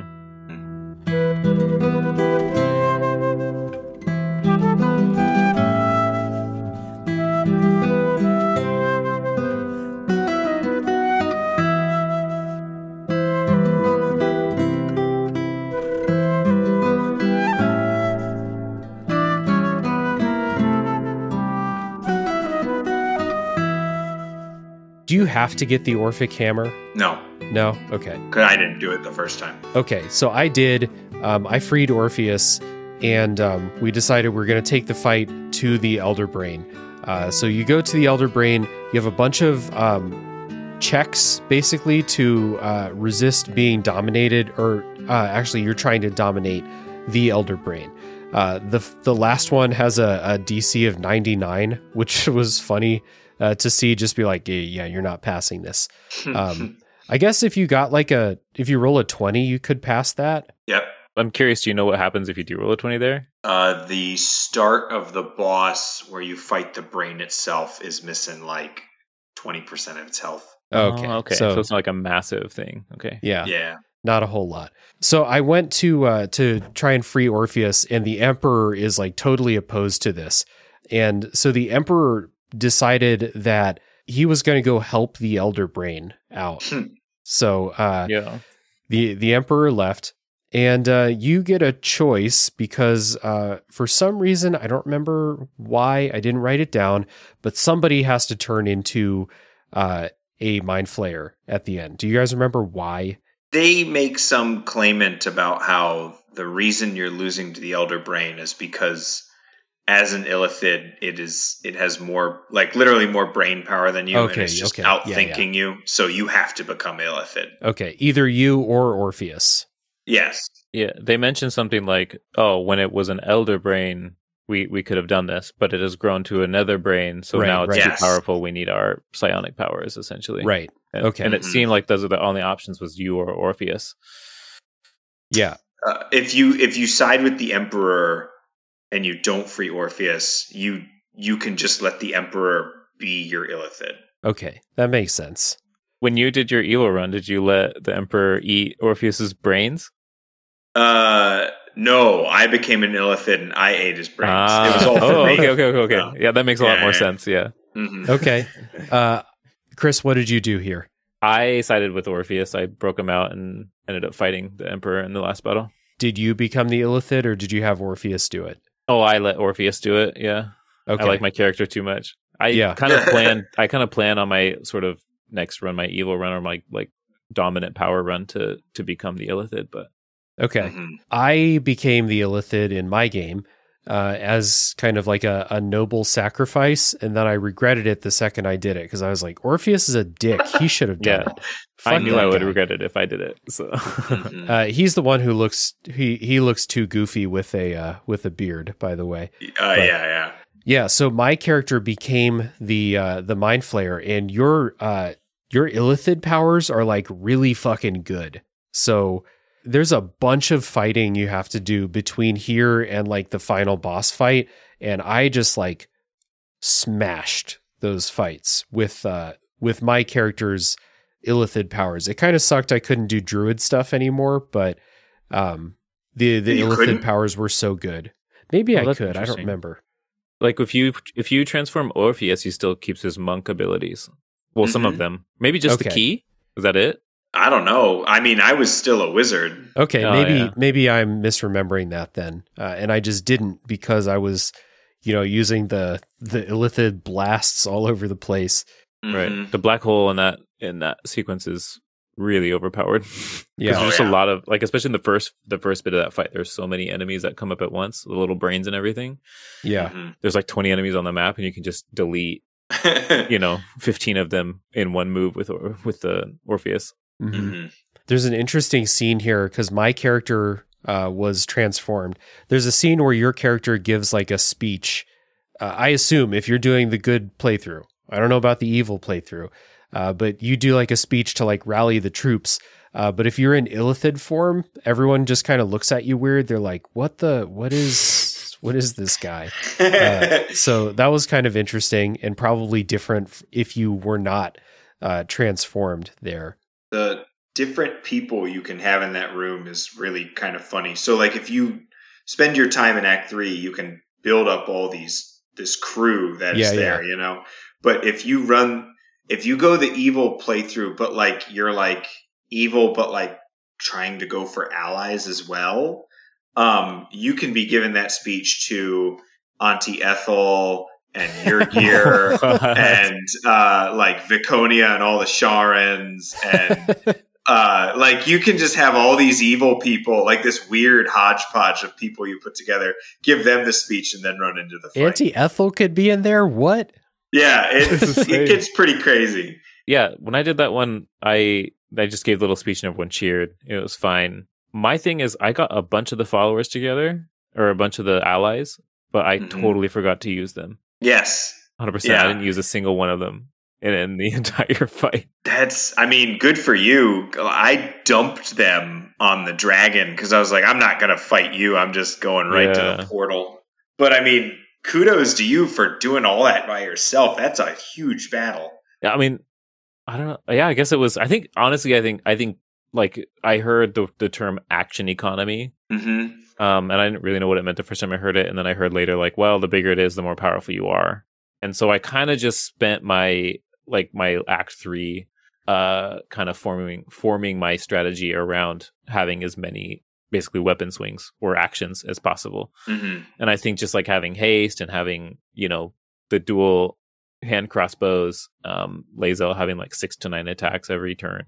Speaker 1: Do you have to get the Orphic Hammer?
Speaker 3: No,
Speaker 1: No? Okay.
Speaker 3: because I didn't do it the first time.
Speaker 1: Okay, so I did. Um, I freed Orpheus, and um, we decided we're going to take the fight to the Elder Brain. Uh, so you go to the Elder Brain. You have a bunch of um, checks, basically, to uh, resist being dominated, or uh, actually, you're trying to dominate the Elder Brain. Uh, the the last one has a, a D C of ninety-nine, which was funny uh, to see. Just be like, yeah, yeah, you're not passing this. Um, I guess if you got like a, if you roll a twenty, you could pass that.
Speaker 3: Yep.
Speaker 2: I'm curious, do you know what happens if you do roll a twenty there?
Speaker 3: Uh, the start of the boss where you fight the brain itself is missing like twenty percent of its health.
Speaker 1: Okay.
Speaker 2: Oh, okay.
Speaker 1: So,
Speaker 2: So, it's not like a massive thing. Okay.
Speaker 1: yeah,
Speaker 3: Yeah.
Speaker 1: not a whole lot. So I went to uh, to try and free Orpheus, and the Emperor is like totally opposed to this. And so the Emperor decided that he was going to go help the Elder Brain out.
Speaker 3: Hmm.
Speaker 1: So uh,
Speaker 2: Yeah.
Speaker 1: the the Emperor left, and uh, you get a choice because uh, for some reason, I don't remember why, I didn't write it down, but somebody has to turn into uh, a Mind Flayer at the end. Do you guys remember why?
Speaker 3: They make some claimant about how the reason you're losing to the Elder Brain is because as an Illithid, it is it has more, like literally more brain power than you,
Speaker 1: Okay,
Speaker 3: and it's just
Speaker 1: okay. Yeah,
Speaker 3: outthinking you. So you have to become Illithid.
Speaker 1: Okay, either you or Orpheus.
Speaker 3: Yes.
Speaker 2: Yeah. They mentioned something like, oh, when it was an elder brain, we, we could have done this, but it has grown to another brain. So
Speaker 1: Right,
Speaker 2: now it's
Speaker 1: right.
Speaker 2: too
Speaker 3: Yes.
Speaker 2: powerful. We need our psionic powers, essentially.
Speaker 1: Right.
Speaker 2: And,
Speaker 1: Okay.
Speaker 2: And it
Speaker 3: Mhm.
Speaker 2: seemed like those are the only options was you or Orpheus.
Speaker 1: Yeah.
Speaker 3: Uh, if you if you side with the Emperor and you don't free Orpheus, you you can just let the Emperor be your Illithid.
Speaker 1: Okay. That makes sense.
Speaker 2: When you did your Elo run, did you let the Emperor eat Orpheus's brains?
Speaker 3: Uh, no, I became an Illithid and I ate his brains.
Speaker 2: Ah.
Speaker 3: It was all for
Speaker 2: oh,
Speaker 3: me.
Speaker 2: okay, okay, okay, okay.
Speaker 3: No.
Speaker 2: Yeah, that makes a lot
Speaker 3: Yeah,
Speaker 2: more
Speaker 3: yeah.
Speaker 2: sense. Yeah.
Speaker 3: Mhm.
Speaker 1: Okay. Uh, Chris, what did you do here?
Speaker 2: I sided with Orpheus. I broke him out and ended up fighting the Emperor in the last battle.
Speaker 1: Did you become the Illithid, or did you have Orpheus do it?
Speaker 2: Oh, I let Orpheus do it. Yeah.
Speaker 1: Okay.
Speaker 2: I like my character too much. I
Speaker 1: Yeah.
Speaker 2: kind of plan. I kind of plan on my sort of next run, my evil run, or my like dominant power run to to become the Illithid. But
Speaker 1: Okay.
Speaker 3: Mhm.
Speaker 1: I became the Illithid in my game uh, as kind of like a, a noble sacrifice, and then I regretted it the second I did it because I was like, Orpheus is a dick. He should have done
Speaker 2: Yeah.
Speaker 1: it.
Speaker 2: I
Speaker 1: Fuck
Speaker 2: knew
Speaker 1: that
Speaker 2: I would
Speaker 1: guy.
Speaker 2: regret it if I did it. So
Speaker 3: Mhm.
Speaker 1: Uh, he's the one who looks he he looks too goofy with a uh, with a beard, by the way.
Speaker 3: Uh, yeah, yeah.
Speaker 1: Yeah, so my character became the uh, the Mind Flayer, and your uh, your Illithid powers are like really fucking good. So there's a bunch of fighting you have to do between here and like the final boss fight, and I just like smashed those fights with uh, with my character's Illithid powers. It kind of sucked I couldn't do Druid stuff anymore, but um, the the
Speaker 3: You
Speaker 1: Illithid
Speaker 3: couldn't?
Speaker 1: powers were so good. Maybe
Speaker 2: Oh,
Speaker 1: I
Speaker 2: that's
Speaker 1: could. I don't
Speaker 2: interesting.
Speaker 1: remember.
Speaker 2: like if you if you transform Orpheus, he still keeps his monk abilities. Well, some of
Speaker 3: Mhm.
Speaker 2: them. Maybe just the
Speaker 1: Okay.
Speaker 2: key. Is that it?
Speaker 3: I don't know. I mean, I was still a wizard.
Speaker 1: Okay,
Speaker 2: Oh,
Speaker 1: maybe
Speaker 2: yeah.
Speaker 1: maybe I'm misremembering that then, uh, and I just didn't because I was, you know, using the the illithid blasts all over the place.
Speaker 3: Mhm.
Speaker 2: Right. The black hole in that in that sequence is really overpowered.
Speaker 1: Yeah.
Speaker 2: Because
Speaker 3: Oh,
Speaker 2: there's just
Speaker 3: yeah.
Speaker 2: a lot of like, especially in the first the first bit of that fight. There's so many enemies that come up at once, the little brains and everything.
Speaker 1: Yeah,
Speaker 3: Mhm.
Speaker 2: There's like twenty enemies on the map, and you can just delete, you know, fifteen of them in one move with Or- with the Orpheus.
Speaker 1: Mhm.
Speaker 3: Mhm.
Speaker 1: There's an interesting scene here because my character uh, was transformed. There's a scene where your character gives like a speech. Uh, I assume if you're doing the good playthrough, I don't know about the evil playthrough, uh, but you do like a speech to like rally the troops. Uh, but if you're in illithid form, everyone just kind of looks at you weird. They're like, "What the? What is? What is this guy?" Uh, so that was kind of interesting and probably different f- if you were not uh, transformed there.
Speaker 3: The different people you can have in that room is really kind of funny. So like if you spend your time in Act Three, you can build up all these this crew that is
Speaker 1: Yeah,
Speaker 3: there, you know. But if you run if you go the evil playthrough, but like you're like evil but like trying to go for allies as well, um, you can be given that speech to Auntie Ethel and Yurgir and uh, like Viconia and all the Sharans and uh, like you can just have all these evil people, like this weird hodgepodge of people you put together, give them the speech and then run into the fight.
Speaker 1: Auntie Ethel could be in there. What?
Speaker 3: Yeah, it,
Speaker 2: This is
Speaker 3: it
Speaker 2: insane.
Speaker 3: gets pretty crazy.
Speaker 2: Yeah, when I did that one, I I just gave a little speech and everyone cheered. It was fine. My thing is, I got a bunch of the followers together, or a bunch of the allies, but I
Speaker 3: Mhm.
Speaker 2: totally forgot to use them.
Speaker 3: Yes.
Speaker 2: one hundred percent.
Speaker 3: Yeah.
Speaker 2: I didn't use a single one of them in, in the entire fight.
Speaker 3: That's, I mean, good for you. I dumped them on the dragon because I was like, I'm not going to fight you. I'm just going right to
Speaker 2: Yeah.
Speaker 3: the portal. But I mean, kudos to you for doing all that by yourself. That's a huge battle.
Speaker 2: Yeah, I mean, I don't know. Yeah, I guess it was. I think honestly, I think I think like I heard the the term action economy,
Speaker 3: Mm-hmm.
Speaker 2: um, and I didn't really know what it meant the first time I heard it, and then I heard later like, well, the bigger it is, the more powerful you are, and so I kind of just spent my like my act three, uh, kind of forming forming my strategy around having as many basically weapon swings or actions as possible.
Speaker 3: Mm-hmm.
Speaker 2: And I think just like having haste and having, you know, the dual hand crossbows, um, Lae'zel having like six to nine attacks every turn.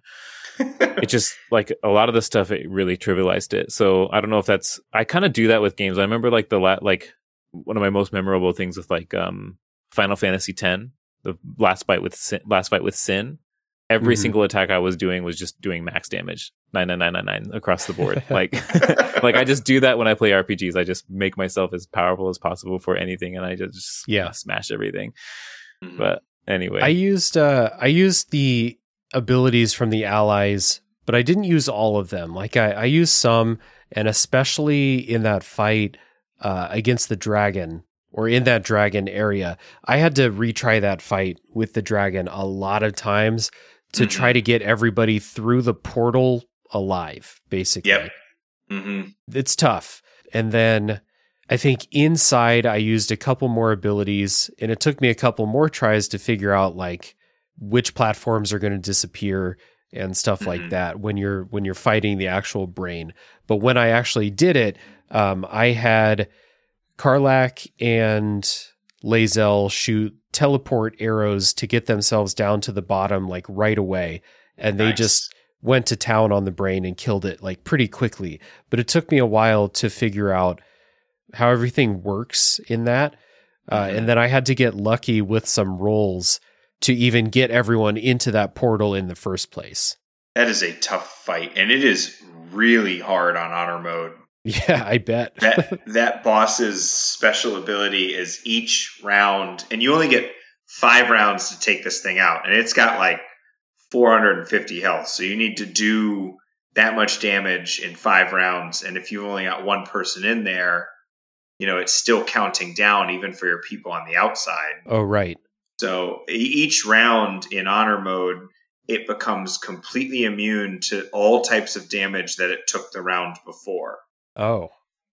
Speaker 2: It just like a lot of the stuff, it really trivialized it. So I don't know if that's, I kind of do that with games. I remember like the, la- like one of my most memorable things with like, um, Final Fantasy X, the last fight with Sin, last fight with Sin. Every
Speaker 1: Mhm.
Speaker 2: single attack I was doing was just doing max damage, nine nine nine nine nine across the board. Like, like I just do that when I play R P Gs. I just make myself as powerful as possible for anything, and I just
Speaker 1: Yeah.
Speaker 2: smash everything.
Speaker 3: Mhm.
Speaker 2: But anyway,
Speaker 1: I used uh, I used the abilities from the allies, but I didn't use all of them. Like I, I used some, and especially in that fight uh, against the dragon, or in that dragon area, I had to retry that fight with the dragon a lot of times to
Speaker 3: Mhm.
Speaker 1: try to get everybody through the portal alive, basically.
Speaker 3: Yep. Mm-hmm.
Speaker 1: It's tough. And then I think inside I used a couple more abilities, and it took me a couple more tries to figure out like which platforms are going to disappear and stuff like
Speaker 3: Mhm.
Speaker 1: that when you're when you're fighting the actual brain. But when I actually did it, um, I had Karlach and Lae'zel shoot teleport arrows to get themselves down to the bottom like right away, and they
Speaker 3: Nice.
Speaker 1: just went to town on the brain and killed it like pretty quickly. But it took me a while to figure out how everything works in that. Uh,
Speaker 3: Mhm.
Speaker 1: And then I had to get lucky with some rolls to even get everyone into that portal in the first place.
Speaker 3: That is a tough fight, and it is really hard on honor mode.
Speaker 1: Yeah, I bet.
Speaker 3: That that boss's special ability is each round, and you only get five rounds to take this thing out, and it's got like four hundred fifty health. So you need to do that much damage in five rounds, and if you've only got one person in there, you know it's still counting down even for your people on the outside.
Speaker 1: Oh, right.
Speaker 3: So e- each round in honor mode, it becomes completely immune to all types of damage that it took the round before.
Speaker 1: Oh,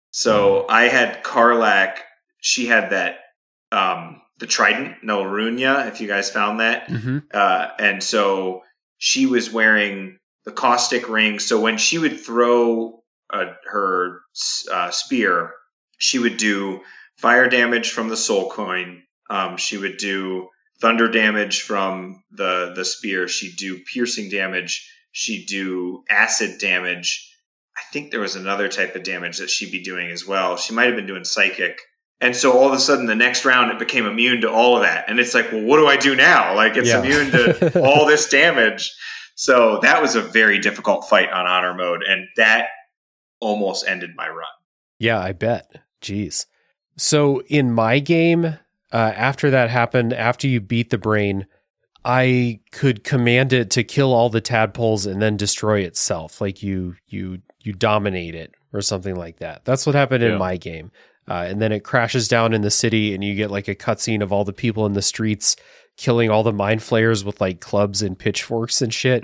Speaker 3: So I had Karlach. She had that, um, the trident, Nelrunia, if you guys found that.
Speaker 1: hmm
Speaker 3: Uh, and so she was wearing the caustic ring. So when she would throw uh, her uh, spear, she would do fire damage from the soul coin. Um, she would do thunder damage from the the spear. She'd do piercing damage. She'd do acid damage. I think there was another type of damage that she'd be doing as well. She might have been doing psychic. And so all of a sudden, the next round, it became immune to all of that. And it's like, well, what do I do now? Like, it's yeah. immune to all this damage. So that was a very difficult fight on honor mode. And that almost ended my run.
Speaker 1: Yeah, I bet. Jeez. So in my game, uh, after that happened, after you beat the brain, I could command it to kill all the tadpoles and then destroy itself. Like you, you, you dominate it or something like that. That's what happened yeah. in my game. Uh, and then it crashes down in the city and you get like a cutscene of all the people in the streets killing all the mind flayers with like clubs and pitchforks and shit.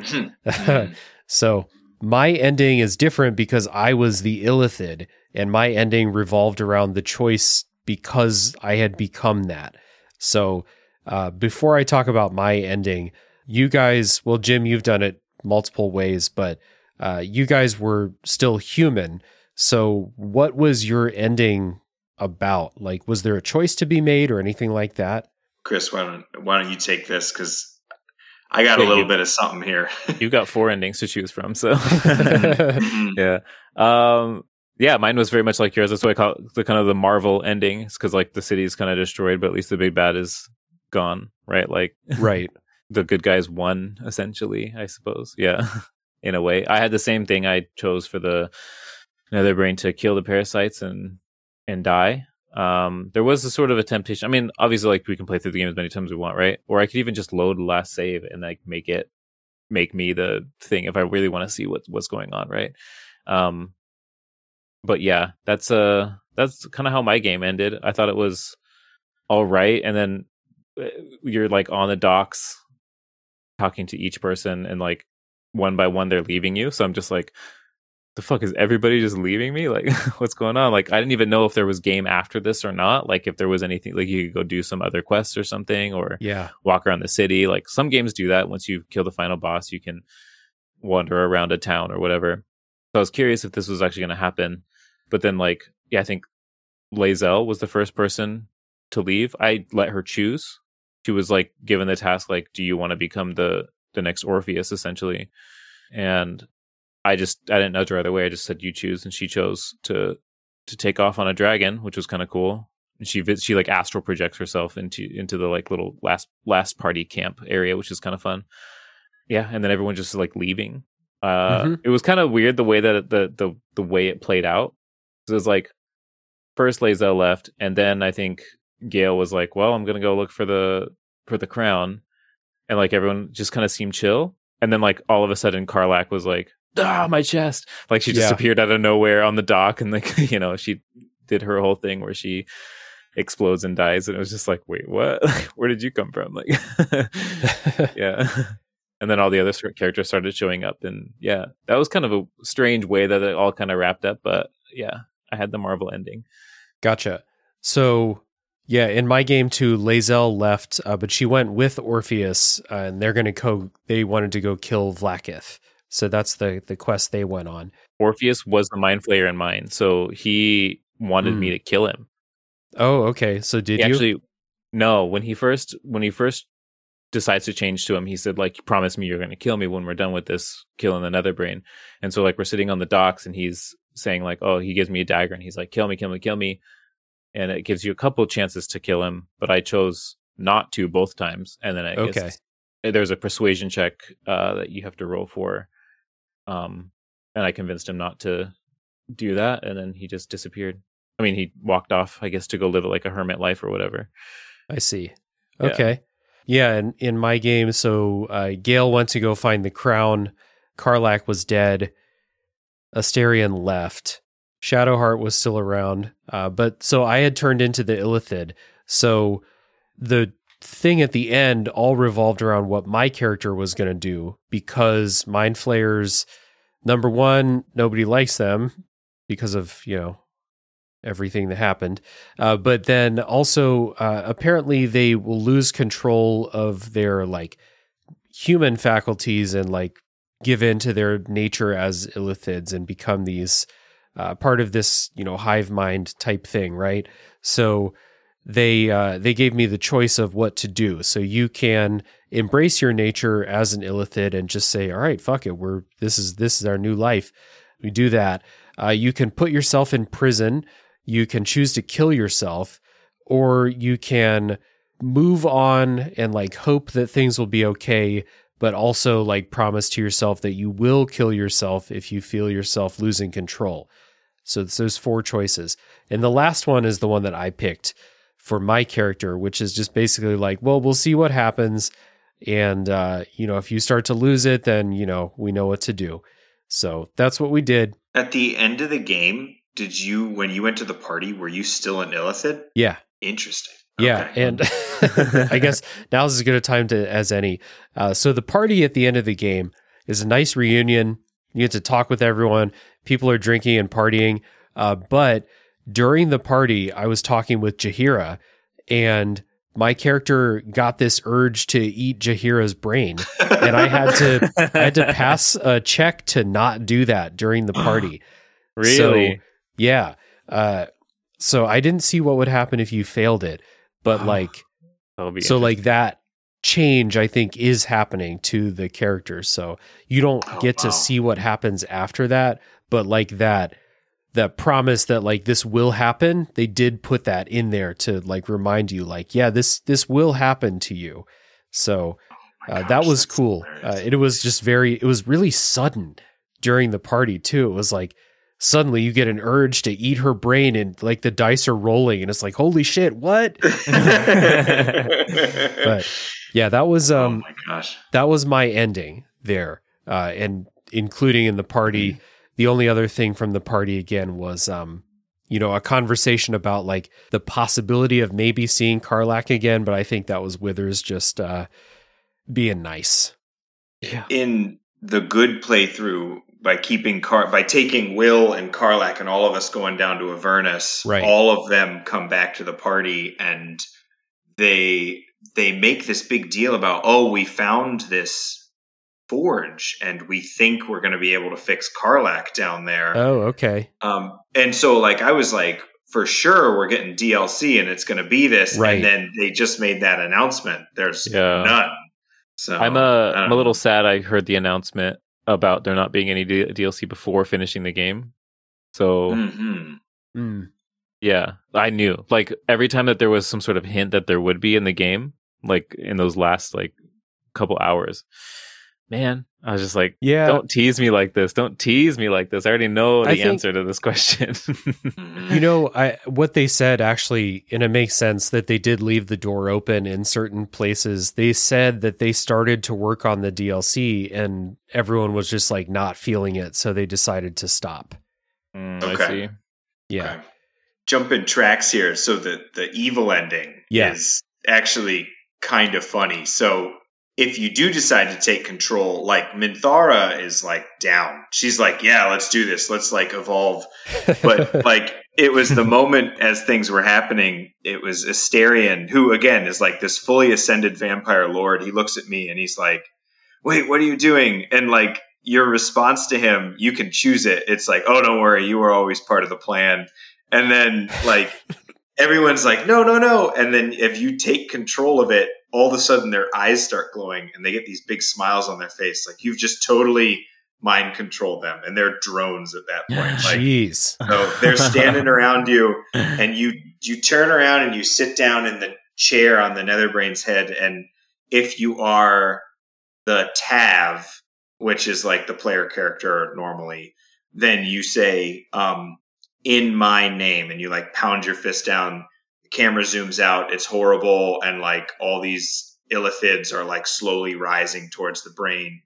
Speaker 1: So my ending is different because I was the Illithid and my ending revolved around the choice because I had become that. So uh, before I talk about my ending, you guys, well, Jim, you've done it multiple ways, but uh, you guys were still human. So what was your ending about? Like, was there a choice to be made or anything like that?
Speaker 3: Chris, why don't, why don't you take this? Because I got yeah, a little you, bit of something here.
Speaker 2: You got four endings to choose from, so yeah. Um, yeah, mine was very much like yours. That's what I call it, the kind of the Marvel ending, because like the city is kind of destroyed, but at least the big bad is gone, right? Like,
Speaker 1: right.
Speaker 2: The good guys won, essentially, I suppose. Yeah, in a way. I had the same thing. I chose for the Nether Brain to kill the parasites and and die. Um, there was a sort of a temptation. I mean, obviously, like we can play through the game as many times as we want, right? Or I could even just load the last save and like make it make me the thing if I really want to see what what's going on, right? Um, but yeah, that's uh that's kind of how my game ended. I thought it was all right, and then you're like on the docks talking to each person, and like one by one they're leaving you. So I'm just like, the fuck, is everybody just leaving me? Like, what's going on? Like, I didn't even know if there was game after this or not. Like, if there was anything, like you could go do some other quests or something, or
Speaker 1: yeah,
Speaker 2: walk around the city. Like some games do that. Once you kill the final boss, you can wander around a town or whatever. So I was curious if this was actually going to happen. But then, like, yeah, I think Lae'zel was the first person to leave. I let her choose. She was like given the task, like, do you want to become the the next Orpheus, essentially? And I just I didn't nudge her either way. I just said you choose, and she chose to to take off on a dragon, which was kind of cool. And she she like astral projects herself into into the like little last last party camp area, which is kind of fun. Yeah, and then everyone just like leaving. Uh, mm-hmm. It was kind of weird the way that it, the the the way it played out. So it was like first Lae'zel left, and then I think Gale was like, "Well, I'm gonna go look for the for the crown," and like everyone just kind of seemed chill. And then like all of a sudden, Karlach was like, "Ah, my chest!" Like she just yeah. appeared out of nowhere on the dock, and like you know she did her whole thing where she explodes and dies, and it was just like, "Wait, what? Where did you come from?" Like, yeah. And then all the other characters started showing up, and yeah, that was kind of a strange way that it all kind of wrapped up. But yeah, I had the Marvel ending.
Speaker 1: Gotcha. So yeah, in my game too, Lae'zel left, uh, but she went with Orpheus, uh, and they're going to go. They wanted to go kill Vlaakith, so that's the the quest they went on.
Speaker 2: Orpheus was the mind flayer in mine, so he wanted mm. me to kill him.
Speaker 1: Oh, okay. So did
Speaker 2: he
Speaker 1: you
Speaker 2: actually? No, when he first when he first. decides to change to him, he said, like, promise me you're going to kill me when we're done with this killing the Nether Brain. And so like we're sitting on the docks, and he's saying like, oh, he gives me a dagger, and he's like, kill me, kill me, kill me. And it gives you a couple chances to kill him, but I chose not to both times. And then I
Speaker 1: okay.
Speaker 2: guess there's a persuasion check uh, that you have to roll for. Um, and I convinced him not to do that, and then he just disappeared. I mean, he walked off, I guess, to go live like a hermit life or whatever.
Speaker 1: I see. Okay. Yeah. Yeah, and in my game, so uh, Gale went to go find the crown. Karlach was dead. Astarion left. Shadowheart was still around. Uh, but so I had turned into the Illithid. So the thing at the end all revolved around what my character was going to do, because Mind Flayers, number one, nobody likes them because of, you know, everything that happened. Uh, but then also, uh, apparently they will lose control of their like human faculties and like give in to their nature as illithids and become these uh, part of this, you know, hive mind type thing, right? So they uh, they gave me the choice of what to do. So you can embrace your nature as an illithid and just say, all right, fuck it, we're this is this is our new life. We do that. Uh, you can put yourself in prison. You can choose to kill yourself, or you can move on and like hope that things will be okay, but also like promise to yourself that you will kill yourself if you feel yourself losing control. So it's those four choices. And the last one is the one that I picked for my character, which is just basically like, well, we'll see what happens. And, uh, you know, if you start to lose it, then, you know, we know what to do. So that's what we did.
Speaker 3: At the end of the game, did you, when you went to the party, were you still an illithid?
Speaker 1: Yeah.
Speaker 3: Interesting.
Speaker 1: Yeah.
Speaker 3: Okay.
Speaker 1: And I guess now's as good a time to as any. Uh, so the party at the end of the game is a nice reunion. You get to talk with everyone. People are drinking and partying. Uh, but during the party, I was talking with Jaheira, and my character got this urge to eat Jaheira's brain, and I had to I had to pass a check to not do that during the party.
Speaker 2: Really?
Speaker 1: So, yeah. Uh, so I didn't see what would happen if you failed it, but like, so like that change, I think, is happening to the characters. So you don't
Speaker 3: Oh,
Speaker 1: get to
Speaker 3: wow.
Speaker 1: see what happens after that, but like that. That promise that like this will happen, they did put that in there to like remind you, like, yeah, this this will happen to you. So uh,
Speaker 3: gosh,
Speaker 1: that was
Speaker 3: that's
Speaker 1: cool.
Speaker 3: hilarious.
Speaker 1: Uh, it was just very, it was really sudden during the party too. It was like suddenly you get an urge to eat her brain, and like the dice are rolling, and it's like, holy shit, what? But yeah, that was
Speaker 3: oh
Speaker 1: um,
Speaker 3: my gosh.
Speaker 1: that was my ending there, uh, and including in the party. The only other thing from the party again was, um, you know, a conversation about like the possibility of maybe seeing Karlach again, but I think that was Withers just uh, being nice. Yeah.
Speaker 3: In the good playthrough, by keeping Car by taking Will and Karlach and all of us going down to Avernus,
Speaker 1: Right.
Speaker 3: all of them come back to the party, and they they make this big deal about, oh, we found this forge and we think we're going to be able to fix Karlach down there.
Speaker 1: Oh, okay.
Speaker 3: Um, and so like I was like, for sure we're getting D L C and it's going to be this.
Speaker 1: Right.
Speaker 3: And then they just made that announcement. There's
Speaker 2: Yeah.
Speaker 3: none. So
Speaker 2: I'm a,
Speaker 3: I
Speaker 2: I'm
Speaker 3: don't
Speaker 2: a little
Speaker 3: know.
Speaker 2: sad I heard the announcement about there not being any D- DLC before finishing the game. So
Speaker 3: Mhm.
Speaker 1: Mm.
Speaker 2: yeah, I knew. Like every time that there was some sort of hint that there would be in the game, like in those last like couple hours, man, I was just like,
Speaker 1: Yeah.
Speaker 2: don't tease me like this. Don't tease me like this. I already know the
Speaker 1: I think-
Speaker 2: answer to this question.
Speaker 3: Mhm.
Speaker 1: You know, I what they said actually, and it makes sense that they did leave the door open in certain places. They said that they started to work on the D L C and everyone was just like not feeling it, so they decided to stop.
Speaker 2: Mm,
Speaker 3: Okay.
Speaker 2: I see.
Speaker 1: Yeah.
Speaker 3: Okay. Jumping tracks here. So the, the evil ending
Speaker 1: Yeah.
Speaker 3: is actually kind of funny. So if you do decide to take control, like Minthara is like down. She's like, yeah, let's do this. Let's like evolve. But like it was the moment as things were happening, it was Asterion, who again is like this fully ascended vampire lord. He looks at me and he's like, wait, what are you doing? And like your response to him, you can choose it. It's like, oh, don't worry, you were always part of the plan. And then like everyone's like, no, no, no. And then if you take control of it, all of a sudden their eyes start glowing and they get these big smiles on their face. Like you've just totally mind controlled them, and they're drones at that point. Like,
Speaker 1: Jeez.
Speaker 3: so they're standing around you, and you you turn around and you sit down in the chair on the Netherbrain's head. And if you are the Tav, which is like the player character normally, then you say, um, in my name, and you like pound your fist down. The camera zooms out. It's horrible. And like all these illithids are like slowly rising towards the brain.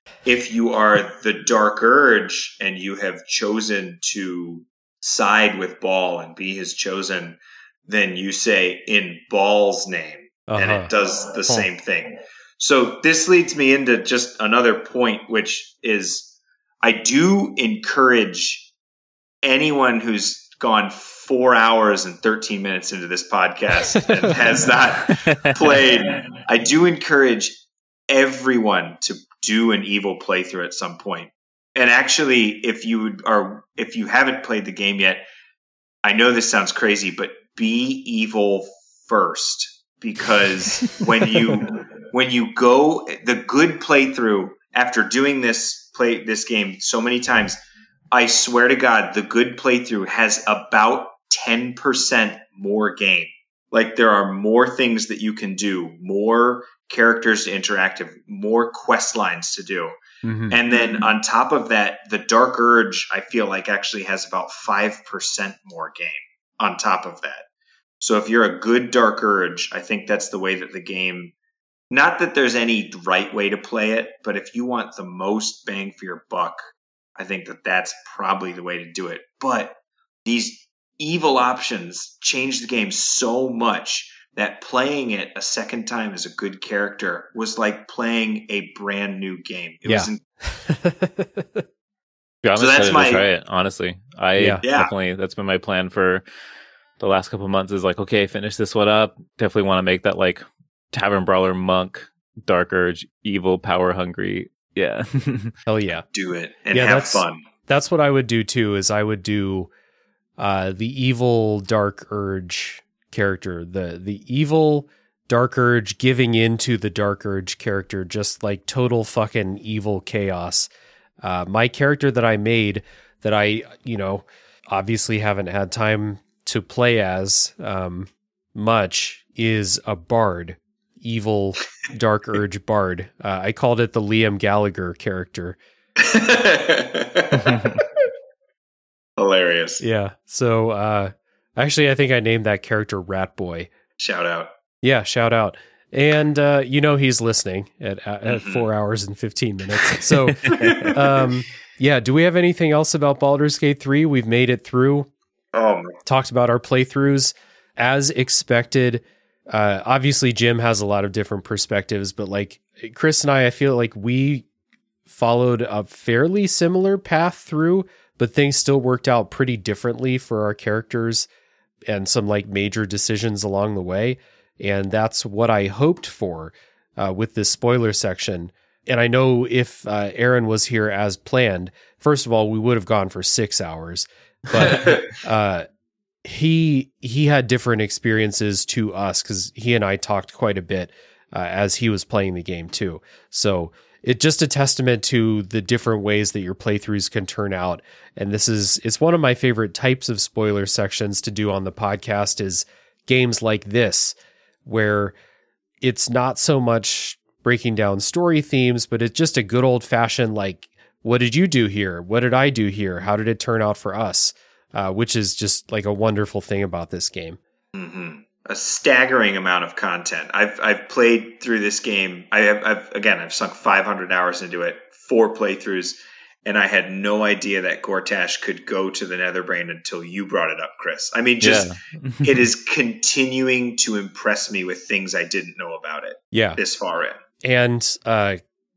Speaker 3: If you are the Dark Urge and you have chosen to side with Baal and be his chosen, then you say in Baal's name, and
Speaker 1: Uh-huh.
Speaker 3: it does the same thing. So this leads me into just another point, which is I do encourage anyone who's gone four hours and thirteen minutes into this podcast and has not played, I do encourage everyone to do an evil playthrough at some point. And actually, if you are if you haven't played the game yet, I know this sounds crazy, but be evil first, because when you when you go the good playthrough after doing this play this game so many times, I swear to God, the good playthrough has about ten percent more game. Like, there are more things that you can do, more characters to interact with, more quest lines to do. Mm-hmm. And then on top of that, the Dark Urge, I feel like, actually has about five percent more game on top of that. So if you're a good Dark Urge, I think that's the way that the game, not that there's any right way to play it, but if you want the most bang for your buck, I think that that's probably the way to do it. But these evil options change the game so much that playing it a second time as a good character was like playing a brand new game. It
Speaker 1: yeah.
Speaker 3: was in-
Speaker 2: yeah, I'm
Speaker 3: so
Speaker 2: excited
Speaker 3: that's my
Speaker 2: to try it, honestly. I
Speaker 1: yeah.
Speaker 2: definitely, that's been my plan for the last couple of months, is like, okay, finish this one up. Definitely want to make that like Tavern Brawler monk, Dark Urge, evil, power hungry. Yeah.
Speaker 1: Hell yeah.
Speaker 3: Do it and
Speaker 1: yeah,
Speaker 3: have
Speaker 1: that's,
Speaker 3: fun.
Speaker 1: That's what I would do too, is I would do uh, the evil Dark Urge character, the the evil Dark Urge giving into the Dark Urge character, just like total fucking evil chaos. Uh, my character that I made, that I, you know, obviously haven't had time to play as um, much, is a bard, evil Dark Urge bard. Uh, I called it the Liam Gallagher character.
Speaker 3: Hilarious.
Speaker 1: Yeah. So uh, actually, I think I named that character Rat Boy.
Speaker 3: Shout out.
Speaker 1: Yeah, shout out. And uh, you know he's listening at, at
Speaker 3: Mm-hmm.
Speaker 1: four hours and fifteen minutes. So, um, yeah, do we have anything else about Baldur's Gate three? We've made it through.
Speaker 3: Oh,
Speaker 1: talked about our playthroughs as expected. Uh, obviously, Jim has a lot of different perspectives, but like Chris and I, I feel like we followed a fairly similar path through, but things still worked out pretty differently for our characters and some like major decisions along the way. And that's what I hoped for uh, with this spoiler section. And I know if uh, Aaron was here as planned, first of all, we would have gone for six hours. But uh, he he had different experiences to us because he and I talked quite a bit uh, as he was playing the game too. So it's just a testament to the different ways that your playthroughs can turn out. And this is it's one of my favorite types of spoiler sections to do on the podcast, is games like this, where it's not so much breaking down story themes, but it's just a good old fashioned, like, what did you do here? What did I do here? How did it turn out for us? Uh, which is just like a wonderful thing about this game.
Speaker 3: Mm-hmm. A staggering amount of content. I've I've played through this game. I have I've again I've sunk five hundred hours into it, four playthroughs, and I had no idea that Gortash could go to the Netherbrain until you brought it up, Chris. I mean, just
Speaker 2: yeah.
Speaker 3: it is continuing to impress me with things I didn't know about it.
Speaker 1: Yeah,
Speaker 3: this far in,
Speaker 1: and uh,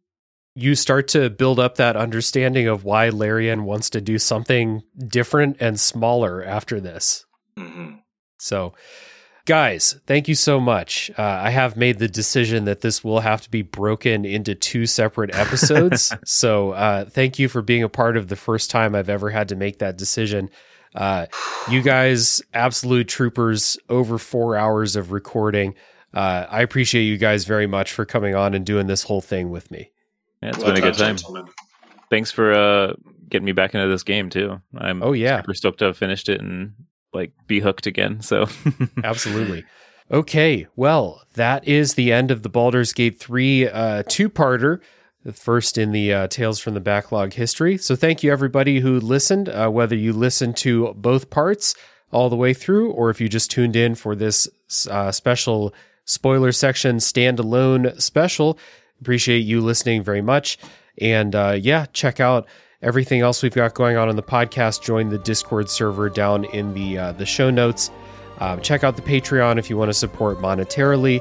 Speaker 1: you start to build up that understanding of why Larian wants to do something different and smaller after this.
Speaker 3: Mm-hmm.
Speaker 1: So, guys, thank you so much. Uh, I have made the decision that this will have to be broken into two separate episodes. So uh, thank you for being a part of the first time I've ever had to make that decision. Uh, you guys, absolute troopers, over four hours of recording. Uh, I appreciate you guys very much for coming on and doing this whole thing with me.
Speaker 2: Yeah, it's
Speaker 3: well
Speaker 2: been a good
Speaker 3: done,
Speaker 2: time.
Speaker 3: Gentlemen.
Speaker 2: Thanks for uh, getting me back into this game too. I'm
Speaker 1: oh yeah,
Speaker 2: super stoked to have finished it and like be hooked again. So
Speaker 1: absolutely. Okay, well, that is the end of the Baldur's Gate three uh, two-parter, the first in the uh, Tales from the Backlog history. So thank you everybody who listened, uh, whether you listened to both parts all the way through, or if you just tuned in for this uh, special spoiler section standalone special. Appreciate you listening very much. And uh, yeah, check out everything else we've got going on in the podcast. Join the Discord server down in the uh, the show notes. Um, check out the Patreon if you want to support monetarily.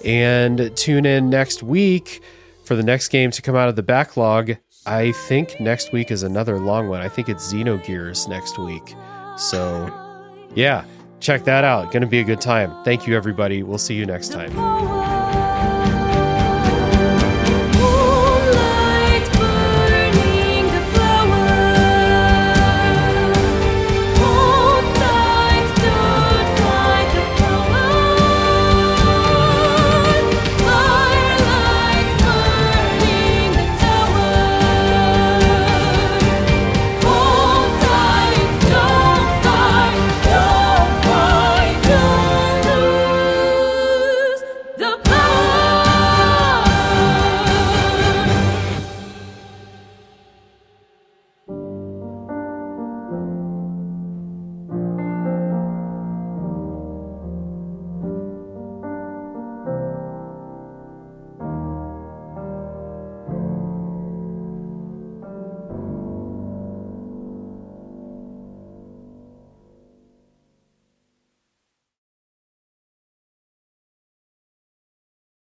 Speaker 1: And tune in next week for the next game to come out of the backlog. I think next week is another long one. I think it's Xenogears next week. So yeah, check that out. Going to be a good time. Thank you, everybody. We'll see you next time.